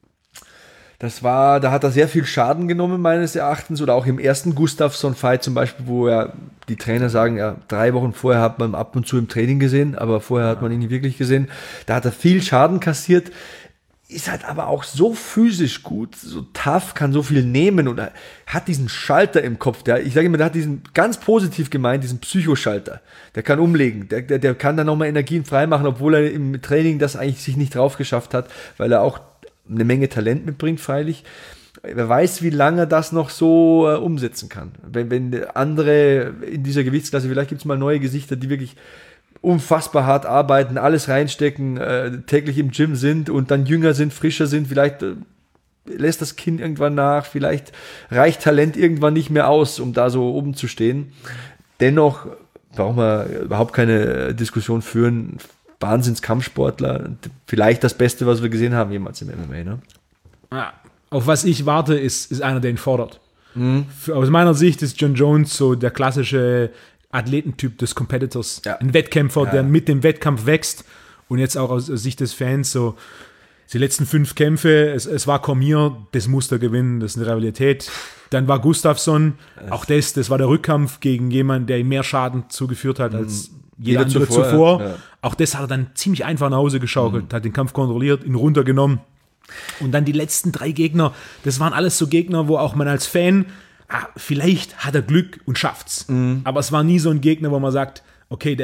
Da hat er sehr viel Schaden genommen, meines Erachtens. Oder auch im ersten Gustafsson-Fight zum Beispiel, wo die Trainer sagen, ja, 3 Wochen vorher hat man ab und zu im Training gesehen, aber vorher hat man ihn nicht wirklich gesehen. Da hat er viel Schaden kassiert. Ist halt aber auch so physisch gut, so tough, kann so viel nehmen und hat diesen Schalter im Kopf. Ich sage immer, der hat diesen, ganz positiv gemeint, diesen Psychoschalter. Der kann umlegen, der kann dann nochmal Energien freimachen, obwohl er im Training das eigentlich sich nicht drauf geschafft hat, weil er auch eine Menge Talent mitbringt, freilich. Wer weiß, wie lange er das noch so umsetzen kann. Wenn andere in dieser Gewichtsklasse, vielleicht gibt es mal neue Gesichter, die wirklich unfassbar hart arbeiten, alles reinstecken, täglich im Gym sind und dann jünger sind, frischer sind, vielleicht lässt das Kind irgendwann nach, vielleicht reicht Talent irgendwann nicht mehr aus, um da so oben zu stehen. Dennoch brauchen wir überhaupt keine Diskussion führen, Wahnsinnskampfsportler, vielleicht das Beste, was wir gesehen haben jemals im MMA. Ne? Ja, auf was ich warte, ist einer, der ihn fordert. Aus meiner Sicht ist John Jones so der klassische Athletentyp des Competitors, ein Wettkämpfer, der mit dem Wettkampf wächst und jetzt auch aus Sicht des Fans so, die letzten 5 Kämpfe, es war Cormier, das musste er gewinnen, das ist eine Realität. Dann war Gustafsson, auch das war der Rückkampf gegen jemanden, der ihm mehr Schaden zugeführt hat als jeder andere zuvor. Ja. Auch das hat er dann ziemlich einfach nach Hause geschaukelt, hat den Kampf kontrolliert, ihn runtergenommen. Und dann die letzten 3 Gegner, das waren alles so Gegner, wo auch man als Fan, vielleicht hat er Glück und schafft's. Aber es war nie so ein Gegner, wo man sagt, okay, der ist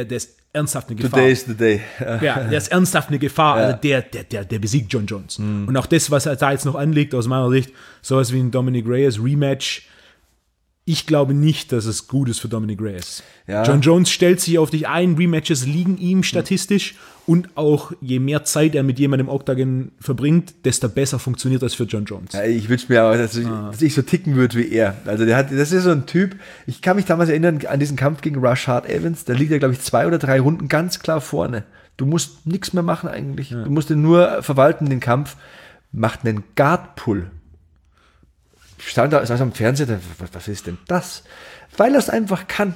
ernsthaft eine Gefahr. Today is the day. Ja, der ist ernsthaft eine Gefahr. Also der besiegt John Jones. Und auch das, was er da jetzt noch anliegt, aus meiner Sicht, sowas wie ein Dominic Reyes Rematch, ich glaube nicht, dass es gut ist für Dominic Reyes. Ja. John Jones stellt sich auf dich ein, Rematches liegen ihm statistisch und auch je mehr Zeit er mit jemandem im Octagon verbringt, desto besser funktioniert das für John Jones. Ja, ich wünsche mir auch, dass ich so ticken würde wie er. Also das ist so ein Typ, ich kann mich damals erinnern an diesen Kampf gegen Rashad Evans, da liegt er, glaube ich, 2 oder 3 Runden ganz klar vorne. Du musst nichts mehr machen eigentlich. Ja. Du musst ihn nur verwalten, den Kampf. Macht einen Guard-Pull. Stand da, saß am Fernseher, was ist denn das? Weil er es einfach kann.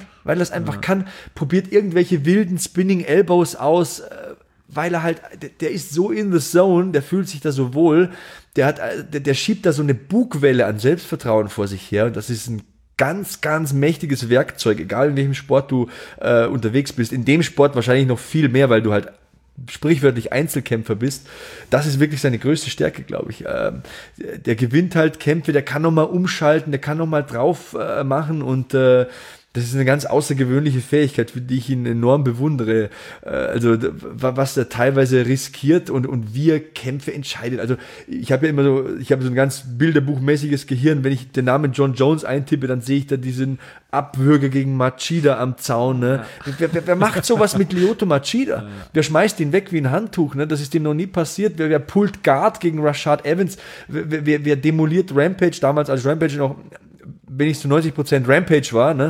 Probiert irgendwelche wilden Spinning Elbows aus, weil er halt, der ist so in the zone, der fühlt sich da so wohl, der schiebt da so eine Bugwelle an Selbstvertrauen vor sich her. Und das ist ein ganz, ganz mächtiges Werkzeug, egal in welchem Sport du unterwegs bist. In dem Sport wahrscheinlich noch viel mehr, weil du halt sprichwörtlich Einzelkämpfer bist. Das ist wirklich seine größte Stärke, glaube ich. Der gewinnt halt Kämpfe, der kann nochmal umschalten, der kann nochmal drauf machen und das ist eine ganz außergewöhnliche Fähigkeit, für die ich ihn enorm bewundere. Also was er teilweise riskiert und wie er Kämpfe entscheidet. Also ich habe so ein ganz bilderbuchmäßiges Gehirn. Wenn ich den Namen John Jones eintippe, dann sehe ich da diesen Abwürger gegen Machida am Zaun. Ne? Wer macht sowas mit Lyoto Machida? Wer schmeißt ihn weg wie ein Handtuch? Ne? Das ist dem noch nie passiert. Wer pullt Guard gegen Rashad Evans? Wer demoliert Rampage damals, als Rampage noch wenn ich zu 90% Rampage war, ne,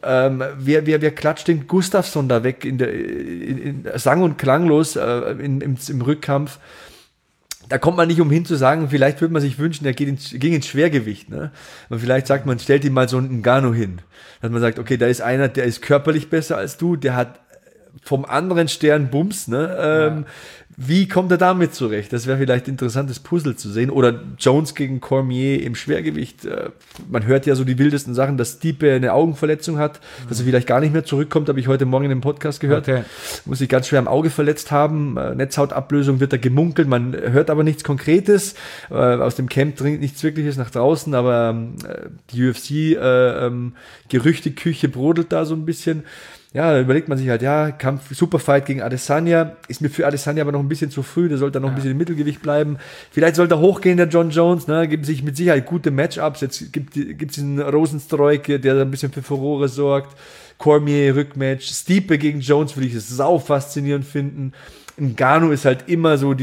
wer klatscht den Gustafsson da weg in sang- und klanglos im Rückkampf. Da kommt man nicht umhin zu sagen, vielleicht würde man sich wünschen, er ging ins Schwergewicht. Ne? Und vielleicht sagt man, stellt ihm mal so einen Ngannou hin. Dass man sagt, okay, da ist einer, der ist körperlich besser als du, der hat vom anderen Stern Bums, ne? Wie kommt er damit zurecht? Das wäre vielleicht ein interessantes Puzzle zu sehen. Oder Jones gegen Cormier im Schwergewicht. Man hört ja so die wildesten Sachen, dass Stipe eine Augenverletzung hat, dass er vielleicht gar nicht mehr zurückkommt, habe ich heute Morgen in dem Podcast gehört. Okay. Muss sich ganz schwer am Auge verletzt haben. Netzhautablösung wird da gemunkelt. Man hört aber nichts Konkretes. Aus dem Camp dringt nichts Wirkliches nach draußen, aber die UFC-Gerüchteküche brodelt da so ein bisschen. Ja, da überlegt man sich halt, Kampf, Superfight gegen Adesanya, ist mir für Adesanya aber noch ein bisschen zu früh, der sollte noch ein bisschen im Mittelgewicht bleiben. Vielleicht sollte er hochgehen, der John Jones, ne, gibt sich mit Sicherheit gute Matchups, jetzt gibt es einen Rosenstruik, der ein bisschen für Furore sorgt, Cormier, Rückmatch, Stipe gegen Jones würde ich es sau faszinierend finden. Ngannou ist halt immer so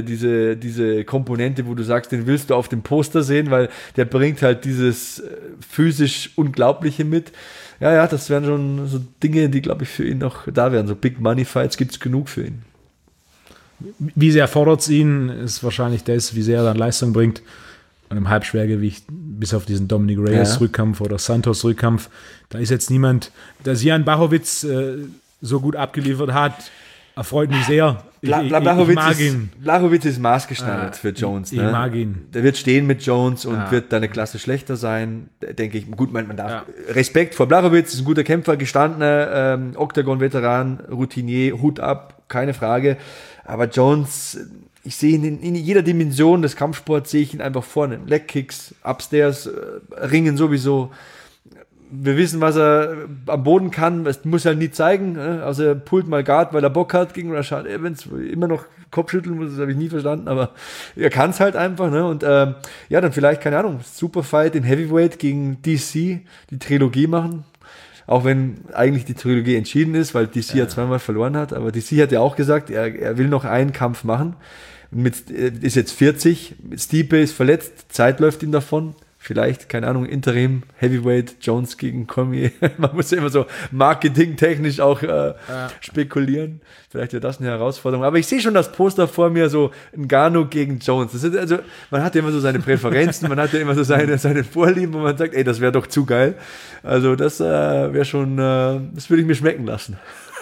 diese Komponente, wo du sagst, den willst du auf dem Poster sehen, weil der bringt halt dieses physisch Unglaubliche mit. Ja, das wären schon so Dinge, die, glaube ich, für ihn noch da wären. So Big Money Fights gibt es genug für ihn. Wie sehr fordert es ihn, ist wahrscheinlich das, wie sehr er dann Leistung bringt. Und im Halbschwergewicht, bis auf diesen Dominic Reyes Rückkampf oder Santos Rückkampf, da ist jetzt niemand, dass Jan Blachowicz so gut abgeliefert hat, erfreut mich sehr. Ich mag ihn. Blachowicz ist maßgeschneidert für Jones. Ich mag ihn. Der wird stehen mit Jones und wird da eine Klasse schlechter sein, denke ich. Gut, man darf Respekt vor Blachowicz, ist ein guter Kämpfer, gestandener Octagon-Veteran, Routinier, Hut ab, keine Frage. Aber Jones, ich sehe ihn in jeder Dimension des Kampfsports, sehe ich ihn einfach vorne. Legkicks, Upstairs, Ringen sowieso. Wir wissen, was er am Boden kann, das muss er halt nie zeigen. Also er pullt mal Guard, weil er Bock hat gegen Rashad Evans. Immer noch Kopfschütteln muss, das habe ich nie verstanden, aber er kann es halt einfach. Ne? Und dann vielleicht, keine Ahnung, Superfight im Heavyweight gegen DC, die Trilogie machen. Auch wenn eigentlich die Trilogie entschieden ist, weil DC ja zweimal verloren hat. Aber DC hat ja auch gesagt, er will noch einen Kampf machen. Ist jetzt 40, Stipe ist verletzt, Zeit läuft ihm davon. Vielleicht, keine Ahnung, Interim, Heavyweight, Jones gegen Cormier. Man muss ja immer so marketingtechnisch auch spekulieren. Vielleicht wäre das eine Herausforderung. Aber ich sehe schon das Poster vor mir, so Ngannou gegen Jones. Das ist also, man hat ja immer so seine Präferenzen, man hat ja immer so seine Vorlieben, wo man sagt, ey, das wäre doch zu geil. Also das wäre schon, das würde ich mir schmecken lassen.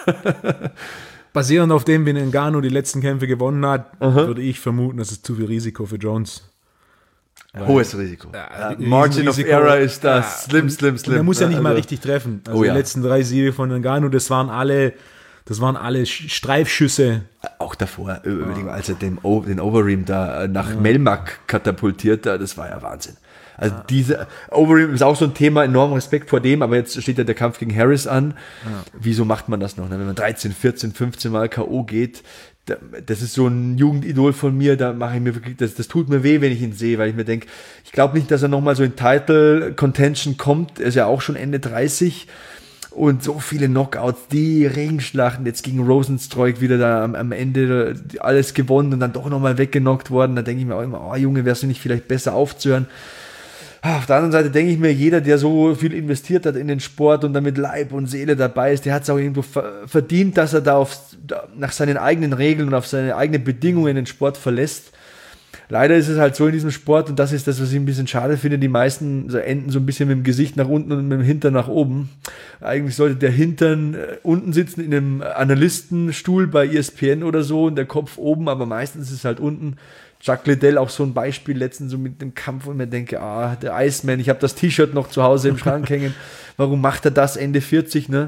Basierend auf dem, wie Ngannou die letzten Kämpfe gewonnen hat, würde ich vermuten, das ist zu viel Risiko für Jones. Hohes Risiko. Margin of Error ist das slim. Er muss ja nicht mal richtig treffen. Also die letzten 3 Siege von Ngannou, das waren alle Das waren alle Streifschüsse. Auch davor, als er den Overeem da nach Melmac katapultiert, das war ja Wahnsinn. Also diese Overeem ist auch so ein Thema, enormen Respekt vor dem, aber jetzt steht ja der Kampf gegen Harris an. Ja. Wieso macht man das noch? Wenn man 13, 14, 15 Mal K.O. geht, das ist so ein Jugendidol von mir, da mache ich mir wirklich, das tut mir weh, wenn ich ihn sehe, weil ich mir denke, ich glaube nicht, dass er nochmal so in Title Contention kommt, er ist ja auch schon Ende 30 und so viele Knockouts, die Ringschlachten, jetzt gegen Rosenstruik wieder da am Ende alles gewonnen und dann doch nochmal weggenockt worden, da denke ich mir auch immer, oh Junge, wärst du nicht vielleicht besser aufzuhören? Auf der anderen Seite denke ich mir, jeder, der so viel investiert hat in den Sport und damit Leib und Seele dabei ist, der hat es auch irgendwo verdient, dass er da nach seinen eigenen Regeln und auf seine eigenen Bedingungen den Sport verlässt. Leider ist es halt so in diesem Sport, und das ist das, was ich ein bisschen schade finde, die meisten enden so ein bisschen mit dem Gesicht nach unten und mit dem Hintern nach oben. Eigentlich sollte der Hintern unten sitzen in einem Analystenstuhl bei ESPN oder so und der Kopf oben, aber meistens ist es halt unten. Chuck Liddell auch so ein Beispiel letztens so mit dem Kampf, wo ich mir denke, der Iceman, ich habe das T-Shirt noch zu Hause im Schrank hängen, warum macht er das Ende 40, ne?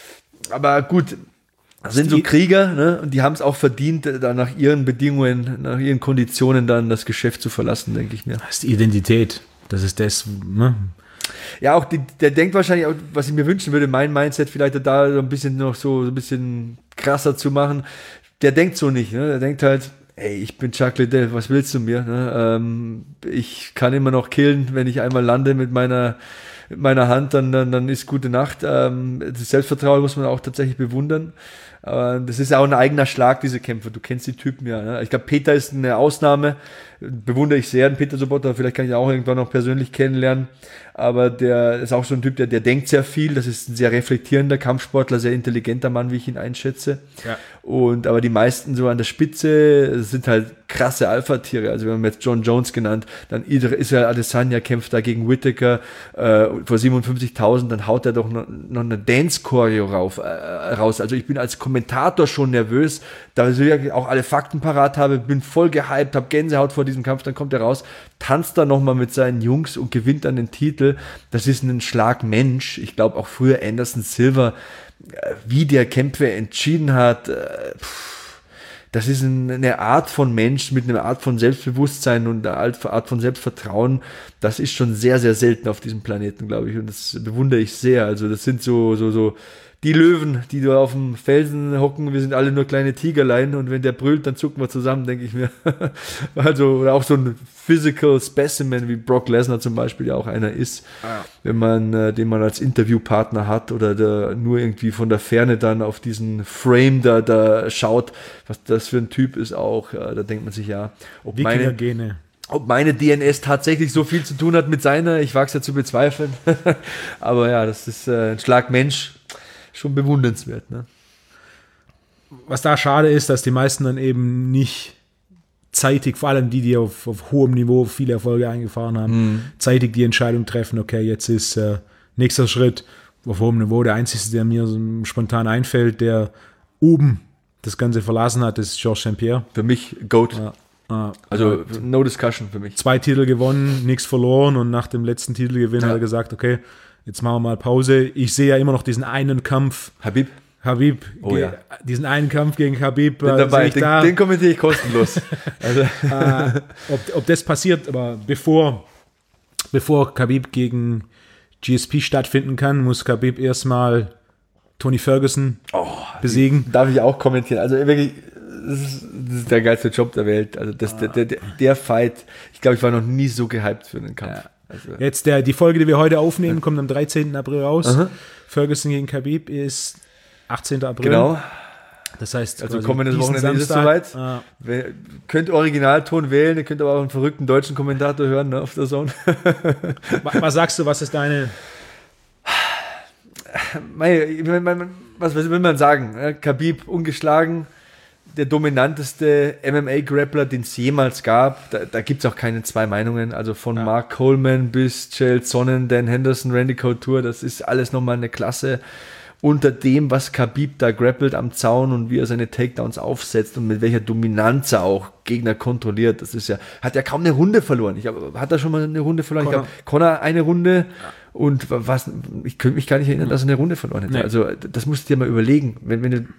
Aber gut, das sind so Krieger, ne? Und die haben es auch verdient, da nach ihren Bedingungen, nach ihren Konditionen dann das Geschäft zu verlassen, denke ich mir. Das ist die Identität, das ist das, ne? Ja, auch der denkt wahrscheinlich, auch, was ich mir wünschen würde, mein Mindset vielleicht da so ein bisschen noch so ein bisschen krasser zu machen, der denkt so nicht, ne? Der denkt halt, ey, ich bin Chuck Liddell, was willst du mir? Ne? Ich kann immer noch killen, wenn ich einmal lande mit meiner Hand, dann ist gute Nacht. Das Selbstvertrauen muss man auch tatsächlich bewundern. Das ist auch ein eigener Schlag, diese Kämpfe. Du kennst die Typen ja. Ne? Ich glaube, Peter ist eine Ausnahme. Bewundere ich sehr, den Peter Sobotta. Vielleicht kann ich ihn auch irgendwann noch persönlich kennenlernen. Aber der ist auch so ein Typ, der denkt sehr viel. Das ist ein sehr reflektierender Kampfsportler, sehr intelligenter Mann, wie ich ihn einschätze. Ja. Aber die meisten so an der Spitze sind halt krasse Alpha-Tiere. Also wir haben jetzt John Jones genannt, dann Israel Adesanya kämpft da gegen Whittaker vor 57.000, dann haut er doch noch eine Dance-Choreo raus. Also ich bin als Kommentator schon nervös, da ich auch alle Fakten parat habe, bin voll gehypt, habe Gänsehaut vor diesem Kampf, dann kommt er raus, tanzt da nochmal mit seinen Jungs und gewinnt dann den Titel. Das ist ein Schlagmensch. Ich glaube auch früher Anderson Silva, wie der Kämpfe entschieden hat, das ist eine Art von Mensch mit einer Art von Selbstbewusstsein und einer Art von Selbstvertrauen, das ist schon sehr, sehr selten auf diesem Planeten, glaube ich, und das bewundere ich sehr. Also das sind so die Löwen, die da auf dem Felsen hocken, wir sind alle nur kleine Tigerlein und wenn der brüllt, dann zucken wir zusammen, denke ich mir. Also, oder auch so ein Physical Specimen, wie Brock Lesnar zum Beispiel ja auch einer ist, wenn man den man als Interviewpartner hat oder der nur irgendwie von der Ferne dann auf diesen Frame da schaut, was das für ein Typ ist auch, da denkt man sich ja, ob meine DNS tatsächlich so viel zu tun hat mit seiner, ich wage es ja zu bezweifeln, aber ja, das ist ein Schlagmensch, schon bewundernswert. Ne? Was da schade ist, dass die meisten dann eben nicht zeitig, vor allem die auf hohem Niveau viele Erfolge eingefahren haben, zeitig die Entscheidung treffen, okay, jetzt ist nächster Schritt auf hohem Niveau. Der einzige, der mir so spontan einfällt, der oben das Ganze verlassen hat, ist Georges St. Pierre. Für mich GOAT. Also no discussion für mich. 2 Titel gewonnen, nichts verloren und nach dem letzten Titelgewinn hat er gesagt, okay, jetzt machen wir mal Pause. Ich sehe ja immer noch diesen einen Kampf. Habib, diesen einen Kampf gegen Habib. Den kommentiere ich kostenlos. Also. Ob das passiert, aber bevor Habib gegen GSP stattfinden kann, muss Habib erstmal Tony Ferguson besiegen. Darf ich auch kommentieren? Also wirklich, das ist der geilste Job der Welt. Also der Fight, ich glaube, ich war noch nie so gehypt für einen Kampf. Ja. Also. Jetzt die Folge, die wir heute aufnehmen, kommt am 13. April raus. Aha. Ferguson gegen Khabib ist 18. April. Genau. Das heißt, also kommendes Wochenende ist es soweit. Könnt Originalton wählen, ihr könnt aber auch einen verrückten deutschen Kommentator hören, ne, auf der Zone. Was sagst du, was ist deine... Was will man sagen? Khabib ungeschlagen, der dominanteste MMA-Grappler, den es jemals gab. Da gibt es auch keine zwei Meinungen. Also von Mark Coleman bis Chael Sonnen, Dan Henderson, Randy Couture, das ist alles nochmal eine Klasse. Unter dem, was Khabib da grappelt am Zaun und wie er seine Takedowns aufsetzt und mit welcher Dominanz er auch Gegner kontrolliert. Das ist ja, hat ja kaum eine Runde verloren. Hat er schon mal eine Runde verloren? Conor. Ich glaube, Conor eine Runde und ich könnte mich gar nicht erinnern, dass er eine Runde verloren hätte. Nee. Also das musst du dir mal überlegen. Wenn du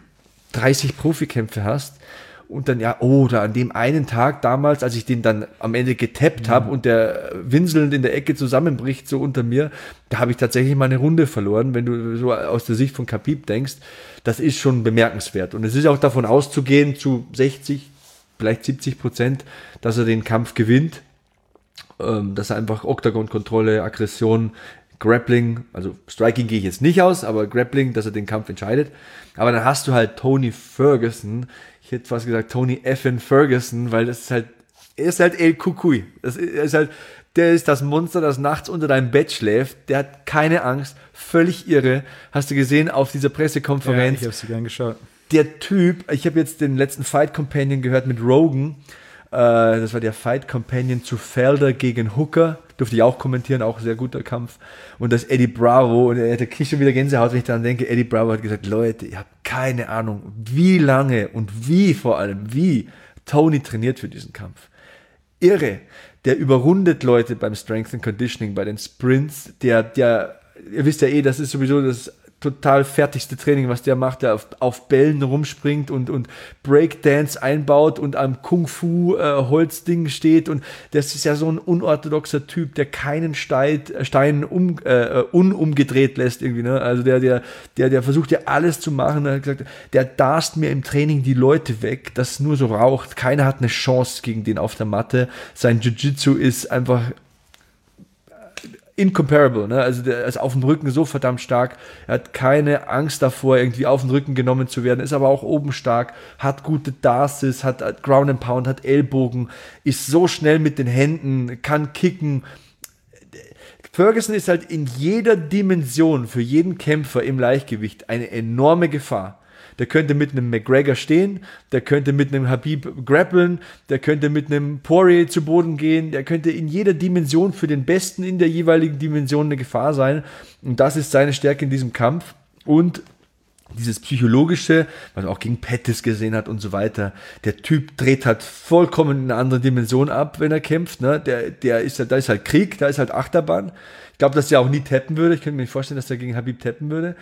30 Profikämpfe hast und dann oder an dem einen Tag damals, als ich den dann am Ende getappt habe und der winselnd in der Ecke zusammenbricht, so unter mir, da habe ich tatsächlich mal eine Runde verloren, wenn du so aus der Sicht von Khabib denkst, das ist schon bemerkenswert. Und es ist auch davon auszugehen, zu 60, vielleicht 70%, dass er den Kampf gewinnt, dass er einfach Oktagon-Kontrolle, Aggression, Grappling, also Striking gehe ich jetzt nicht aus, aber Grappling, dass er den Kampf entscheidet. Aber dann hast du halt Tony Ferguson, ich hätte fast gesagt Tony F. Ferguson, weil das ist halt, er ist halt El Cucuy. Der ist das Monster, das nachts unter deinem Bett schläft. Der hat keine Angst, völlig irre. Hast du gesehen auf dieser Pressekonferenz? Ja, ich habe sie gern geschaut. Der Typ, ich habe jetzt den letzten Fight Companion gehört mit Rogan. Das war der Fight Companion zu Felder gegen Hooker. Durfte ich auch kommentieren, auch sehr guter Kampf. Und das Eddie Bravo, und er hatte schon wieder Gänsehaut, wenn ich daran denke, Eddie Bravo hat gesagt, Leute, ihr habt keine Ahnung, wie lange und wie Tony trainiert für diesen Kampf. Irre. Der überrundet Leute beim Strength and Conditioning, bei den Sprints. Ihr wisst ja das ist sowieso das total fertigste Training, was der macht, der auf Bällen rumspringt und Breakdance einbaut und am Kung-Fu-Holzding steht, und das ist ja so ein unorthodoxer Typ, der keinen Stein unumgedreht lässt irgendwie, ne? Also der versucht ja alles zu machen. Er hat gesagt, der darst mir im Training die Leute weg, das nur so raucht, keiner hat eine Chance gegen den auf der Matte, sein Jiu-Jitsu ist einfach incomparable, ne? Also der ist auf dem Rücken so verdammt stark, er hat keine Angst davor, irgendwie auf den Rücken genommen zu werden, ist aber auch oben stark, hat gute Darces, hat Ground and Pound, hat Ellbogen, ist so schnell mit den Händen, kann kicken. Ferguson ist halt in jeder Dimension für jeden Kämpfer im Leichtgewicht eine enorme Gefahr. Der könnte mit einem McGregor stehen, der könnte mit einem Khabib grappeln, der könnte mit einem Poirier zu Boden gehen, der könnte in jeder Dimension für den Besten in der jeweiligen Dimension eine Gefahr sein. Und das ist seine Stärke in diesem Kampf. Und dieses Psychologische, was man auch gegen Pettis gesehen hat und so weiter, der Typ dreht halt vollkommen in eine andere Dimension ab, wenn er kämpft. Ne? Da ist halt Krieg, da ist halt Achterbahn. Ich glaube, dass er auch nie tappen würde. Ich könnte mir nicht vorstellen, dass er gegen Khabib tappen würde.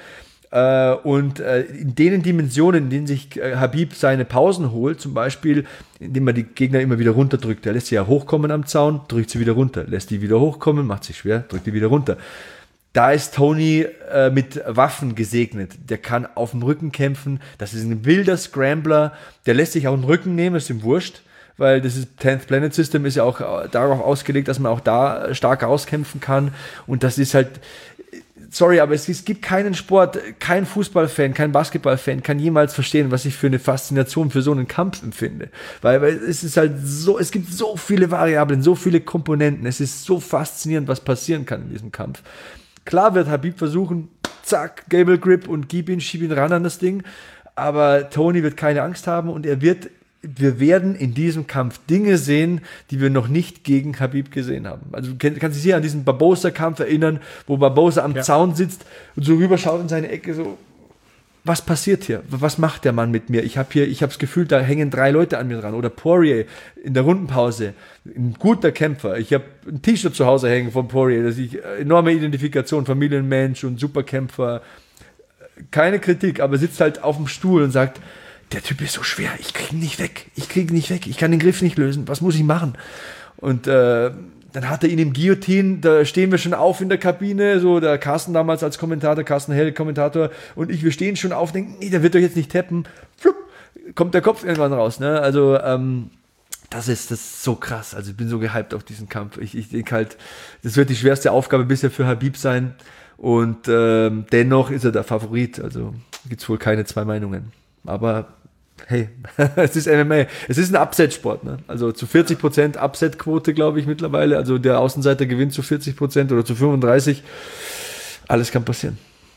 In den Dimensionen, in denen sich Khabib seine Pausen holt, zum Beispiel, indem er die Gegner immer wieder runterdrückt. Er lässt sie ja hochkommen am Zaun, drückt sie wieder runter, lässt die wieder hochkommen, macht sie schwer, drückt die wieder runter. Da ist Tony mit Waffen gesegnet. Der kann auf dem Rücken kämpfen. Das ist ein wilder Scrambler. Der lässt sich auch den Rücken nehmen, ist ihm wurscht, weil das 10th Planet System ist ja auch darauf ausgelegt, dass man auch da stark rauskämpfen kann. Und das ist halt, sorry, aber es gibt keinen Sport, kein Fußballfan, kein Basketballfan kann jemals verstehen, was ich für eine Faszination für so einen Kampf empfinde. Weil es ist halt so, es gibt so viele Variablen, so viele Komponenten. Es ist so faszinierend, was passieren kann in diesem Kampf. Klar wird Khabib versuchen, zack, Gable Grip und schieb ihn ran an das Ding. Aber Tony wird keine Angst haben und wir werden in diesem Kampf Dinge sehen, die wir noch nicht gegen Khabib gesehen haben. Also du kannst dich hier an diesen Barbosa-Kampf erinnern, wo Barbosa am Zaun sitzt und so rüberschaut in seine Ecke, so, was passiert hier? Was macht der Mann mit mir? Ich habe das Gefühl, da hängen 3 Leute an mir dran. Oder Poirier in der Rundenpause, ein guter Kämpfer. Ich habe ein T-Shirt zu Hause hängen von Poirier, das ich enorme Identifikation, Familienmensch und Superkämpfer. Keine Kritik, aber sitzt halt auf dem Stuhl und sagt, der Typ ist so schwer, ich kriege ihn nicht weg, ich kann den Griff nicht lösen, was muss ich machen? Und dann hat er ihn im Guillotine, da stehen wir schon auf in der Kabine, so der Carsten damals als Kommentator, Carsten Hell, Kommentator, und wir stehen schon auf, denken, nee, der wird doch jetzt nicht tappen, flupp, kommt der Kopf irgendwann raus, ne? Also das ist so krass, also ich bin so gehypt auf diesen Kampf, ich denke halt, das wird die schwerste Aufgabe bisher für Khabib sein, und dennoch ist er der Favorit, also gibt es wohl keine 2 Meinungen, aber hey, es ist MMA. Es ist ein Upset-Sport, ne? Also zu 40% Upset-Quote, glaube ich, mittlerweile. Also der Außenseiter gewinnt zu 40% oder zu 35%. Alles kann passieren.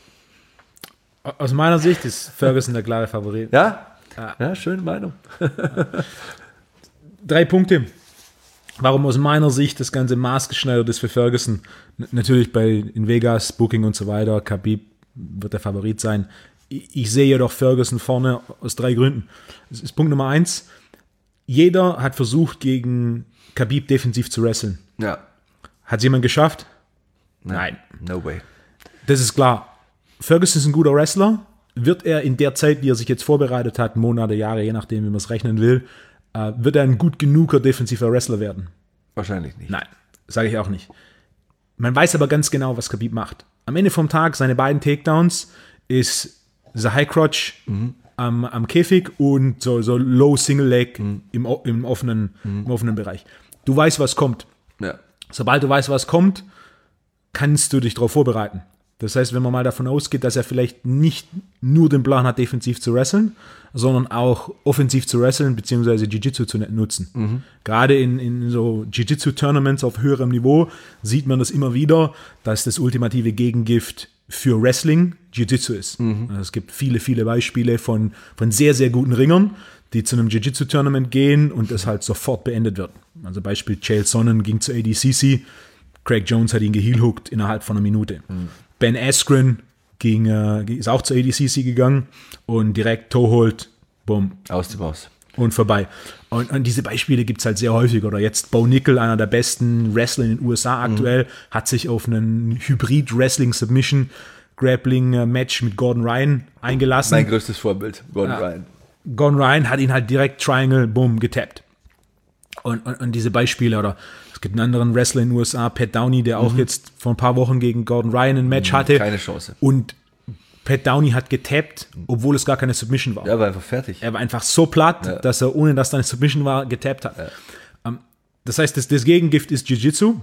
Aus meiner Sicht ist Ferguson der klare Favorit. Ja? Ja, schöne Meinung. 3 Punkte. Warum aus meiner Sicht das Ganze maßgeschneidert ist für Ferguson. Natürlich in Vegas, Booking und so weiter. Khabib wird der Favorit sein. Ich sehe jedoch Ferguson vorne aus 3 Gründen. Das ist Punkt Nummer 1. Jeder hat versucht, gegen Khabib defensiv zu wresteln. Ja. Hat es jemand geschafft? Nein. No way. Das ist klar. Ferguson ist ein guter Wrestler. wird er in der Zeit, die er sich jetzt vorbereitet hat, Monate, Jahre, je nachdem, wie man es rechnen will, wird er ein gut genuger defensiver Wrestler werden? Wahrscheinlich nicht. Nein, sage ich auch nicht. Man weiß aber ganz genau, was Khabib macht. Am Ende vom Tag, seine beiden Takedowns ist the High Crotch am Käfig und so Low Single Leg im offenen Bereich. Du weißt, was kommt. Ja. Sobald du weißt, was kommt, kannst du dich darauf vorbereiten. Das heißt, wenn man mal davon ausgeht, dass er vielleicht nicht nur den Plan hat, defensiv zu wresteln, sondern auch offensiv zu wresteln, beziehungsweise Jiu-Jitsu zu nutzen. Gerade in so Jiu-Jitsu-Tournaments auf höherem Niveau sieht man das immer wieder, dass das ultimative Gegengift für Wrestling Jiu-Jitsu ist. Also es gibt viele, viele Beispiele von sehr, sehr guten Ringern, die zu einem Jiu-Jitsu-Tournament gehen und es halt sofort beendet wird. Also Beispiel Chael Sonnen ging zu ADCC, Craig Jones hat ihn geheelhookt innerhalb von einer Minute. Ben Askren ist auch zur ADCC gegangen und direkt Toehold, bumm. Aus dem Haus. Und vorbei. Und diese Beispiele gibt es halt sehr häufig. Oder jetzt Bo Nickel, einer der besten Wrestler in den USA aktuell, hat sich auf einen Hybrid-Wrestling-Submission-Grappling-Match mit Gordon Ryan eingelassen. Mein größtes Vorbild, Gordon Ryan. Gordon Ryan hat ihn halt direkt Triangle, bumm, getappt. Und diese Beispiele, oder es gibt einen anderen Wrestler in den USA, Pat Downey, der auch jetzt vor ein paar Wochen gegen Gordon Ryan ein Match hatte. Keine Chance. Und Pat Downey hat getappt, obwohl es gar keine Submission war. Er war einfach fertig. Er war einfach so platt, dass er, ohne dass da eine Submission war, getappt hat. Ja. Das heißt, das Gegengift ist Jiu-Jitsu.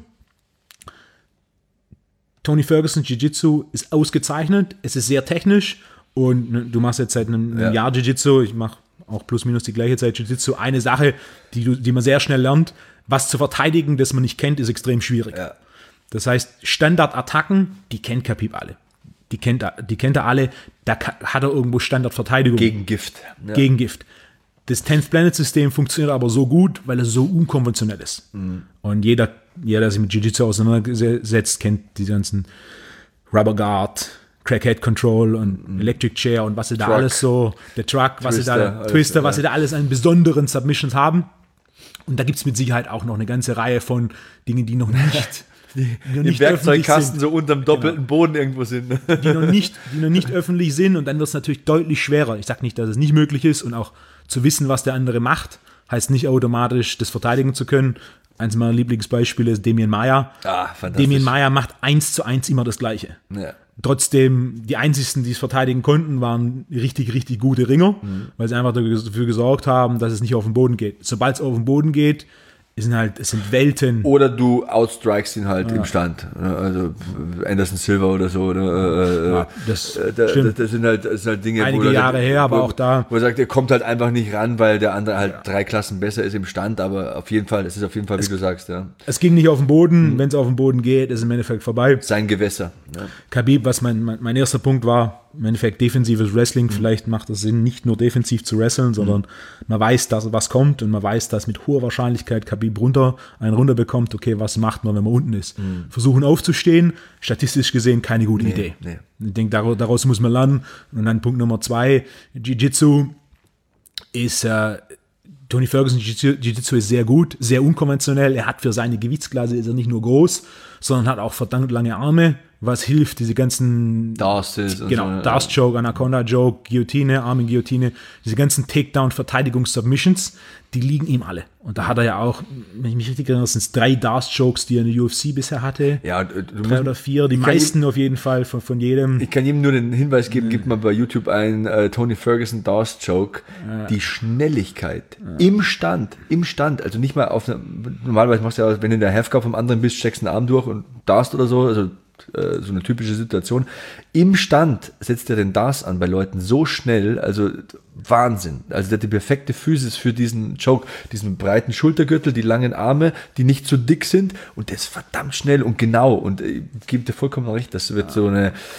Tony Ferguson Jiu-Jitsu ist ausgezeichnet, es ist sehr technisch und du machst jetzt seit einem Jahr Jiu-Jitsu, ich mache auch plus minus die gleiche Zeit Jiu-Jitsu. Eine Sache, die man sehr schnell lernt, was zu verteidigen, das man nicht kennt, ist extrem schwierig. Ja. Das heißt, Standardattacken, die kennt Khabib alle. Die kennt er alle, da hat er irgendwo Standardverteidigung. Gegengift. Ja. Gegengift. Das 10th Planet System funktioniert aber so gut, weil es so unkonventionell ist. Und jeder, der sich mit Jiu-Jitsu auseinandersetzt, kennt die ganzen Rubber Guard, Crackhead Control und Electric Chair und was sie da alles so, der Truck, was sie da, Twister, was sie da alles an besonderen Submissions haben. Und da gibt es mit Sicherheit auch noch eine ganze Reihe von Dingen, die noch nicht im Werkzeugkasten so unterm doppelten Boden irgendwo sind. Die noch nicht öffentlich sind, und dann wird es natürlich deutlich schwerer. Ich sage nicht, dass es nicht möglich ist, und auch zu wissen, was der andere macht, heißt nicht automatisch, das verteidigen zu können. Eins meiner Lieblingsbeispiele ist Demian Maia. Fantastisch. Demian Maia macht 1:1 immer das Gleiche. Ja. Trotzdem, die einzigsten, die es verteidigen konnten, waren richtig, richtig gute Ringer, weil sie einfach dafür gesorgt haben, dass es nicht auf den Boden geht. Sobald es auf den Boden geht, es sind Welten. Oder du outstrikest ihn halt im Stand. Also Anderson Silva oder so. Oder, das sind halt Dinge, einige Jahre her, aber auch da. Wo er sagt, er kommt halt einfach nicht ran, weil der andere halt 3 Klassen besser ist im Stand, aber auf jeden Fall, es ist auf jeden Fall, wie du sagst. Ja. Es ging nicht auf den Boden, wenn es auf den Boden geht, ist es im Endeffekt vorbei. Sein Gewässer. Ja. Khabib, was mein erster Punkt war, im Endeffekt defensives Wrestling, vielleicht macht es Sinn, nicht nur defensiv zu wresteln, sondern man weiß, dass was kommt, und man weiß, dass mit hoher Wahrscheinlichkeit Khabib runter bekommt. Okay, was macht man, wenn man unten ist? Versuchen aufzustehen, statistisch gesehen keine gute Idee. Nee. Ich denke, daraus muss man lernen. Und dann Punkt Nummer 2, Jiu-Jitsu ist, Tony Ferguson Jiu-Jitsu ist sehr gut, sehr unkonventionell. Er hat für seine Gewichtsklasse, ist er nicht nur groß, sondern hat auch verdammt lange Arme, was hilft, diese ganzen Darce-Choke, Anaconda-Choke, Guillotine, Arme-Guillotine, diese ganzen Takedown-Verteidigungs-Submissions, die liegen ihm alle. Und da hat er ja auch, wenn ich mich richtig erinnere, sind es 3 Darce-Chokes, die er in der UFC bisher hatte. Ja, 3 oder 4, die meisten auf jeden Fall von jedem. Ich kann jedem nur den Hinweis geben, gib mal bei YouTube ein Tony Ferguson Darce-Choke. Die Schnelligkeit im Stand, also nicht mal normalerweise machst du ja, wenn du in der Halfguard vom anderen bist, steckst einen Arm durch und darfst oder so, also so eine typische Situation. Im Stand setzt er den Darce an bei Leuten so schnell, also Wahnsinn. Also der hat die perfekte Physis für diesen Choke, diesen breiten Schultergürtel, die langen Arme, die nicht zu dick sind, und der ist verdammt schnell und genau, und ich gebe dir vollkommen recht, das wird so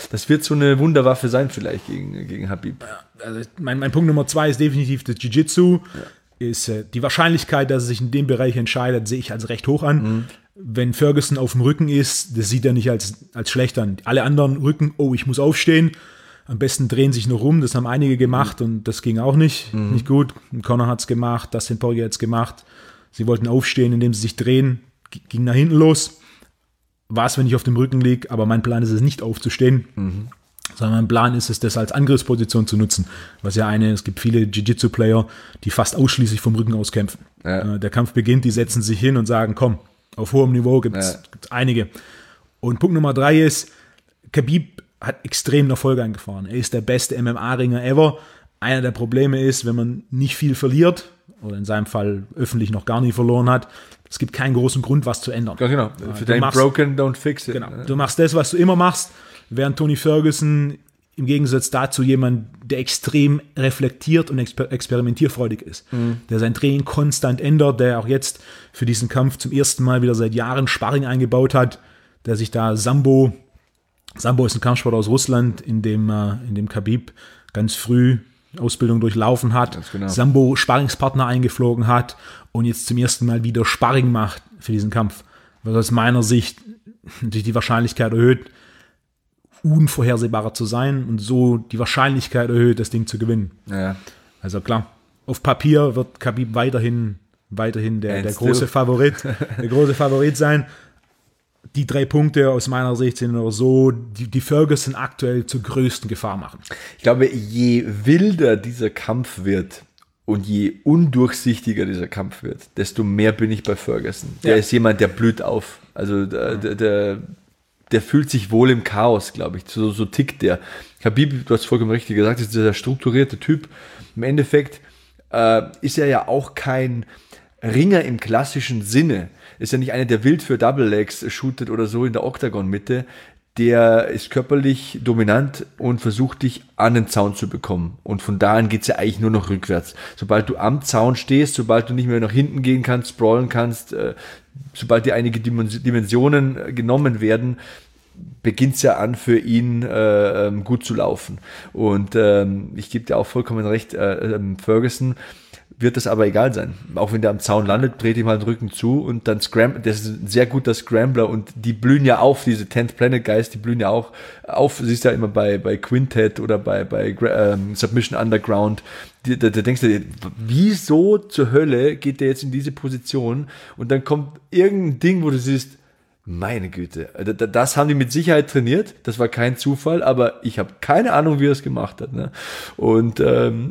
eine Wunderwaffe sein vielleicht gegen Khabib. Also mein Punkt Nummer 2 ist definitiv das Jiu-Jitsu. Ist die Wahrscheinlichkeit, dass er sich in dem Bereich entscheidet, sehe ich als recht hoch an. Wenn Ferguson auf dem Rücken ist, das sieht er nicht als schlecht an. Alle anderen Rücken, ich muss aufstehen. Am besten drehen sich noch rum. Das haben einige gemacht und das ging auch nicht gut. Conor hat es gemacht, Dustin Poirier hat es gemacht. Sie wollten aufstehen, indem sie sich drehen. Ging nach hinten los. Was, wenn ich auf dem Rücken liege? Aber mein Plan ist es nicht aufzustehen. sondern mein Plan ist es, das als Angriffsposition zu nutzen. Es gibt viele Jiu-Jitsu-Player, die fast ausschließlich vom Rücken aus kämpfen. Ja. Der Kampf beginnt, die setzen sich hin und sagen, komm, auf hohem Niveau gibt es einige. Und Punkt Nummer 3 ist, Khabib hat extremen Erfolg eingefahren. Er ist der beste MMA-Ringer ever. Einer der Probleme ist, wenn man nicht viel verliert, oder in seinem Fall öffentlich noch gar nie verloren hat, es gibt keinen großen Grund, was zu ändern. Ja, genau. Für dein broken, don't fix it. Genau. Du machst das, was du immer machst, während Tony Ferguson im Gegensatz dazu jemand, der extrem reflektiert und experimentierfreudig ist, der sein Training konstant ändert, der auch jetzt für diesen Kampf zum ersten Mal wieder seit Jahren Sparring eingebaut hat, der sich da Sambo ist ein Kampfsport aus Russland, in dem Khabib ganz früh Ausbildung durchlaufen hat, genau. Sambo Sparringspartner eingeflogen hat und jetzt zum ersten Mal wieder Sparring macht für diesen Kampf. Was aus meiner Sicht natürlich die Wahrscheinlichkeit erhöht, unvorhersehbarer zu sein und so die Wahrscheinlichkeit erhöht, das Ding zu gewinnen. Ja. Also klar, auf Papier wird Khabib weiterhin der große Favorit sein. Die 3 Punkte aus meiner Sicht sind aber so, die Ferguson aktuell zur größten Gefahr machen. Ich glaube, je wilder dieser Kampf wird und je undurchsichtiger dieser Kampf wird, desto mehr bin ich bei Ferguson. Der ist jemand, der blüht auf. Also der fühlt sich wohl im Chaos, glaube ich. So tickt der. Khabib, du hast vollkommen richtig gesagt, ist dieser strukturierte Typ. Im Endeffekt ist er ja auch kein Ringer im klassischen Sinne. Ist ja nicht einer, der wild für Double Legs shootet oder so in der Oktagon-Mitte. Der ist körperlich dominant und versucht, dich an den Zaun zu bekommen. Und von da an geht es ja eigentlich nur noch rückwärts. Sobald du am Zaun stehst, sobald du nicht mehr nach hinten gehen kannst, sprawlen kannst, sobald dir einige Dimensionen genommen werden, beginnt es ja an, für ihn gut zu laufen. Und ich gebe dir auch vollkommen recht, Ferguson wird das aber egal sein. Auch wenn der am Zaun landet, dreht ihm halt den Rücken zu und dann der ist ein sehr guter Scrambler und die blühen ja auf, diese 10th Planet Guys, die blühen ja auch auf, siehst du ja immer bei Quintet oder bei Submission Underground, da denkst du dir, wieso zur Hölle geht der jetzt in diese Position und dann kommt irgendein Ding, wo du siehst, meine Güte, das haben die mit Sicherheit trainiert, das war kein Zufall, aber ich habe keine Ahnung, wie er es gemacht hat. Ne? Und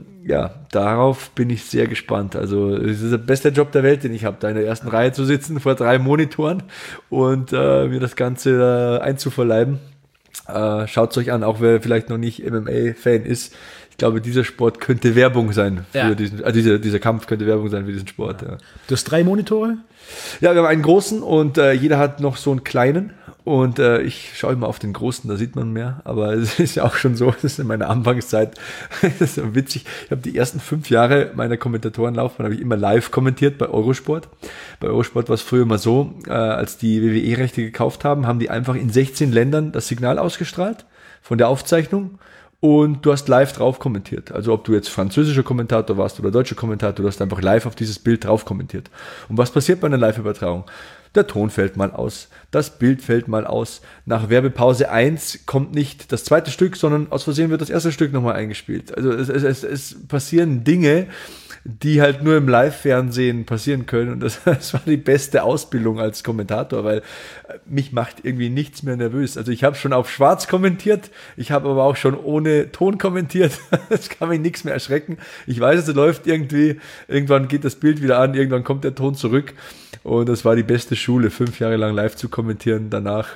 darauf bin ich sehr gespannt. Also es ist der beste Job der Welt, den ich habe, da in der ersten Reihe zu sitzen, vor 3 Monitoren und mir das Ganze einzuverleiben. Schaut es euch an, auch wer vielleicht noch nicht MMA-Fan ist. Ich glaube, dieser Sport könnte Werbung sein für dieser Kampf könnte Werbung sein für diesen Sport. Ja. Du hast 3 Monitore? Ja, wir haben einen großen und jeder hat noch so einen kleinen. Und ich schaue immer auf den großen, da sieht man mehr. Aber es ist ja auch schon so, das ist in meiner Anfangszeit, das ist so witzig. Ich habe die ersten 5 Jahre meiner Kommentatorenlaufbahn habe ich immer live kommentiert bei Eurosport. Bei Eurosport war es früher immer so, als die WWE-Rechte gekauft haben die einfach in 16 Ländern das Signal ausgestrahlt von der Aufzeichnung. Und du hast live drauf kommentiert. Also ob du jetzt französischer Kommentator warst oder deutscher Kommentator, du hast einfach live auf dieses Bild drauf kommentiert. Und was passiert bei einer Live-Übertragung? Der Ton fällt mal aus, das Bild fällt mal aus. Nach Werbepause 1 kommt nicht das zweite Stück, sondern aus Versehen wird das erste Stück nochmal eingespielt. Also es passieren Dinge, die halt nur im Live-Fernsehen passieren können. Und das war die beste Ausbildung als Kommentator, weil mich macht irgendwie nichts mehr nervös. Also ich habe schon auf Schwarz kommentiert, ich habe aber auch schon ohne Ton kommentiert. Es kann mich nichts mehr erschrecken. Ich weiß, es läuft irgendwie, irgendwann geht das Bild wieder an, irgendwann kommt der Ton zurück. Und das war die beste Schule, 5 Jahre lang live zu kommentieren. Danach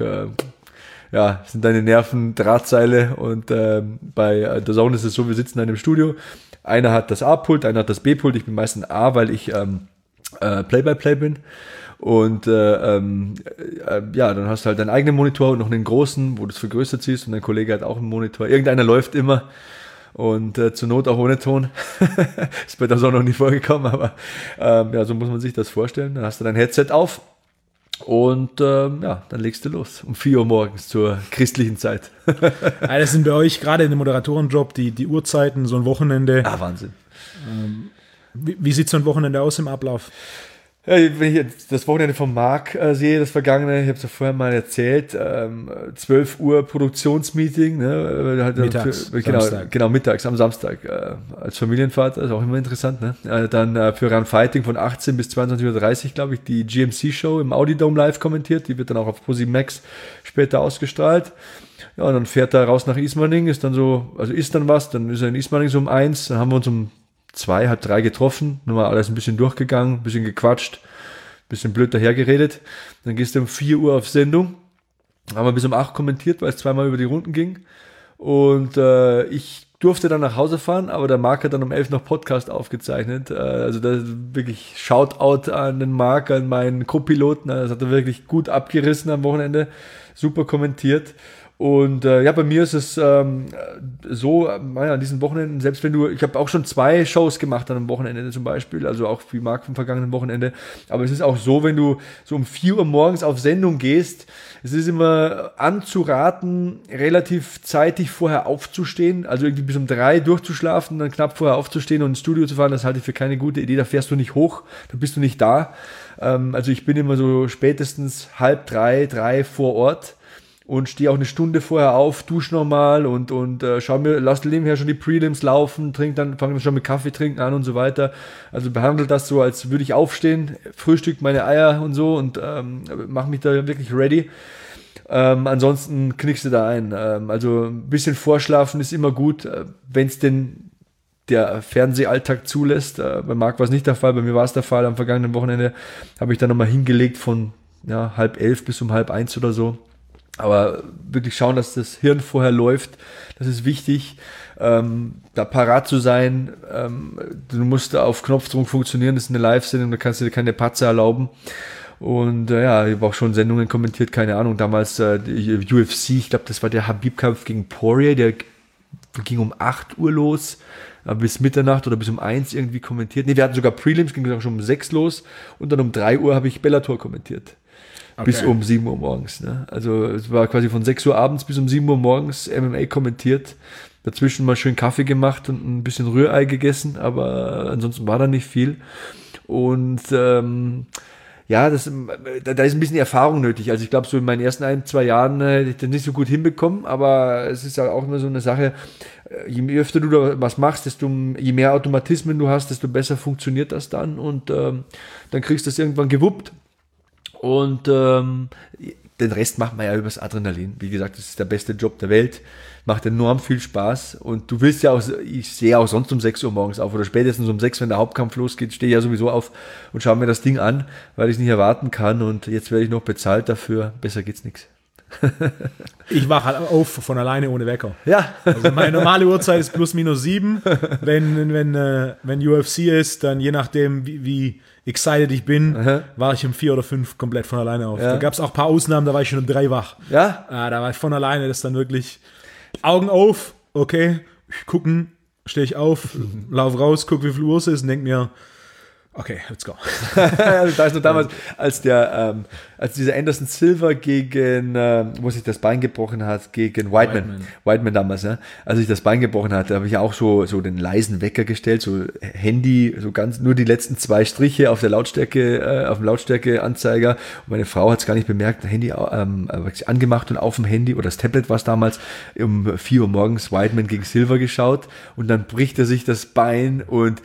sind deine Nerven Drahtseile. Und bei The Zone ist es so, wir sitzen in einem Studio. Einer hat das A-Pult, einer hat das B-Pult. Ich bin meistens A, weil ich Play-by-Play bin. Und dann hast du halt deinen eigenen Monitor und noch einen großen, wo du es vergrößert siehst. Und dein Kollege hat auch einen Monitor. Irgendeiner läuft immer. Und zur Not auch ohne Ton. Ist bei der Sonne noch nie vorgekommen, aber so muss man sich das vorstellen. Dann hast du dein Headset auf und dann legst du los. Um 4 Uhr morgens zur christlichen Zeit. Das sind bei euch gerade in dem Moderatorenjob die Uhrzeiten, so ein Wochenende. Wahnsinn. Wie sieht so ein Wochenende aus im Ablauf? Ja, wenn ich jetzt das Wochenende von Marc sehe, das vergangene, ich habe es ja vorher mal erzählt, 12 Uhr Produktionsmeeting, ne, halt Mittags, genau, mittags am Samstag, als Familienvater, ist auch immer interessant, ne, dann für Run Fighting von 18 bis 22:30 Uhr, glaube ich, die GMC-Show im Audi Dome live kommentiert, die wird dann auch auf ProSieben Max später ausgestrahlt. Ja, und dann fährt er raus nach Ismaning, ist dann was, dann ist er in Ismaning so um 1, dann haben wir uns um 2, halb 3 getroffen, nochmal alles ein bisschen durchgegangen, ein bisschen gequatscht, ein bisschen blöd dahergeredet. Dann gehst du um 4 Uhr auf Sendung, haben wir bis um 8 kommentiert, weil es zweimal über die Runden ging. Und ich durfte dann nach Hause fahren, aber der Marc hat dann um 11 noch Podcast aufgezeichnet. Also da wirklich Shoutout an den Marc, an meinen Co-Piloten. Das hat er wirklich gut abgerissen am Wochenende, super kommentiert. Und ja, bei mir ist es so, an diesen Wochenenden, selbst wenn ich habe auch schon 2 Shows gemacht an einem Wochenende zum Beispiel, also auch wie Marc vom vergangenen Wochenende, aber es ist auch so, wenn du so um 4 Uhr morgens auf Sendung gehst, es ist immer anzuraten, relativ zeitig vorher aufzustehen, also irgendwie bis um 3 durchzuschlafen, dann knapp vorher aufzustehen und ins Studio zu fahren, das halte ich für keine gute Idee, da fährst du nicht hoch, da bist du nicht da. Also ich bin immer so spätestens 2:30, 3 vor Ort. Und stehe auch eine Stunde vorher auf, dusche nochmal und lass nebenher schon die Prelims laufen, fange dann schon mit Kaffee trinken an und so weiter. Also behandle das so, als würde ich aufstehen, frühstück meine Eier und so und mache mich da wirklich ready. Ansonsten knickst du da ein. Also ein bisschen vorschlafen ist immer gut, wenn es denn der Fernsehalltag zulässt. Bei Marc war es nicht der Fall, bei mir war es der Fall. Am vergangenen Wochenende habe ich dann nochmal hingelegt von 10:30 bis um 12:30 oder so. Aber wirklich schauen, dass das Hirn vorher läuft, das ist wichtig, da parat zu sein. Du musst auf Knopfdruck funktionieren, das ist eine Live-Sendung, da kannst du dir keine Patze erlauben. Und ich habe auch schon Sendungen kommentiert, keine Ahnung, damals UFC, ich glaube, das war der Habib-Kampf gegen Poirier, der ging um 8 Uhr los, bis Mitternacht oder bis um 1 irgendwie kommentiert. Wir hatten sogar Prelims, ging auch schon um 6 los und dann um 3 Uhr habe ich Bellator kommentiert. Okay. Bis um 7 Uhr morgens. Ne? Also es war quasi von 6 Uhr abends bis um 7 Uhr morgens MMA kommentiert. Dazwischen mal schön Kaffee gemacht und ein bisschen Rührei gegessen, aber ansonsten war da nicht viel. Und da ist ein bisschen Erfahrung nötig. Also ich glaube, so in meinen ersten 1-2 Jahren hätte ich das nicht so gut hinbekommen, aber es ist ja auch immer so eine Sache, je öfter du da was machst, je mehr Automatismen du hast, desto besser funktioniert das dann und dann kriegst du das irgendwann gewuppt. Und den Rest macht man ja übers Adrenalin. Wie gesagt, das ist der beste Job der Welt. Macht enorm viel Spaß. Und du willst ja auch, ich sehe auch sonst um 6 Uhr morgens auf oder spätestens um 6, wenn der Hauptkampf losgeht, stehe ich ja sowieso auf und schaue mir das Ding an, weil ich es nicht erwarten kann. Und jetzt werde ich noch bezahlt dafür. Besser geht's nichts. Ich wache halt auf von alleine ohne Wecker. Ja. Also meine normale Uhrzeit ist +/-7. Wenn UFC ist, dann je nachdem, wie excited ich bin, war ich um 4 oder 5 komplett von alleine auf. Ja. Da gab es auch ein paar Ausnahmen, da war ich schon um 3 wach. Ja? Da war ich von alleine, das ist dann wirklich Augen auf, okay, gucken, stehe ich auf, lauf raus, guck, wie viel Uhr es ist und denk mir, okay, let's go. Da ist noch damals, als dieser Anderson Silva gegen, wo sich das Bein gebrochen hat, gegen Whiteman damals, ja, als ich das Bein gebrochen hatte, habe ich auch so den leisen Wecker gestellt, so Handy, so ganz, nur die letzten 2 Striche auf der Lautstärke, auf dem Lautstärkeanzeiger. Und meine Frau hat es gar nicht bemerkt, Handy angemacht und auf dem Handy, oder das Tablet war es damals, um 4 Uhr morgens Whiteman gegen Silva geschaut und dann bricht er sich das Bein und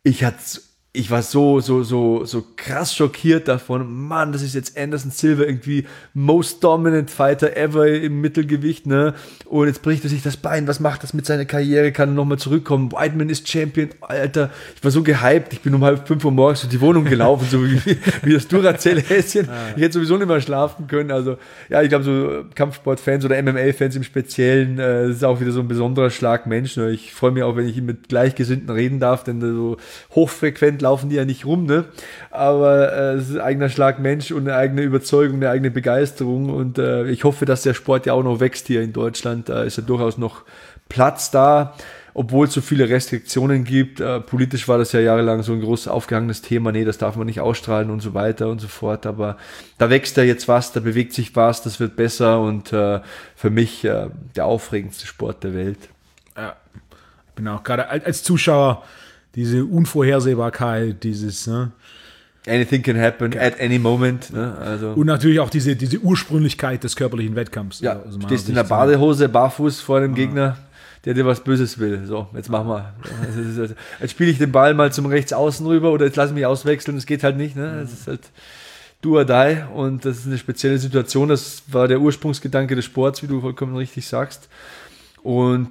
ich war so krass schockiert davon. Mann, das ist jetzt Anderson Silva, irgendwie most dominant Fighter ever im Mittelgewicht, ne? Und jetzt bricht er sich das Bein. Was macht das mit seiner Karriere? Kann er nochmal zurückkommen? Whiteman ist Champion. Alter, ich war so gehypt. Ich bin um 4:30 Uhr morgens durch die Wohnung gelaufen, so wie das Duracell-Häschen. Ich hätte sowieso nicht mehr schlafen können. Also, ja, ich glaube, so Kampfsportfans oder MMA-Fans im Speziellen, das ist auch wieder so ein besonderer Schlag Mensch. Ne? Ich freue mich auch, wenn ich mit Gleichgesinnten reden darf, denn so hochfrequent laufen die ja nicht rum, ne? Aber es ist ein eigener Schlag Mensch und eine eigene Überzeugung, eine eigene Begeisterung und ich hoffe, dass der Sport ja auch noch wächst hier in Deutschland. Da ist ja durchaus noch Platz da, obwohl es so viele Restriktionen gibt. Politisch war das ja jahrelang so ein groß aufgehangenes Thema, nee, das darf man nicht ausstrahlen und so weiter und so fort, aber da wächst ja jetzt was, da bewegt sich was, das wird besser und für mich der aufregendste Sport der Welt. Ja, ich bin auch gerade als Zuschauer diese Unvorhersehbarkeit, dieses, ne? anything can happen at any moment. Ne? Also. Und natürlich auch diese Ursprünglichkeit des körperlichen Wettkampfs. Ja, stehst in der Badehose, barfuß vor dem Gegner, der dir was Böses will. So, jetzt machen wir. Jetzt spiele ich den Ball mal zum Rechtsaußen rüber oder jetzt lass mich auswechseln. Das geht halt nicht. Ne? Das ist halt do or die und das ist eine spezielle Situation. Das war der Ursprungsgedanke des Sports, wie du vollkommen richtig sagst. Und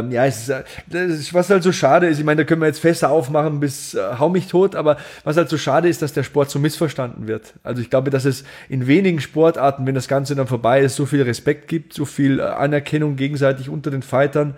was halt so schade ist, ich meine, da können wir jetzt Fässer aufmachen bis hau mich tot, aber was halt so schade ist, dass der Sport so missverstanden wird. Also ich glaube, dass es in wenigen Sportarten, wenn das Ganze dann vorbei ist, so viel Respekt gibt, so viel Anerkennung gegenseitig unter den Fightern.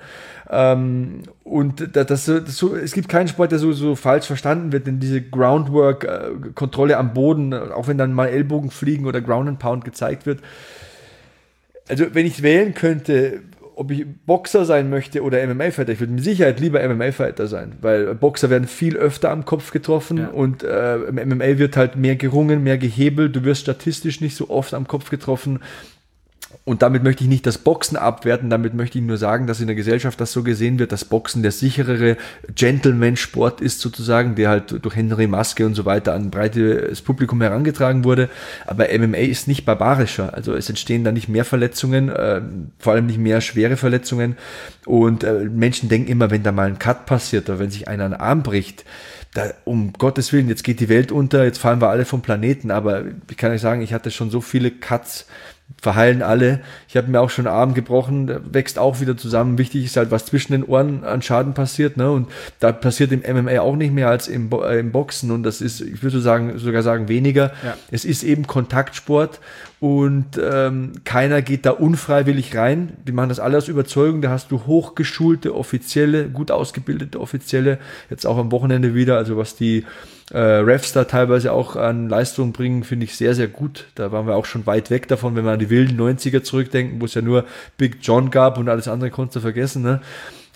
Und es gibt keinen Sport, der so falsch verstanden wird, denn diese Groundwork, Kontrolle am Boden, auch wenn dann mal Ellbogen fliegen oder Ground and Pound gezeigt wird. Also wenn ich wählen könnte, ob ich Boxer sein möchte oder MMA-Fighter, ich würde mit Sicherheit lieber MMA-Fighter sein, weil Boxer werden viel öfter am Kopf getroffen und im MMA wird halt mehr gerungen, mehr gehebelt, du wirst statistisch nicht so oft am Kopf getroffen. Und damit möchte ich nicht das Boxen abwerten, damit möchte ich nur sagen, dass in der Gesellschaft das so gesehen wird, dass Boxen der sicherere Gentleman-Sport ist sozusagen, der halt durch Henry Maske und so weiter an ein breites Publikum herangetragen wurde. Aber MMA ist nicht barbarischer, also es entstehen da nicht mehr Verletzungen, vor allem nicht mehr schwere Verletzungen. Und Menschen denken immer, wenn da mal ein Cut passiert oder wenn sich einer einen Arm bricht, da, um Gottes Willen, jetzt geht die Welt unter, jetzt fallen wir alle vom Planeten. Aber ich kann euch sagen, ich hatte schon so viele Cuts, verheilen alle. Ich habe mir auch schon einen Arm gebrochen, wächst auch wieder zusammen. Wichtig ist halt, was zwischen den Ohren an Schaden passiert. Ne? Und da passiert im MMA auch nicht mehr als im Boxen. Und das ist, ich würde sogar sagen, weniger. Ja. Es ist eben Kontaktsport und keiner geht da unfreiwillig rein. Die machen das alle aus Überzeugung. Da hast du hochgeschulte Offizielle, gut ausgebildete Offizielle. Jetzt auch am Wochenende wieder. Also was die Refs da teilweise auch an Leistung bringen, finde ich sehr, sehr gut. Da waren wir auch schon weit weg davon, wenn wir an die wilden 90er zurückdenken, wo es ja nur Big John gab und alles andere konntest du vergessen. Ne?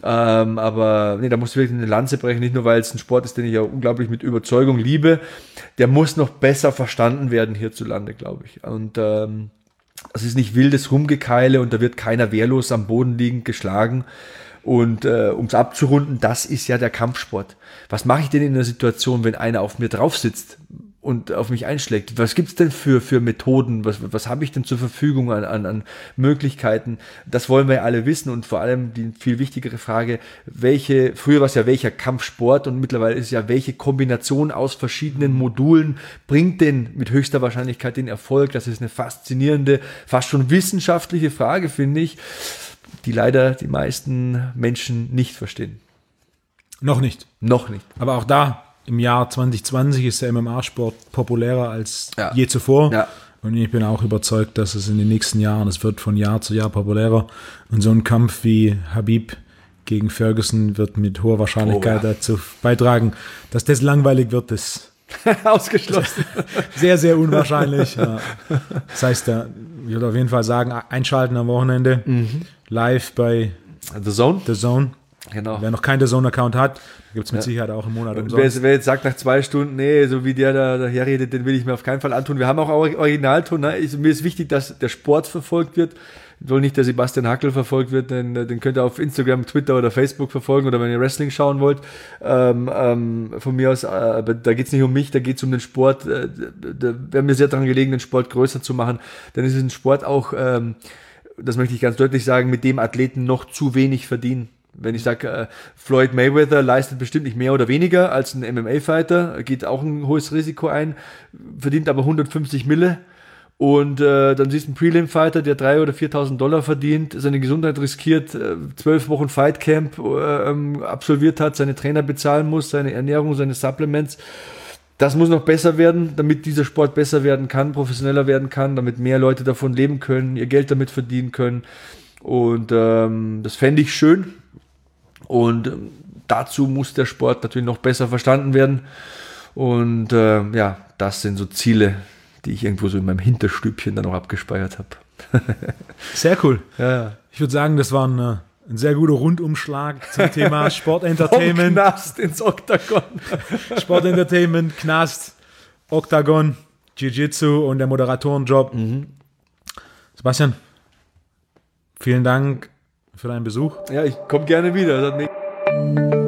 Aber nee, da musst du wirklich eine Lanze brechen, nicht nur, weil es ein Sport ist, den ich ja unglaublich mit Überzeugung liebe. Der muss noch besser verstanden werden hierzulande, glaube ich. Und es ist nicht wildes Rumgekeile und da wird keiner wehrlos am Boden liegend geschlagen. Und um es abzurunden, das ist ja der Kampfsport. Was mache ich denn in der Situation, wenn einer auf mir drauf sitzt und auf mich einschlägt? Was gibt's denn für Methoden? Was habe ich denn zur Verfügung an Möglichkeiten? Das wollen wir ja alle wissen und vor allem die viel wichtigere Frage, früher war es ja welcher Kampfsport und mittlerweile ist es ja, welche Kombination aus verschiedenen Modulen bringt denn mit höchster Wahrscheinlichkeit den Erfolg? Das ist eine faszinierende, fast schon wissenschaftliche Frage, finde ich, die leider die meisten Menschen nicht verstehen. Noch nicht. Noch nicht. Aber auch da, im Jahr 2020 ist der MMA-Sport populärer als je zuvor. Ja. Und ich bin auch überzeugt, dass es in den nächsten Jahren, es wird von Jahr zu Jahr populärer. Und so ein Kampf wie Khabib gegen Ferguson wird mit hoher Wahrscheinlichkeit dazu beitragen, dass das langweilig wird. Das ausgeschlossen. Sehr, sehr unwahrscheinlich. Ja. Das heißt, ich würde auf jeden Fall sagen, einschalten am Wochenende. Live bei The Zone. The Zone. Genau. Wer noch keinen The Zone Account hat, gibt es mit Sicherheit auch im Monat umsonst. Wer jetzt sagt nach 2 Stunden, nee, so wie der da herredet, den will ich mir auf keinen Fall antun. Wir haben auch Originalton. Ne? Mir ist wichtig, dass der Sport verfolgt wird. Ich will nicht, dass Sebastian Hackel verfolgt wird, denn den könnt ihr auf Instagram, Twitter oder Facebook verfolgen oder wenn ihr Wrestling schauen wollt. Von mir aus, aber da geht es nicht um mich, da geht es um den Sport. Da wäre mir sehr daran gelegen, den Sport größer zu machen, denn es ist ein Sport auch, das möchte ich ganz deutlich sagen, mit dem Athleten noch zu wenig verdienen. Wenn ich sage, Floyd Mayweather leistet bestimmt nicht mehr oder weniger als ein MMA-Fighter, geht auch ein hohes Risiko ein, verdient aber 150 Mille. Und dann siehst du einen Prelim-Fighter, der 3.000 oder 4.000 Dollar verdient, seine Gesundheit riskiert, 12 Wochen Fightcamp absolviert hat, seine Trainer bezahlen muss, seine Ernährung, seine Supplements. Das muss noch besser werden, damit dieser Sport besser werden kann, professioneller werden kann, damit mehr Leute davon leben können, ihr Geld damit verdienen können. Und das fände ich schön. Und dazu muss der Sport natürlich noch besser verstanden werden. Und das sind so Ziele, die ich irgendwo so in meinem Hinterstübchen dann noch abgespeichert habe. Sehr cool. Ja. Ich würde sagen, das war ein sehr guter Rundumschlag zum Thema Sportentertainment. Vom Knast ins Oktagon. Sportentertainment, Knast, Oktagon, Jiu-Jitsu und der Moderatorenjob. Sebastian, vielen Dank für deinen Besuch. Ja, ich komme gerne wieder. Das hat mich